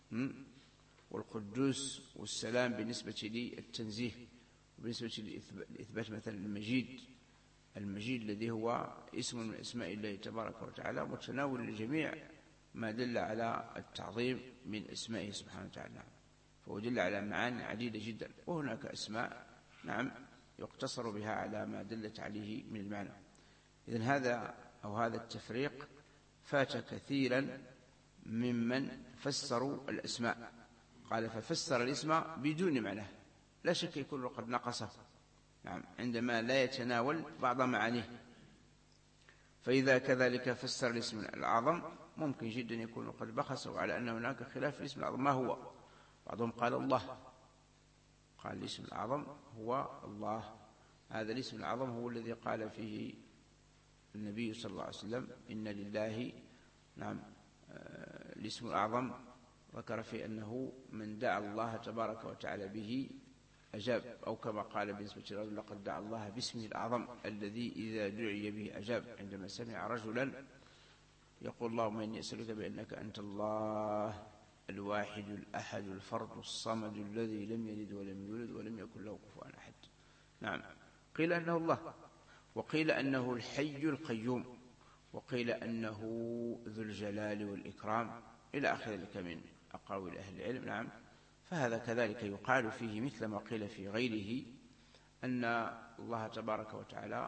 والقدوس والسلام بالنسبة للتنزيه، وبالنسبة لإثبات مثلا المجيد الذي هو اسم من أسماء الله تبارك وتعالى متناول لجميع ما دل على التعظيم من أسمائه سبحانه وتعالى، فهو دل على معاني عديدة جدا. وهناك أسماء نعم يقتصر بها على ما دلت عليه من المعنى. إذن هذا التفريق فات كثيرا ممن فسروا الأسماء. قال: ففسر الاسم بدون معناه، لا شك يكون قد نقصه. نعم، عندما لا يتناول بعض معانيه. فإذا كذلك فسر الاسم الأعظم ممكن جدا يكون قد بخسوا على أن هناك خلاف في الاسم الأعظم ما هو. بعضهم قال الله، قال الاسم الأعظم هو الله. هذا الاسم الأعظم هو الذي قال فيه النبي صلى الله عليه وسلم إن لله، نعم، الاسم الأعظم ذكر في أنه من دعا الله تبارك وتعالى به أجاب، أو كما قال بالنسبة للرجل لقد دعا الله باسمه الأعظم الذي إذا دعي به أجاب. عندما سمع رجلا يقول اللهم إني أسألك بأنك أنت الله الواحد الأحد الفرد الصمد الذي لم يلد ولم يولد ولم يكن له كفوا أحد. نعم، قيل أنه الله، وقيل أنه الحي القيوم، وقيل أنه ذو الجلال والإكرام إلى آخر ذلك من أقاويل أهل العلم. نعم، فهذا كذلك يقال فيه مثل ما قيل في غيره أن الله تبارك وتعالى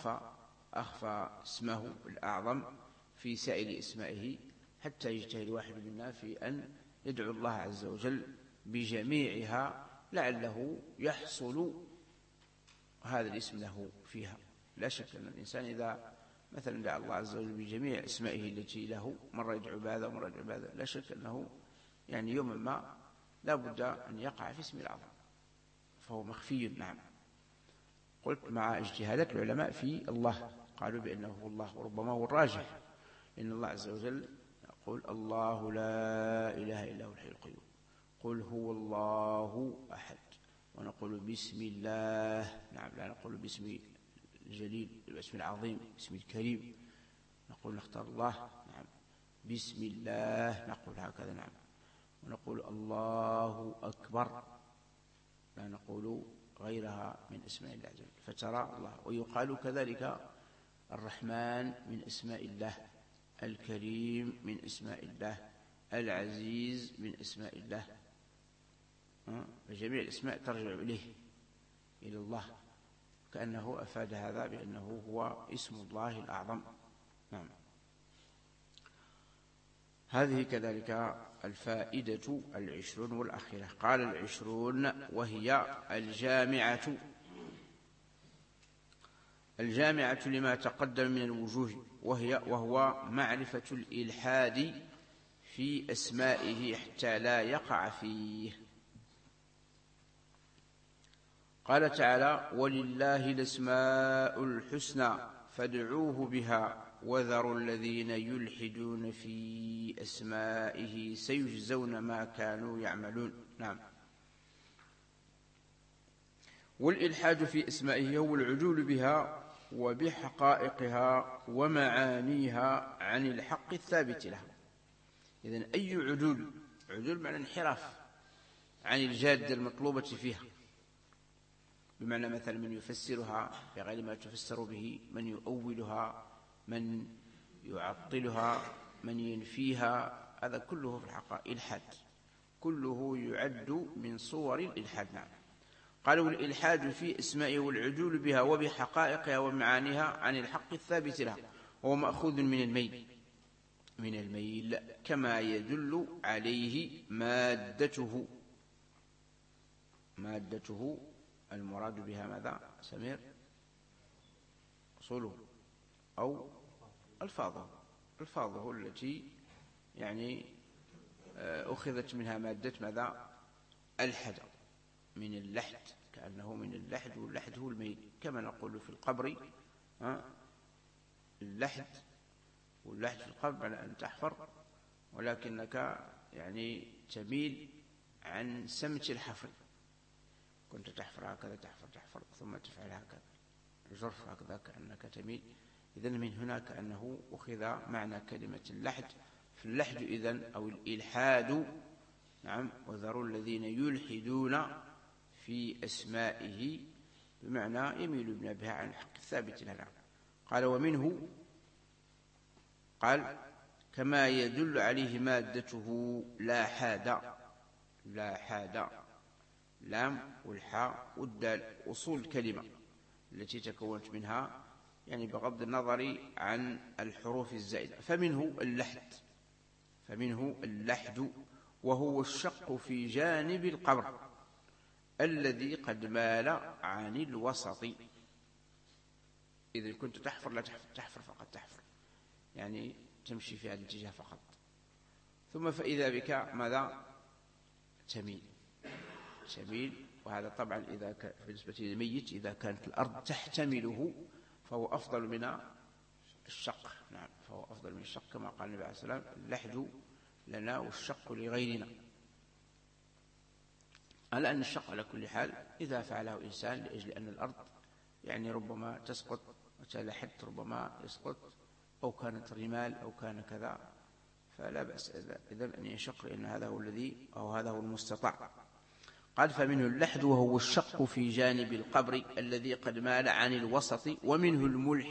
أخفى اسمه الأعظم في سائر اسمائه حتى يجتهد واحد منا في أن يدعو الله عز وجل بجميعها لعله يحصل هذا الاسم له فيها. لا شك أن الإنسان إذا مثلا دعا الله عز وجل بجميع اسمائه التي له، مرة يدعو بهذا ومرة يدعو بهذا، لا شك أنه يعني يوما ما لا بد أن يقع في اسم الأعظم، فهو مخفي. نعم، قلت مع اجتهادات العلماء في الله، قالوا بأنه هو الله، وربما هو الراجح، إن الله عز وجل يقول الله لا إله إلا هو الحي القيوم، قل هو الله أحد، ونقول بسم الله. نعم، لا نقول باسم الجليل، باسم العظيم، باسم الكريم، نقول نختار الله. نعم، بسم الله نقول هكذا. نعم، ونقول الله أكبر، لا نقول غيرها من اسماء الله عز وجل. فترى الله. ويقال كذلك الرحمن من اسماء الله، الكريم من اسماء الله، العزيز من اسماء الله، فجميع الاسماء ترجع إليه، إلى الله، كأنه أفاد هذا بأنه هو اسم الله الأعظم. نعم، هذه كذلك الفائدة 20 والأخيرة. قال 20 وهي الجامعة لما تقدم من الوجوه، وهو معرفة الإلحاد في أسمائه حتى لا يقع فيه. قال تعالى ولله الأسماء الحسنى فادعوه بها وذروا الذين يلحدون في أسمائه سيجزون ما كانوا يعملون. نعم، والإلحاد في أسمائه هو العدول بها وبحقائقها ومعانيها عن الحق الثابت له. إذن أي عدول معنى انحراف عن الجادة المطلوبة فيها، بمعنى مثلا من يفسرها بغير ما تفسر به، من يؤولها، من يعطلها، من ينفيها، هذا كله في الحقيقة إلحاد، كله يعد من صور الإلحاد. نعم، قالوا الإلحاد في اسمائه والعدول بها وبحقائقها ومعانيها عن الحق الثابت لها، وهو مأخوذ من الميل كما يدل عليه مادته المراد بها ماذا سمير؟ أصوله أو ألفاظه التي يعني أخذت منها مادة ماذا؟ الحد، من اللحد، كأنه من اللحد، واللحد هو الميل، كما نقول في القبر اللحد، واللحد في القبر على أن تحفر، ولكنك يعني تميل عن سمت الحفر، كنت تحفر هكذا، تحفر ثم تفعل هكذا الجرف هكذا كأنك تميل. إذن من هنا كأنه أخذ معنى كلمة اللحد في اللحد إذن أو الإلحاد. نعم، وذروا الذين يلحدون في أسمائه، بمعنى يميلون بها عن الحق الثابت لنا. قال ومنه، قال كما يدل عليه مادته لا حاد، لام والحاء والدال أصول الكلمة التي تكونت منها، يعني بغض النظر عن الحروف الزائدة. فمنه اللحد وهو الشق في جانب القبر الذي قد مال عن الوسط. إذا كنت تحفر لا تحفر فقط تحفر، يعني تمشي في هذا الاتجاه فقط. ثم فإذا بك ماذا؟ تميل. وهذا طبعا إذا كان بالنسبة للميت إذا كانت الأرض تحتمله فهو أفضل من الشق. نعم، فهو أفضل من الشق كما قال النبي عليه الصلاة والسلام: اللحد لنا والشق لغيرنا. على أن الشق على كل حال إذا فعله إنسان لأجل أن الأرض يعني ربما تسقط وتلحت ربما يسقط، أو كانت رمال أو كان كذا، فلا بأس إذن أن يشق، لأن هذا هو الذي أو هذا هو المستطاع. قال: فمنه اللحد وهو الشق في جانب القبر الذي قد مال عن الوسط، ومنه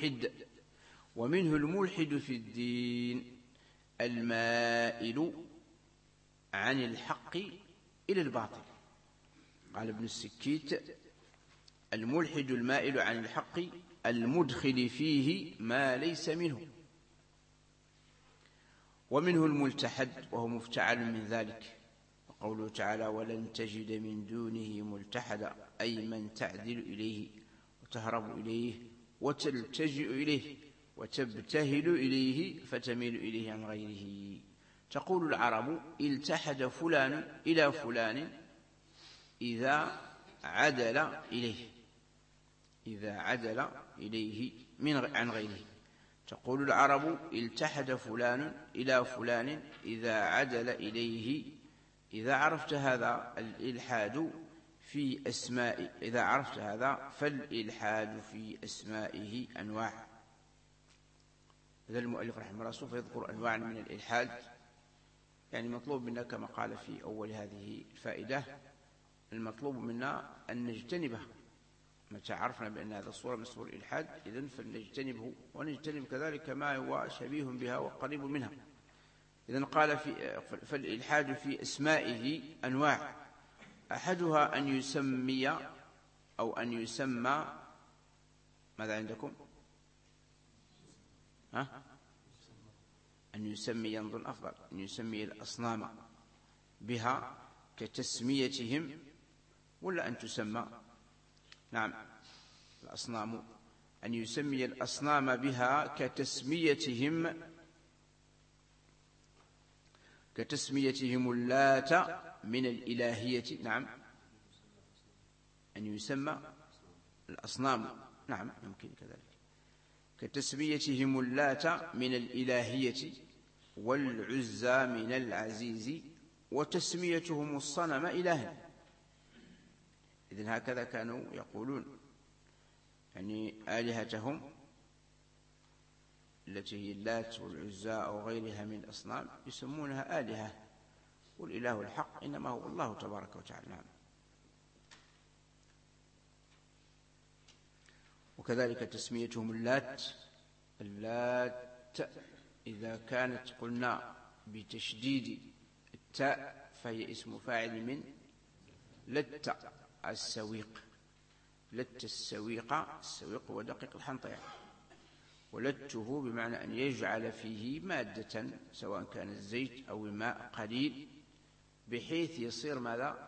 الملحد في الدين المائل عن الحق إلى الباطل. قال ابن السكيت: الملحد المائل عن الحق المدخل فيه ما ليس منه. ومنه الملتحد وهو مفتعل من ذلك، وقوله تعالى: ولن تجد من دونه ملتحدا، أي من تعدل إليه وتهرب إليه وتلتجئ إليه وتبتهل إليه فتميل إليه عن غيره. تقول العرب: التحد فلان إلى فلان إذا عدل إليه عن غيره. تقول العرب: التحد فلان إلى فلان إذا عدل إليه. إذا عرفت هذا الإلحاد في أسماء، إذا عرفت هذا فالإلحاد في أسمائه أنواع. إذا المؤلف رحمه الله سوف يذكر أنواع من الإلحاد، يعني مطلوب منا كما قال في أول هذه الفائدة، المطلوب منا أن نجتنبه. متى عرفنا بأن هذا الصورة من صور الإلحاد إذن فلنجتنبه، ونجتنب كذلك ما هو شبيه بها وقريب منها. إذن قال فالإلحاد في أسمائه أنواع، أحدها أن يسمي أو أن يسمى. ماذا عندكم؟ أن يسمي ينظر أفضل، أن يسمي الأصنام بها كتسميتهم، ولا أن تسمى؟ نعم، الأصنام، أن يسمي الأصنام بها كتسميتهم اللات من الإلهية. نعم، أن يسمى الأصنام، نعم يمكن كذلك، كتسميتهم اللات من الإلهية والعزى من العزيز، وتسميتهم الصنم إلها. إذن هكذا كانوا يقولون، يعني آلهتهم التي هي اللات والعزى أو غيرها من الأصنام يسمونها آلهة، والإله الحق إنما هو الله تبارك وتعالى. نعم. وكذلك تسميتهم اللات إذا كانت قلنا بتشديد التاء فهي اسم فاعل من لت السويق. لت السويق هو دقيق الحنطة، ولته بمعنى أن يجعل فيه مادة سواء كان الزيت أو الماء قليل، بحيث يصير ماذا؟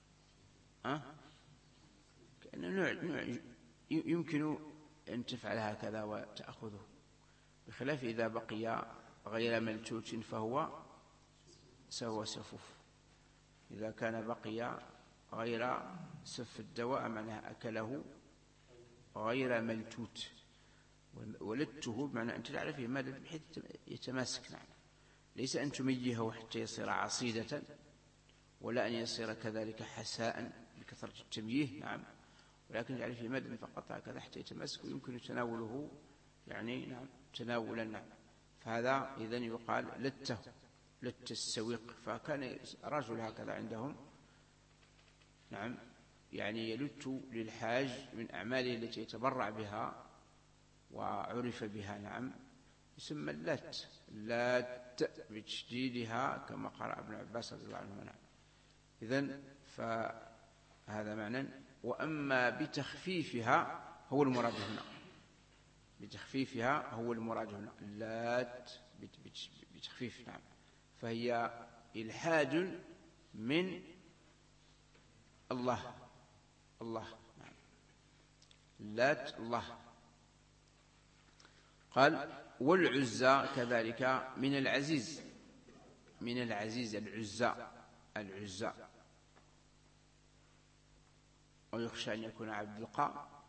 كأنه نوع يمكن أن تفعل هكذا وتأخذه، بخلاف إذا بقي غير ملتوت فهو سفوف. إذا كان بقي غير سف الدواء معناها أكله غير ملتوت. ولدته بمعنى أن تجعل فيه مادة بحيث يتماسك. نعم، ليس أن تميهه حتى يصير عصيدة، ولا أن يصير كذلك حساء بكثرة التمييه. نعم، ولكن يجعل فيه مادة فقط هكذا حتى يتماسك ويمكن تناوله، يعني نعم تناولا. نعم، فهذا إذن يقال لت السويق. فكان رجل هكذا عندهم، نعم، يعني يلت للحاج من أعماله التي يتبرع بها وعرف بها. نعم، يسمى اللات بتشديدها كما قرأ ابن عباس رضي الله عنه. نعم، إذن فهذا معنى. وأما بتخفيفها هو المراد هنا، بتخفيفها هو المراد هنا، اللات بتخفيف. نعم، فهي إلحاد من الله. نعم، اللات الله. قال والعزى كذلك من العزيز، من العزيز العزى، ويخشى أن يكون عبد القاء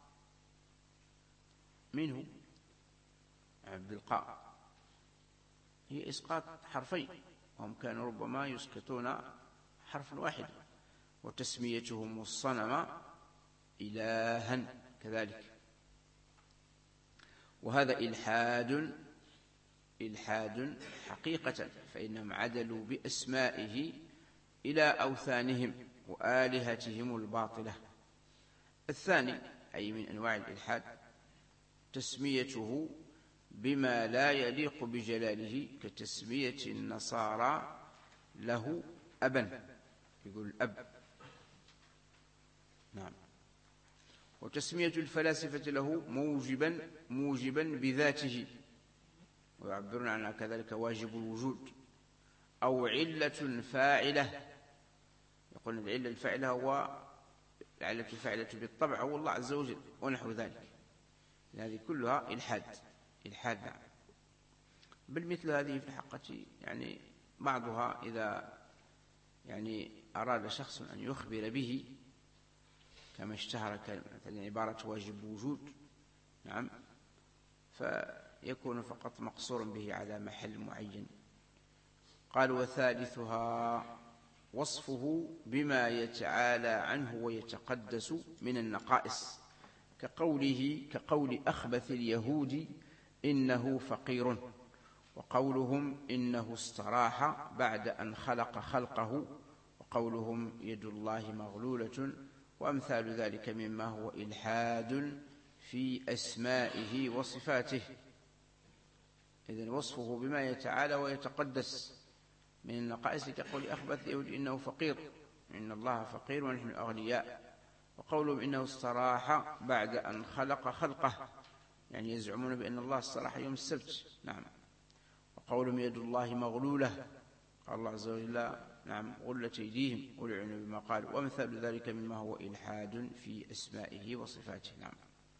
منه. عبد القاء هي إسقاط حرفين، وهم كانوا ربما يسقطون حرفا واحدا، وتسميتهم الصنم إلها كذلك. وهذا إلحاد حقيقة، فإنهم عدلوا بأسمائه إلى أوثانهم وآلهتهم الباطلة. الثاني أي من أنواع الإلحاد تسميته بما لا يليق بجلاله، كتسمية النصارى له أبا، يقول الأب، نعم. وتسمية الفلاسفة له موجبا بذاته، ويعبرون عنها كذلك واجب الوجود، أو علة فاعلة، يقول العلة الفاعلة هو العلة الفاعلة بالطبع هو الله عز وجل ونحو ذلك. هذه كلها إلحاد نعم. بل مثل هذه في الحقيقة يعني بعضها إذا يعني أراد شخص أن يخبر به كما اشتهر مثلا عبارة واجب وجود، نعم، فيكون فقط مقصورا به على محل معين. قال وثالثها وصفه بما يتعالى عنه ويتقدس من النقائص، كقول أخبث اليهود إنه فقير، وقولهم إنه استراح بعد أن خلق خلقه، وقولهم يد الله مغلولة، وأمثال ذلك مما هو إلحاد في أسمائه وصفاته. إذن وصفه بما يتعالى ويتقدس من النقائص، كقول أخبث اليهود إنه فقير، إن الله فقير ونحن أغنياء، وقولهم إنه استراح بعد أن خلق خلقه، يعني يزعمون بأن الله استراح يوم السبت، نعم. وقولهم يد الله مغلولة، قال الله عز وجل نعم غلت أيديهم ولعنوا بما قالوا، ومثل ذلك مما هو إلحاد في أسمائه وصفاته، نعم.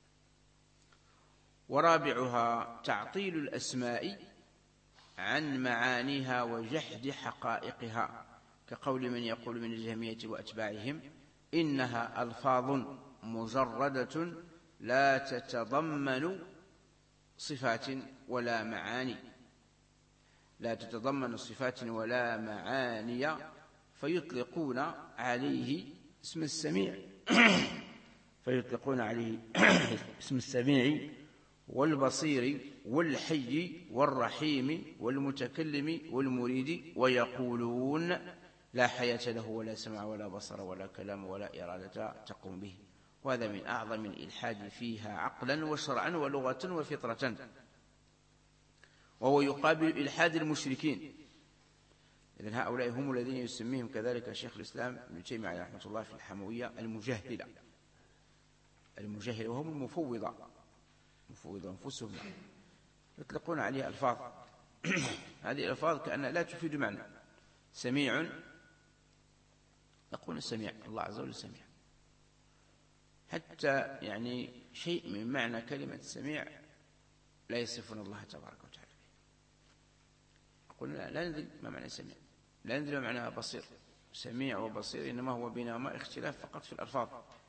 ورابعها تعطيل الأسماء عن معانيها وجحد حقائقها، كقول من يقول من الجهمية وأتباعهم إنها ألفاظ مجردة لا تتضمن صفات ولا معاني، لا تتضمن صفات ولا معاني، فيطلقون عليه اسم السميع فيطلقون عليه اسم السميع والبصير والحي والرحيم والمتكلم والمريد، ويقولون لا حياة له ولا سمع ولا بصر ولا كلام ولا إرادة تقوم به. وهذا من أعظم الإلحاد فيها عقلا وشرعا ولغة وفطرة، وهو يقابل إلحاد المشركين. إذن هؤلاء هم الذين يسميهم كذلك شيخ الإسلام ابن تيمية عليه رحمة الله في الحموية المجهلة، وهم المفوضة أنفسهم، يطلقون عليها ألفاظ هذه الألفاظ كأنها لا تفيد معنى. سميع، يقول السميع الله عز وجل سميع، حتى يعني شيء من معنى كلمة السميع لا يصفون الله تبارك وتعالى به. يقول لا ندري ما معنى سميع، لا ندري ما معنى بصير. سميع وبصير إنما هو بينهما اختلاف فقط في الألفاظ.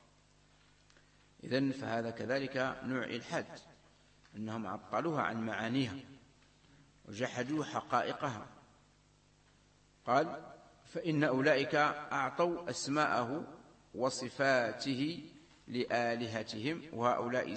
إذن فهذا كذلك نوع إلحاد، أنهم عطلوها عن معانيها وجحدوا حقائقها. قال فإن أولئك أعطوا أسماءه وصفاته لآلهتهم، وهؤلاء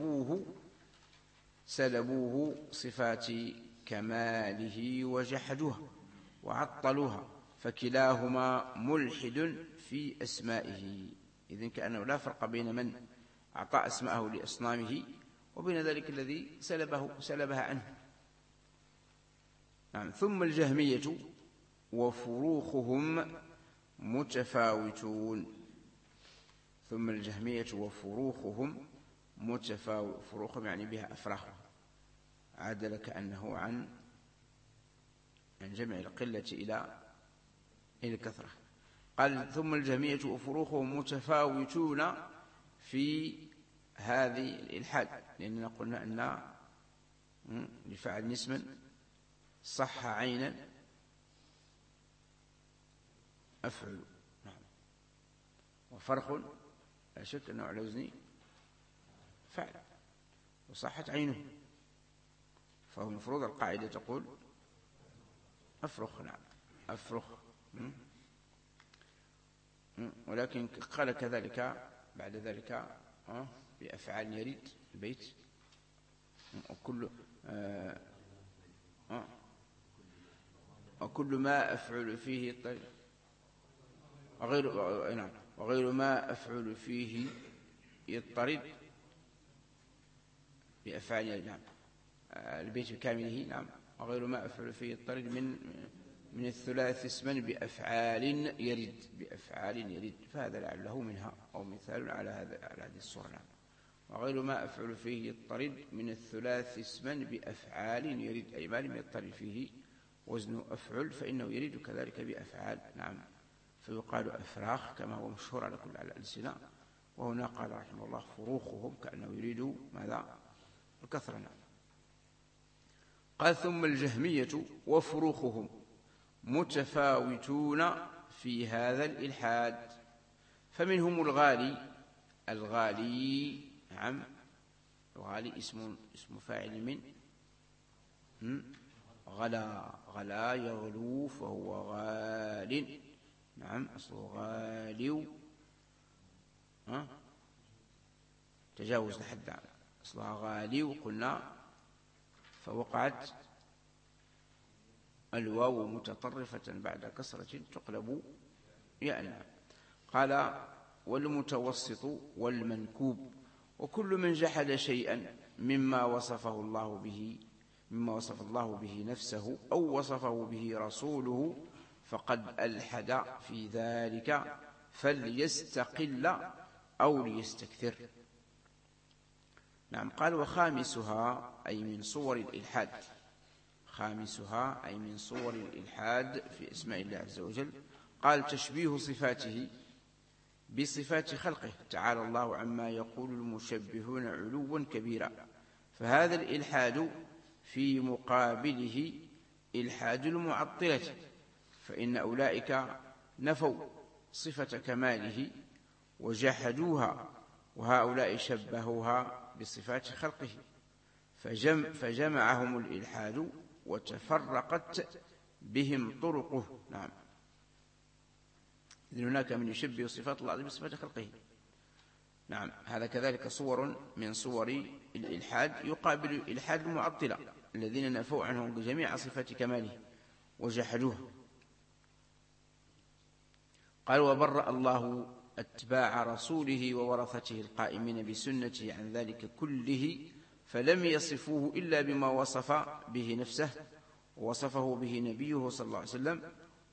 سلبوه صفات كماله وجحدوها وعطلوها، فكلاهما ملحد في أسمائه. إذن كأنه لا فرق بين من أعطى أسماءه لأصنامه وبين ذلك الذي سلبها عنه. نعم. ثم الجهمية وفروخهم متفاوتون. ثم الجهمية وفروخهم فروخهم يعني بها أفراخهم، عدل كأنه عن جمع القلة إلى الكثرة. قال ثم الجهمية وفروخهم متفاوتون في هذه الإلحاد، لأننا قلنا أن لفعل اسما صح عينا أفعل. نعم. وفرخ لا شك أنه على وزن فعل وصحت عينه، فهو المفروض القاعدة تقول أفرخ. نعم أفرخ. ولكن قال كذلك بعد ذلك بأفعال يريد البيت وكل ما أفعل فيه الطريق وغير ما أفعل فيه يضطرد بأفعال يريد. نعم البيت بكامله. نعم وغير ما أفعل فيه يضطرد من الثلاث اسما بأفعال يرد فهذا لعله منها أو مثال على هذه الصورة. نعم وغير ما أفعل فيه يضطرد من الثلاث اسما بأفعال يرد، أي ما لم يضطرد فيه وزن أفعل فإنه يرد كذلك بأفعال. نعم فيقال أفراخ كما هو مشهور على كل الألسنة، وهنا قال رحمه الله فروخهم كأنه يريد ماذا؟ الكثرة. نعم قال ثم الجهمية وفروخهم متفاوتون في هذا الإلحاد، فمنهم الغالي. نعم الغالي اسم فاعل من غلا يغلو فهو غال. نعم أصله غالي تجاوز لحد أصلها غالي وقلنا فوقعت الواو متطرفة بعد كسرة تقلب ياء. قال والمتوسط والمنكوب وكل من جحد شيئا مما وصف الله به نفسه أو وصفه به رسوله فقد ألحد في ذلك فليستقل أو ليستكثر. نعم قال وخامسها أي من صور الإلحاد، خامسها أي من صور الإلحاد في اسماء الله عز وجل. قال تشبيه صفاته بصفات خلقه، تعالى الله عما يقول المشبهون علوا كبيرا، فهذا الإلحاد في مقابله إلحاد المعطلة، فإن أولئك نفوا صفة كماله وجحدوها، وهؤلاء شبهوها بصفات خلقه فجمعهم الإلحاد وتفرقت بهم طرقه. نعم إذن هناك من يشبه صفات الله بصفات خلقه. نعم هذا كذلك صور من صور الإلحاد يقابل الإلحاد المعطلة الذين نفوا عنهم جميع صفات كماله وجحدوه. قال وبرأ الله أتباع رسوله وورثته القائمين بسنته عن ذلك كله، فلم يصفوه إلا بما وصف به نفسه ووصفه به نبيه صلى الله عليه وسلم،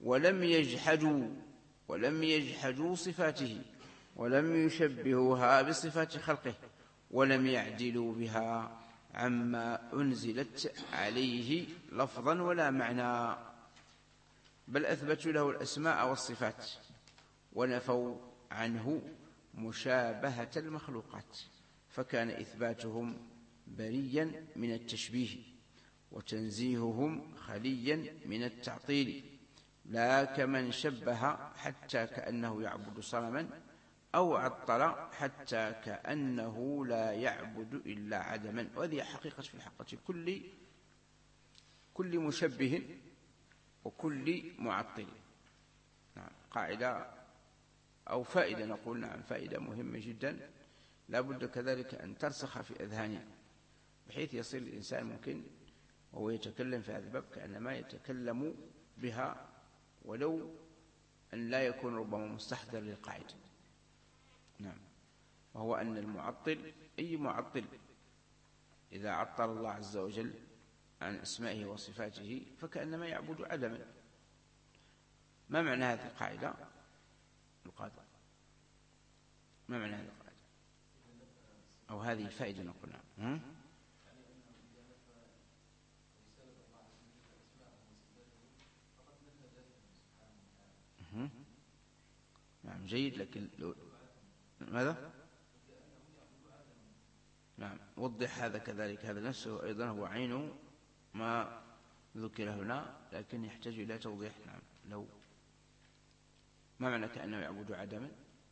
ولم يجحدوا صفاته ولم يشبهوها بصفات خلقه ولم يعدلوا بها عما أنزلت عليه لفظا ولا معنى، بل أثبتوا له الأسماء والصفات ونفوا عنه مشابهة المخلوقات، فكان إثباتهم بريا من التشبيه وتنزيههم خليا من التعطيل، لا كمن شبه حتى كأنه يعبد صنما أو عطل حتى كأنه لا يعبد إلا عدما. وهذه حقيقة في الحقيقة كل مشبه وكل معطل. نعم قاعدة أو فائدة نقول، نعم فائدة مهمة جدا لا بد كذلك أن ترسخ في أذهاننا، بحيث يصير الإنسان ممكن وهو يتكلم في هذا الباب كأنما يتكلم بها ولو أن لا يكون ربما مستحضر للقاعدة. نعم وهو أن المعطل أي معطل إذا عطل الله عز وجل عن أسمائه وصفاته فكأنما يعبد عدما. ما معنى هذه القاعدة؟ ما معنى هذه القاعدة أو هذه الفائدة نقول؟ نعم نعم جيد، لكن ماذا؟ نعم، وضح هذا كذلك، هذا نفسه أيضا هو عين ما ذكر هنا، لكن يحتاج إلى توضيح. نعم، لو ما معنى كأنه يعبد عدما؟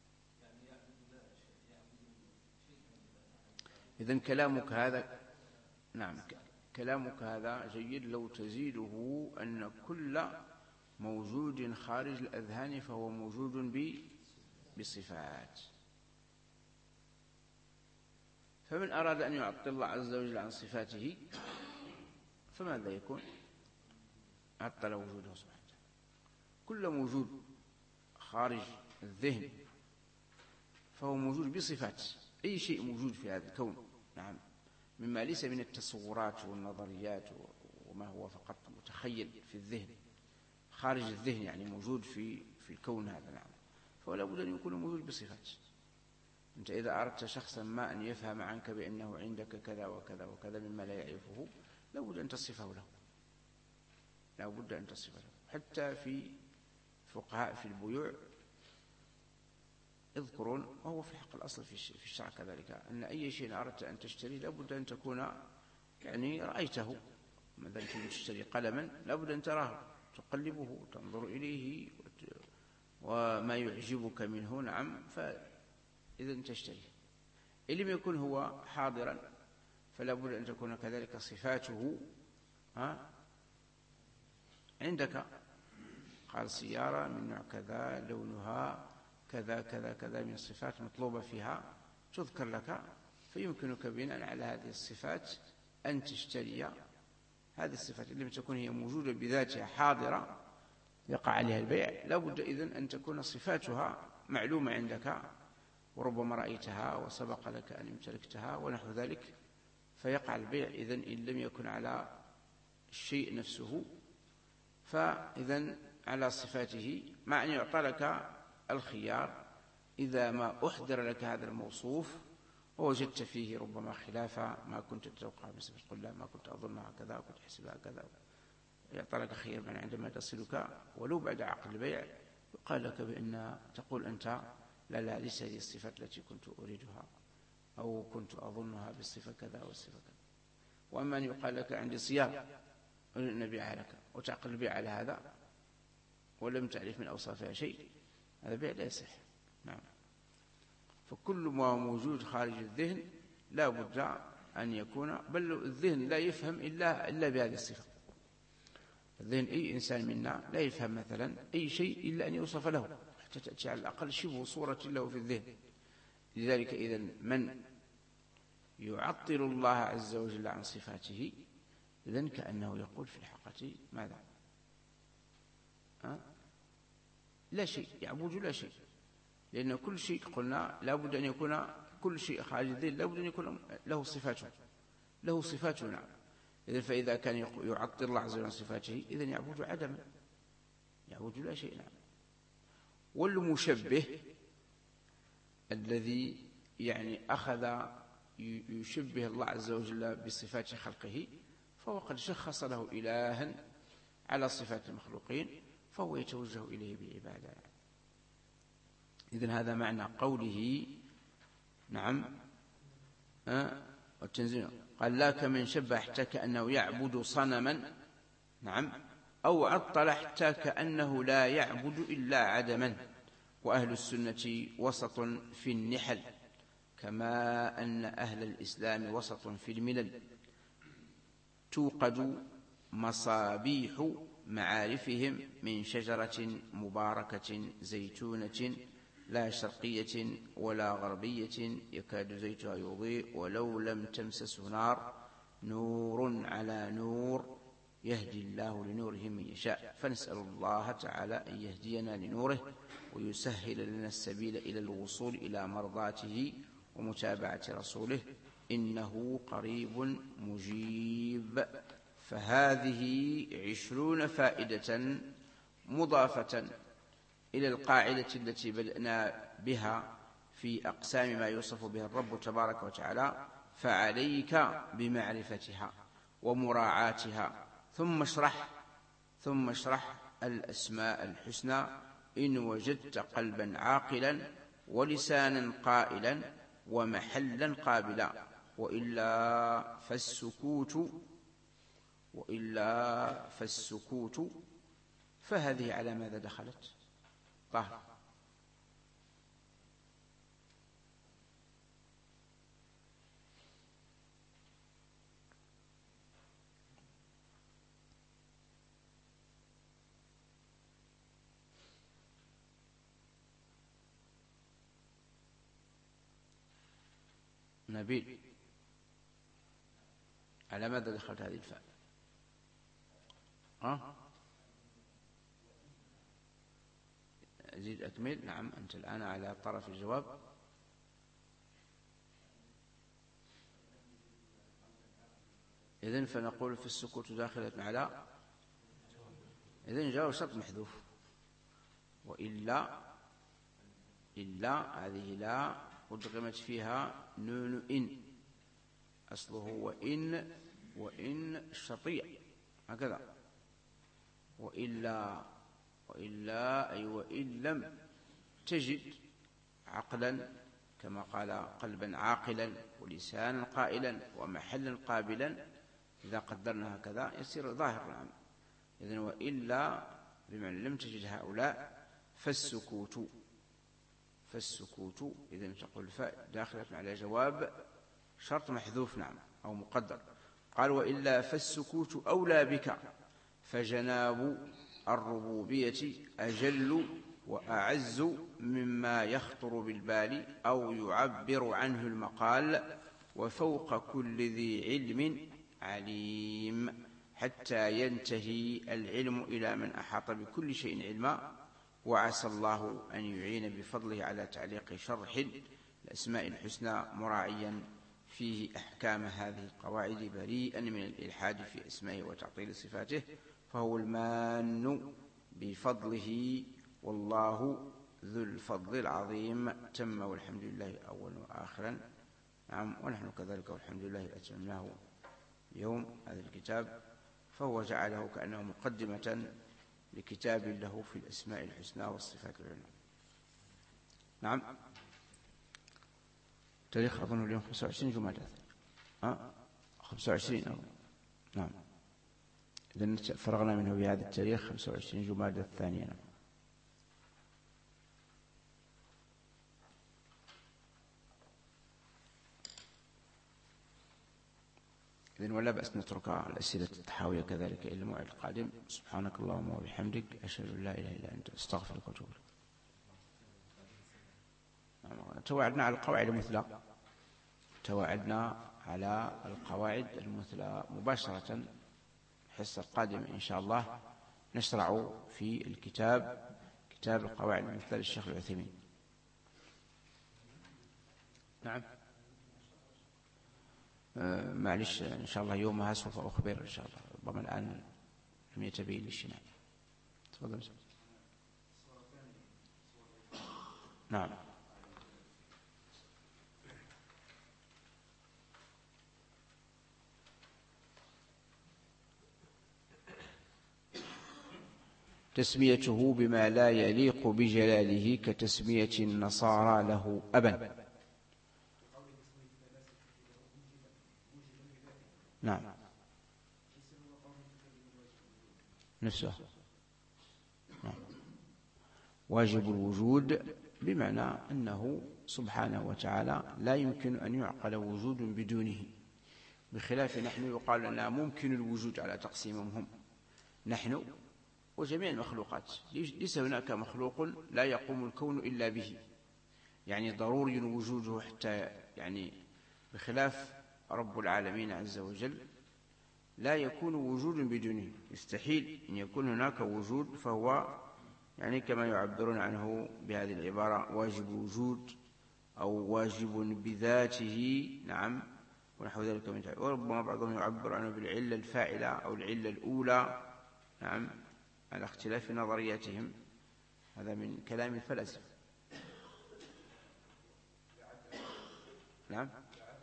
إذن كلامك هذا، نعم، كلامك هذا جيد لو تزيده أن كل موجود خارج الأذهان فهو موجود بصفات. فمن أراد أن يعطل الله عز وجل عن صفاته فماذا يكون؟ عطل وجوده سبحانه. كل موجود خارج الذهن فهو موجود بصفات. أي شيء موجود في هذا الكون، نعم، مما ليس من التصورات والنظريات وما هو فقط متخيل في الذهن خارج الذهن، يعني موجود في الكون هذا، نعم، فلا بد أن يكون موجود بصفات. أنت إذا أردت شخصا ما أن يفهم عنك بأنه عندك كذا وكذا وكذا مما لا يعرفه، لا بد أن تصفه له، لا بد أن تصفه له. حتى في فقهاء في البيوع يذكرون، وهو في حق الأصل في الشرع كذلك، أن أي شيء أردت أن تشتري لا بد أن تكون يعني رأيته. مثلا تشتري قلما لا بد أن تراه، تقلبه، تنظر إليه وما يعجبك منه، نعم، فإذا تشتريه. إن لم يكن هو حاضرا فلا بد أن تكون كذلك صفاته عندك. قال سيارة من نوع كذا، لونها كذا كذا كذا، من الصفات مطلوبة فيها تذكر لك، فيمكنك بناء على هذه الصفات أن تشتري هذه الصفات. إن لم تكن هي موجودة بذاتها حاضرة يقع عليها البيع، لا بد إذن أن تكون صفاتها معلومة عندك، وربما رأيتها وسبق لك أن امتلكتها ونحو ذلك، فيقع البيع. إذن إن لم يكن على الشيء نفسه فإذن على صفاته، مع أن يعطى لك الخيار إذا ما أحضر لك هذا الموصوف ووجدت فيه ربما خلاف ما كنت تتوقع بصفة، قل لا ما كنت أظنها كذا وكنت أحسبها كذا، يعطى لك خيار من عندما تصلك ولو بعد عقد البيع، يقال لك بأن تقول أنت لا ليس هذه الصفات التي كنت أريدها أو كنت أظنها بالصفة كذا والصفة كذا. وأما أن يقال لك عندي صيام نبيعها لك وتعقد البيع على هذا ولم تعرف من أوصافها شيء، هذا بيع لا يصح. نعم، فكل ما موجود خارج الذهن لا بد أن يكون، بل الذهن لا يفهم إلا بهذه الصفة. الذهن أي إنسان منا لا يفهم مثلا أي شيء إلا أن يوصف له، حتى تأتي على الأقل شبه صورة له في الذهن. لذلك إذن من يعطل الله عز وجل عن صفاته إذن كأنه يقول في الحقيقة ماذا؟ لا شيء، يعبد لا شيء، لأن كل شيء قلنا لا بد أن يكون، كل شيء خارج الذهن لا بد أن يكون له صفاته، نعم. إذن فإذا كان يعطل الله عز وجل عن صفاته إذن يعبد عدما، يعبد لا شيء، نعم. والمشبه الذي يعني أخذ يشبه الله عز وجل بصفات خلقه فهو قد شخص له إلها على صفات المخلوقين، فهو يتوجه إليه بالعبادة. إذن هذا معنى قوله نعم والتنزيل. قال لا كمن شبه حتى كأنه يعبد صنما، نعم، أو عطل حتى كأنه لا يعبد إلا عدما. وأهل السنة وسط في النحل، كما أن أهل الإسلام وسط في الملل. توقد مصابيح معارفهم من شجرة مباركة زيتونة لا شرقية ولا غربية يكاد زيتها يضيء ولو لم تمسسه نار، نور على نور يهدي الله لنوره من يشاء. فنسأل الله تعالى أن يهدينا لنوره ويسهل لنا السبيل إلى الوصول إلى مرضاته ومتابعة رسوله، إنه قريب مجيب. فهذه 20 فائدة مضافة إلى القاعدة التي بدأنا بها في أقسام ما يوصف به الرب تبارك وتعالى، فعليك بمعرفتها ومراعاتها. ثم اشرح الأسماء الحسنى إن وجدت قلبا عاقلا ولسانا قائلا ومحلا قابلا. وإلا فالسكوت فهذه على ماذا دخلت؟ طاهر. نبيل، على ماذا دخلت هذه الفاء؟ أزيد أكمل. نعم، أنت الآن على طرف الجواب. إذن فنقول في السكوت داخلة على، إذن جاء شرط محذوف. وإلا هذه لا أدغمت فيها نون إن، أصله وإن الشرطية هكذا. وإلا أي وإن لم تجد عقلا، كما قال قلبا عاقلا ولسانا قائلا ومحلا قابلا، إذا قدرنا هكذا يصير ظاهر. نعم، إذن وإلا بمعنى لم تجد هؤلاء فالسكوت. إذن تقول الفاء داخلة على جواب شرط محذوف، نعم، أو مقدر. قال وإلا فالسكوت أولى بك، فجناب الربوبية أجل وأعز مما يخطر بالبال أو يعبر عنه المقال، وفوق كل ذي علم عليم، حتى ينتهي العلم إلى من أحاط بكل شيء علما. وعسى الله أن يعين بفضله على تعليق شرح الأسماء الحسنى، مراعيا فيه أحكام هذه القواعد، بريئا من الإلحاد في أسمائه وتعطيل صفاته، فهو المان بفضله، والله ذو الفضل العظيم. تم، والحمد لله أولا وآخرا. نعم، ونحن كذلك والحمد لله أتممناه اليوم هذا الكتاب، فهو جعله كأنه مقدمة لكتاب له في الأسماء الحسنى والصفات العلى. نعم، تاريخ أظن اليوم 25 جمادى 25. نعم، إذن فرغنا منه بهذا التاريخ 25 جمادى الثانية. إذن ولا بأس نترك الأسئلة التحاوية كذلك إلى الموعد القادم. سبحانك اللهم وبحمدك، أشهد أن لا إله إلا أنت، أستغفرك وأتوب إليك. توعدنا على القواعد المثلى، مباشرة. الحصة القادمة إن شاء الله نشرع في كتاب القواعد المثلى للشيخ العثيمين. نعم، معلش إن شاء الله يومها سوف أخبر إن شاء الله، ربما الآن لم يتبين للشيء. تفضل. نعم، تسميته بما لا يليق بجلاله كتسمية النصارى له أبا. نعم، نفسه. نعم، واجب الوجود بمعنى أنه سبحانه وتعالى لا يمكن أن يعقل وجود بدونه، بخلاف نحن يقال لنا ممكن الوجود على تقسيمهم هم، نحن وجميع المخلوقات. ليس هناك مخلوق لا يقوم الكون إلا به، يعني ضروري وجوده حتى، يعني بخلاف رب العالمين عز وجل لا يكون وجود بدونه، يستحيل أن يكون هناك وجود، فهو يعني كما يعبرون عنه بهذه العبارة واجب وجود أو واجب بذاته. نعم، ونحو ذلك من تعالى. وربما بعضهم يعبر عنه بالعلة الفاعلة أو العلة الأولى. نعم، على اختلاف نظرياتهم، هذا من كلام الفلاسفة. نعم،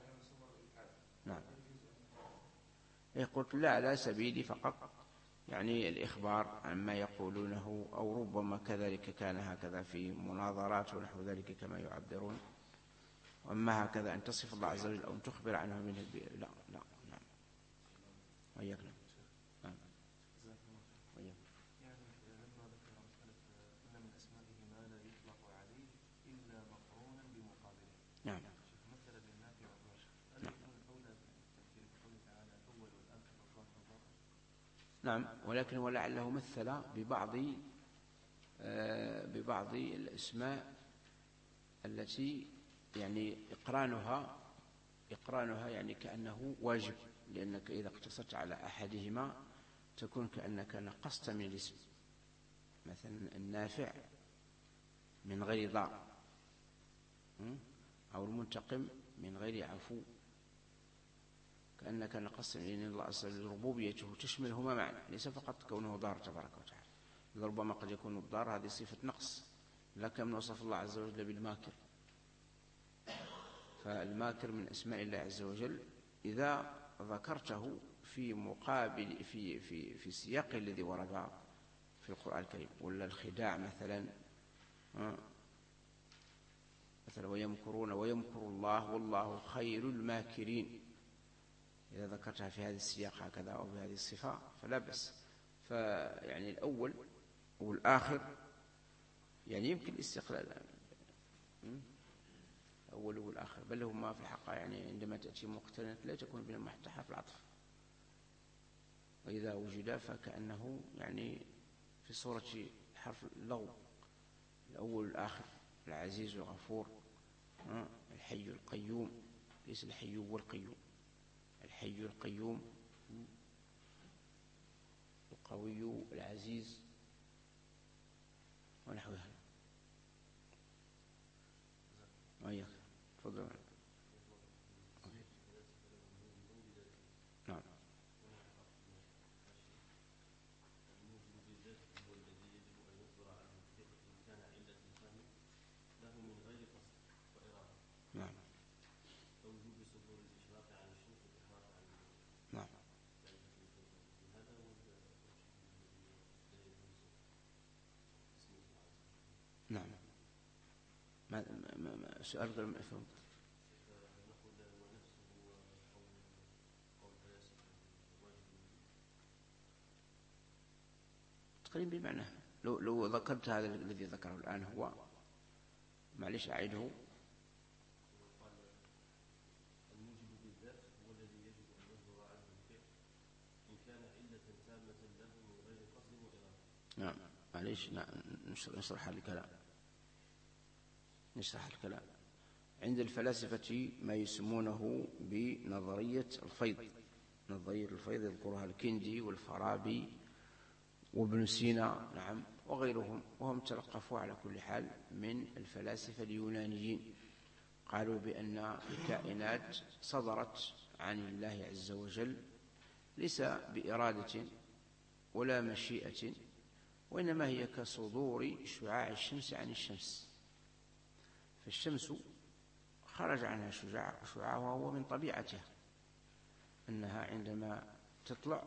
قلت لا على سبيل فقط يعني الإخبار عما يقولونه، أو ربما كذلك كان هكذا في مناظرات ونحو ذلك كما يعبرون. وأما هكذا أن تصف الله عز وجل أو أن تخبر عنه منه لا لا. نعم. وإياك. نعم. وإياك. يعني لما ذكر مسألة أن من أسمائه ما لا يطلق عليه إلا مقرونا بمقابله. نعم. مثل بالنافع والضار. هل يكون الأولى بالتفسير بقوله تعالى الأول والآخر والظاهر والباطن؟ نعم، ولكن ولعله مثل ببعض الأسماء التي يعني إقرانها يعني كأنه واجب، لأنك إذا اقتصرت على أحدهما تكون كأنك نقصت من الاسم. مثلا النافع من غير ضار، أو المنتقم من غير عفو، كأنك نقصت، لأن الله أصل ربوبيته تشملهما معا، ليس فقط كونه ضار تبارك وتعالى. ربما قد يكون الضار هذه صفة نقص، لكن وصف الله عز وجل بالماكر، فالماكر من أسماء الله عز وجل إذا ذكرته في مقابل في سياق الذي ورد في القرآن الكريم. ولا الخداع مثلا ويمكرون ويمكر الله والله خير الماكرين، إذا ذكرتها في هذا السياق هكذا أو بهذه الصفة فلا بأس. فيعني الأول والآخر يعني يمكن استقلال الأول والآخر، بل هما في الحقيقة يعني عندما تأتي مقترنة لا تكون بينهما حتى حرف العطف، وإذا وجد فكأنه يعني في صورة حرف اللغو، الأول والآخر، العزيز والغفور، الحي القيوم، ليس الحي والقيوم، الحي القيوم، القوي العزيز ونحوها. وإياك. تفضل. نعم. نعم. نعم. نعم. ما سؤال غير مفهوم. تقريبا بمعنى لو ذكرت هذا الذي ذكره الآن هو، معلش أعيده. نعم معليش نشرح الكلام. عند الفلاسفة ما يسمونه بنظرية الفيض. نظرية الفيض يذكرها الكندي والفارابي وابن سينا، نعم، وغيرهم، وهم تلقفوا على كل حال من الفلاسفة اليونانيين. قالوا بأن الكائنات صدرت عن الله عز وجل، ليس بإرادة ولا مشيئة، وإنما هي كصدور شعاع الشمس عن الشمس. فالشمس خرج عنها شعاعها، وهو من طبيعتها أنها عندما تطلع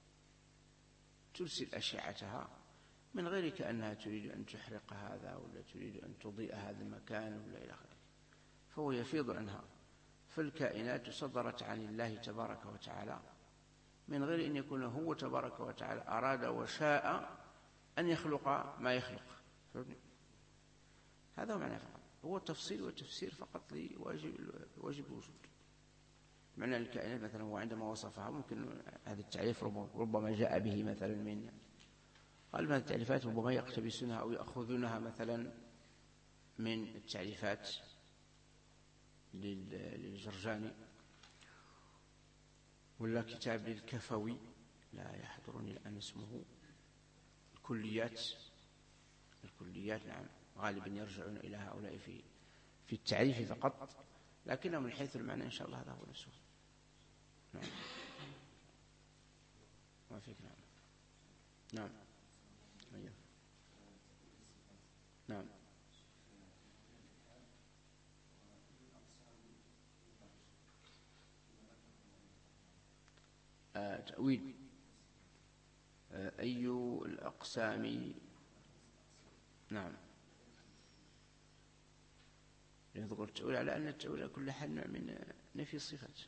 ترسل أشعتها من غير كأنها تريد أن تحرق هذا ولا تريد أن تضيء هذا المكان ولا إلى آخره، فهو يفيض عنها. فالكائنات صدرت عن الله تبارك وتعالى من غير أن يكون هو تبارك وتعالى أراد وشاء أن يخلق ما يخلق. هذا هو معنى فقط، هو تفصيل وتفسير فقط لواجب الوجود. معنى الكائنات مثلا هو عندما وصفها، ممكن هذا التعريف ربما جاء به مثلا من قال هذه التعريفات ربما يقتبسونها أو يأخذونها مثلا من التعريفات للجرجاني، ولا كتاب للكفوي لا يحضرني الآن اسمه، الكليات نعم، غالبا يرجعون إلى هؤلاء في التعريف فقط، لكنه من حيث المعنى إن شاء الله هذا هو نفسه. نعم. ما فيك. نعم. نعم. أيوه. نعم. تأويل أي الأقسام. نعم. يقول التأويل على أن التأويل على كل حال نوع من نفي الصفات.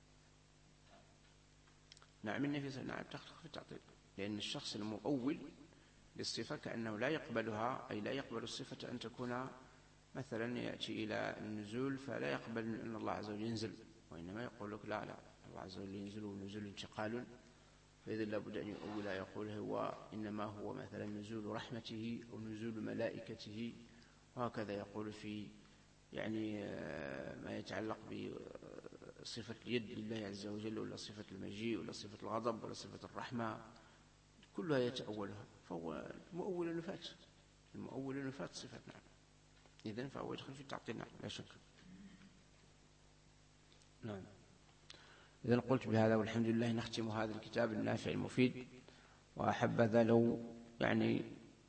نعم من نفي الصفات، نعم تخلق في التعطيل، لأن الشخص المؤول للصفة كأنه لا يقبلها، أي لا يقبل الصفة أن تكون مثلا يأتي إلى النزول فلا يقبل أن الله عز وجل ينزل، وإنما يقول لك لا الله عز وجل ينزل ونزول انتقال، فإذا لابد أن يؤول يقول هو إنما هو مثلا نزول رحمته أو نزول ملائكته، وهكذا يقول في يعني ما يتعلق بصفة اليد لله عز وجل، ولا صفة المجيء، ولا صفة الغضب، ولا صفة الرحمة، كلها يتأولها، فهو المؤول نفات، المؤول نفات صفة. نعم إذن فهو يدخل في التعطيل، نعم لا شك. نعم إذن قلت بهذا والحمد لله نختم هذا الكتاب النافع المفيد، وأحبذا لو يعني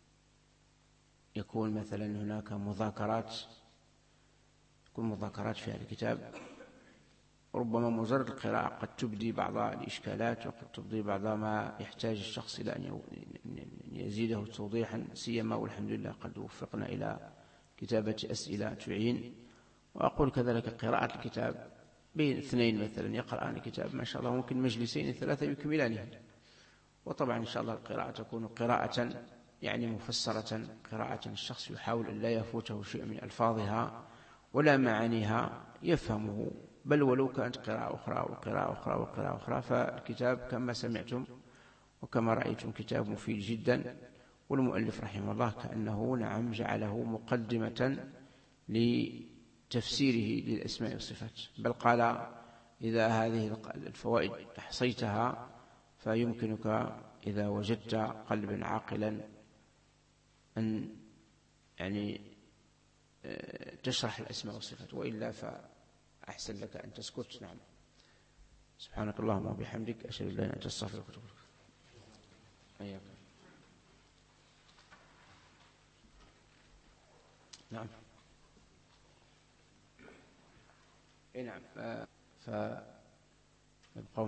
يكون مثلا هناك مذاكرات، يكون مذاكرات في هذا الكتاب، ربما مجرد القراءة قد تبدي بعض الإشكالات، وقد تبدي بعض ما يحتاج الشخص إلى أن يزيده توضيحا، سيما والحمد لله قد وفقنا إلى كتابة أسئلة تعين. وأقول كذلك قراءة الكتاب بين اثنين مثلا يقرأان الكتاب ما شاء الله ممكن مجلسين 3 يكملانه، وطبعا إن شاء الله القراءة تكون قراءة يعني مفسرة، قراءة الشخص يحاول أن لا يفوته شيء من ألفاظها ولا معانيها يفهمه، بل ولو كانت قراءة أخرى وقراءة أخرى وقراءة أخرى، فالكتاب كما سمعتم وكما رأيتم كتاب مفيد جدا، والمؤلف رحمه الله كأنه نعم جعله مقدمة لتفسيره للأسماء والصفات، بل قال إذا هذه الفوائد أحصيتها فيمكنك إذا وجدت قلبا عاقلا أن يعني تشرح الأسماء والصفات، وإلا فأحسن لك أن تسكت. نعم سبحانك اللهم وبحمدك أشهد أن لا إله إلا أنت أستغفرك وأتوب إليك. نعم نعم